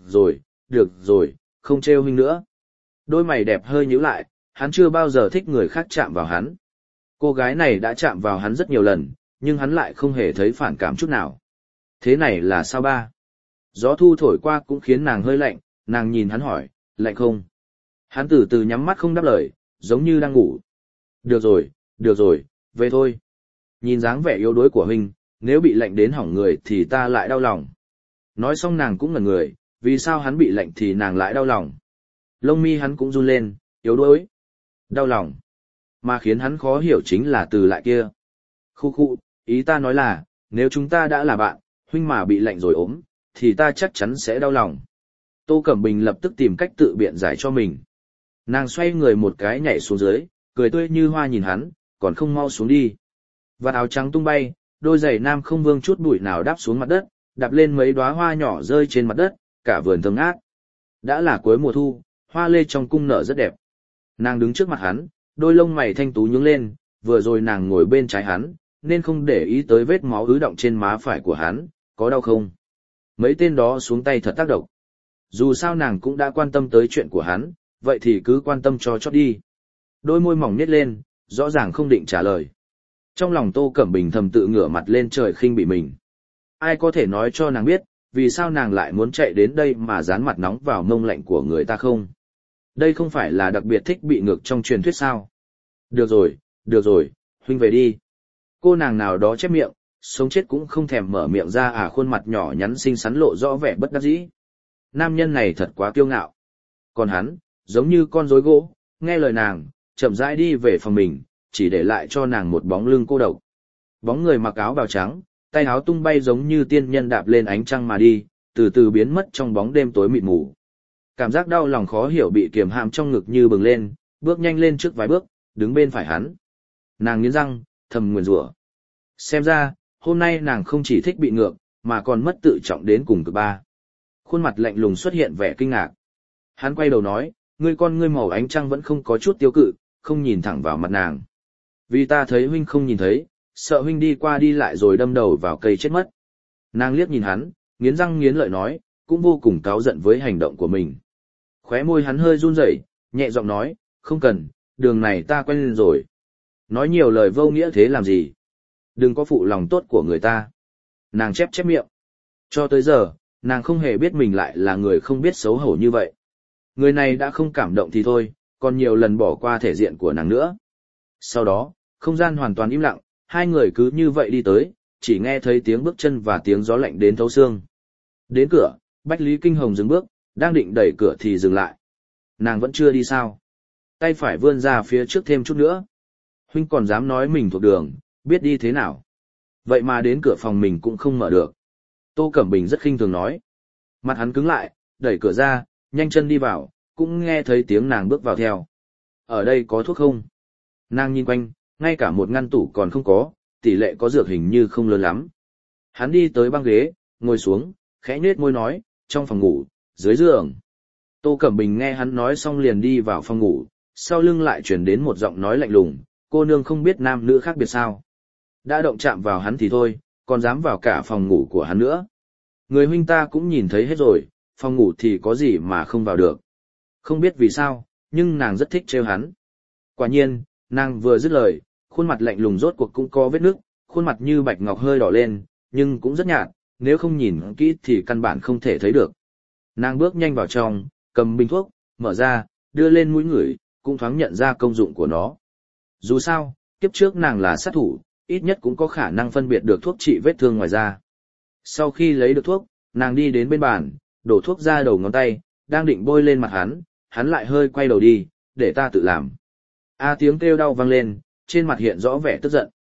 rồi, không trêu huynh nữa. Đôi mày đẹp hơi nhíu lại, hắn chưa bao giờ thích người khác chạm vào hắn. Cô gái này đã chạm vào hắn rất nhiều lần, nhưng hắn lại không hề thấy phản cảm chút nào. Thế này là sao ba? Gió thu thổi qua cũng khiến nàng hơi lạnh, nàng nhìn hắn hỏi, lạnh không? Hắn từ từ nhắm mắt không đáp lời, giống như đang ngủ. Được rồi, về thôi. Nhìn dáng vẻ yếu đuối của huynh, nếu bị lạnh đến hỏng người thì ta lại đau lòng. Nói xong nàng cũng ngẩn người, vì sao hắn bị lạnh thì nàng lại đau lòng. Lông mi hắn cũng run lên, yếu đuối. Đau lòng. Mà khiến hắn khó hiểu chính là từ lại kia. Khu, ý ta nói là, nếu chúng ta đã là bạn, huynh mà bị lạnh rồi ốm, thì ta chắc chắn sẽ đau lòng. Tô Cẩm Bình lập tức tìm cách tự biện giải cho mình. Nàng xoay người một cái nhảy xuống dưới, cười tươi như hoa nhìn hắn, còn không mau xuống đi. Vạt áo trắng tung bay, đôi giày nam không vương chút bụi nào đáp xuống mặt đất, đạp lên mấy đóa hoa nhỏ rơi trên mặt đất, cả vườn thơm ngát. Đã là cuối mùa thu, hoa lê trong cung nở rất đẹp. Nàng đứng trước mặt hắn, đôi lông mày thanh tú nhướng lên, vừa rồi nàng ngồi bên trái hắn, nên không để ý tới vết máu ứ động trên má phải của hắn, có đau không? Mấy tên đó xuống tay thật tác động. Dù sao nàng cũng đã quan tâm tới chuyện của hắn, vậy thì cứ quan tâm cho chót đi. Đôi môi mỏng nhếch lên, rõ ràng không định trả lời. Trong lòng Tô Cẩm Bình thầm tự ngửa mặt lên trời khinh bỉ mình. Ai có thể nói cho nàng biết, vì sao nàng lại muốn chạy đến đây mà dán mặt nóng vào mông lạnh của người ta không? Đây không phải là đặc biệt thích bị ngược trong truyền thuyết sao? Được rồi, huynh về đi. Cô nàng nào đó chép miệng, sống chết cũng không thèm mở miệng ra khuôn mặt nhỏ nhắn xinh xắn lộ rõ vẻ bất đắc dĩ. Nam nhân này thật quá kiêu ngạo. Còn hắn, giống như con rối gỗ, nghe lời nàng, chậm rãi đi về phòng mình, chỉ để lại cho nàng một bóng lưng cô độc. Bóng người mặc áo bào trắng, tay áo tung bay giống như tiên nhân đạp lên ánh trăng mà đi, từ từ biến mất trong bóng đêm tối mịt mù. Cảm giác đau lòng khó hiểu bị kiềm hãm trong ngực như bừng lên, bước nhanh lên trước vài bước, đứng bên phải hắn. Nàng nghiến răng, thầm nguyền rủa. Xem ra, hôm nay nàng không chỉ thích bị ngược, mà còn mất tự trọng đến cùng cực ba. Khuôn mặt lạnh lùng xuất hiện vẻ kinh ngạc. Hắn quay đầu nói, ngươi màu ánh trăng vẫn không có chút tiêu cự, không nhìn thẳng vào mặt nàng. Vì ta thấy huynh không nhìn thấy, sợ huynh đi qua đi lại rồi đâm đầu vào cây chết mất. Nàng liếc nhìn hắn, nghiến răng nghiến lợi nói, cũng vô cùng cáu giận với hành động của mình. Khóe môi hắn hơi run rẩy, nhẹ giọng nói, không cần, đường này ta quen lên rồi. Nói nhiều lời vô nghĩa thế làm gì? Đừng có phụ lòng tốt của người ta. Nàng chép miệng. Cho tới giờ, nàng không hề biết mình lại là người không biết xấu hổ như vậy. Người này đã không cảm động thì thôi, còn nhiều lần bỏ qua thể diện của nàng nữa. Sau đó, không gian hoàn toàn im lặng, hai người cứ như vậy đi tới, chỉ nghe thấy tiếng bước chân và tiếng gió lạnh đến thấu xương. Đến cửa, Bách Lý Kinh Hồng dừng bước, đang định đẩy cửa thì dừng lại. Nàng vẫn chưa đi sao? Tay phải vươn ra phía trước thêm chút nữa. Huynh còn dám nói mình thuộc đường, biết đi thế nào? Vậy mà đến cửa phòng mình cũng không mở được. Tô Cẩm Bình rất khinh thường nói. Mặt hắn cứng lại, đẩy cửa ra, nhanh chân đi vào, cũng nghe thấy tiếng nàng bước vào theo. Ở đây có thuốc không? Nàng nhìn quanh, ngay cả một ngăn tủ còn không có, tỷ lệ có dược hình như không lớn lắm. Hắn đi tới băng ghế, ngồi xuống, khẽ nhếch môi nói, trong phòng ngủ, dưới giường. Tô Cẩm Bình nghe hắn nói xong liền đi vào phòng ngủ, sau lưng lại chuyển đến một giọng nói lạnh lùng, cô nương không biết nam nữ khác biệt sao. Đã động chạm vào hắn thì thôi, còn dám vào cả phòng ngủ của hắn nữa. Người huynh ta cũng nhìn thấy hết rồi, phòng ngủ thì có gì mà không vào được. Không biết vì sao, nhưng nàng rất thích trêu hắn. Quả nhiên, nàng vừa dứt lời, khuôn mặt lạnh lùng rốt cuộc cũng có vết nước, khuôn mặt như bạch ngọc hơi đỏ lên, nhưng cũng rất nhạt, nếu không nhìn kỹ thì căn bản không thể thấy được. Nàng bước nhanh vào trong, cầm bình thuốc, mở ra, đưa lên mũi ngửi, cũng thoáng nhận ra công dụng của nó. Dù sao, kiếp trước nàng là sát thủ, ít nhất cũng có khả năng phân biệt được thuốc trị vết thương ngoài da. Sau khi lấy được thuốc, nàng đi đến bên bàn, đổ thuốc ra đầu ngón tay, đang định bôi lên mặt hắn lại hơi quay đầu đi, để ta tự làm. A tiếng kêu đau vang lên, trên mặt hiện rõ vẻ tức giận.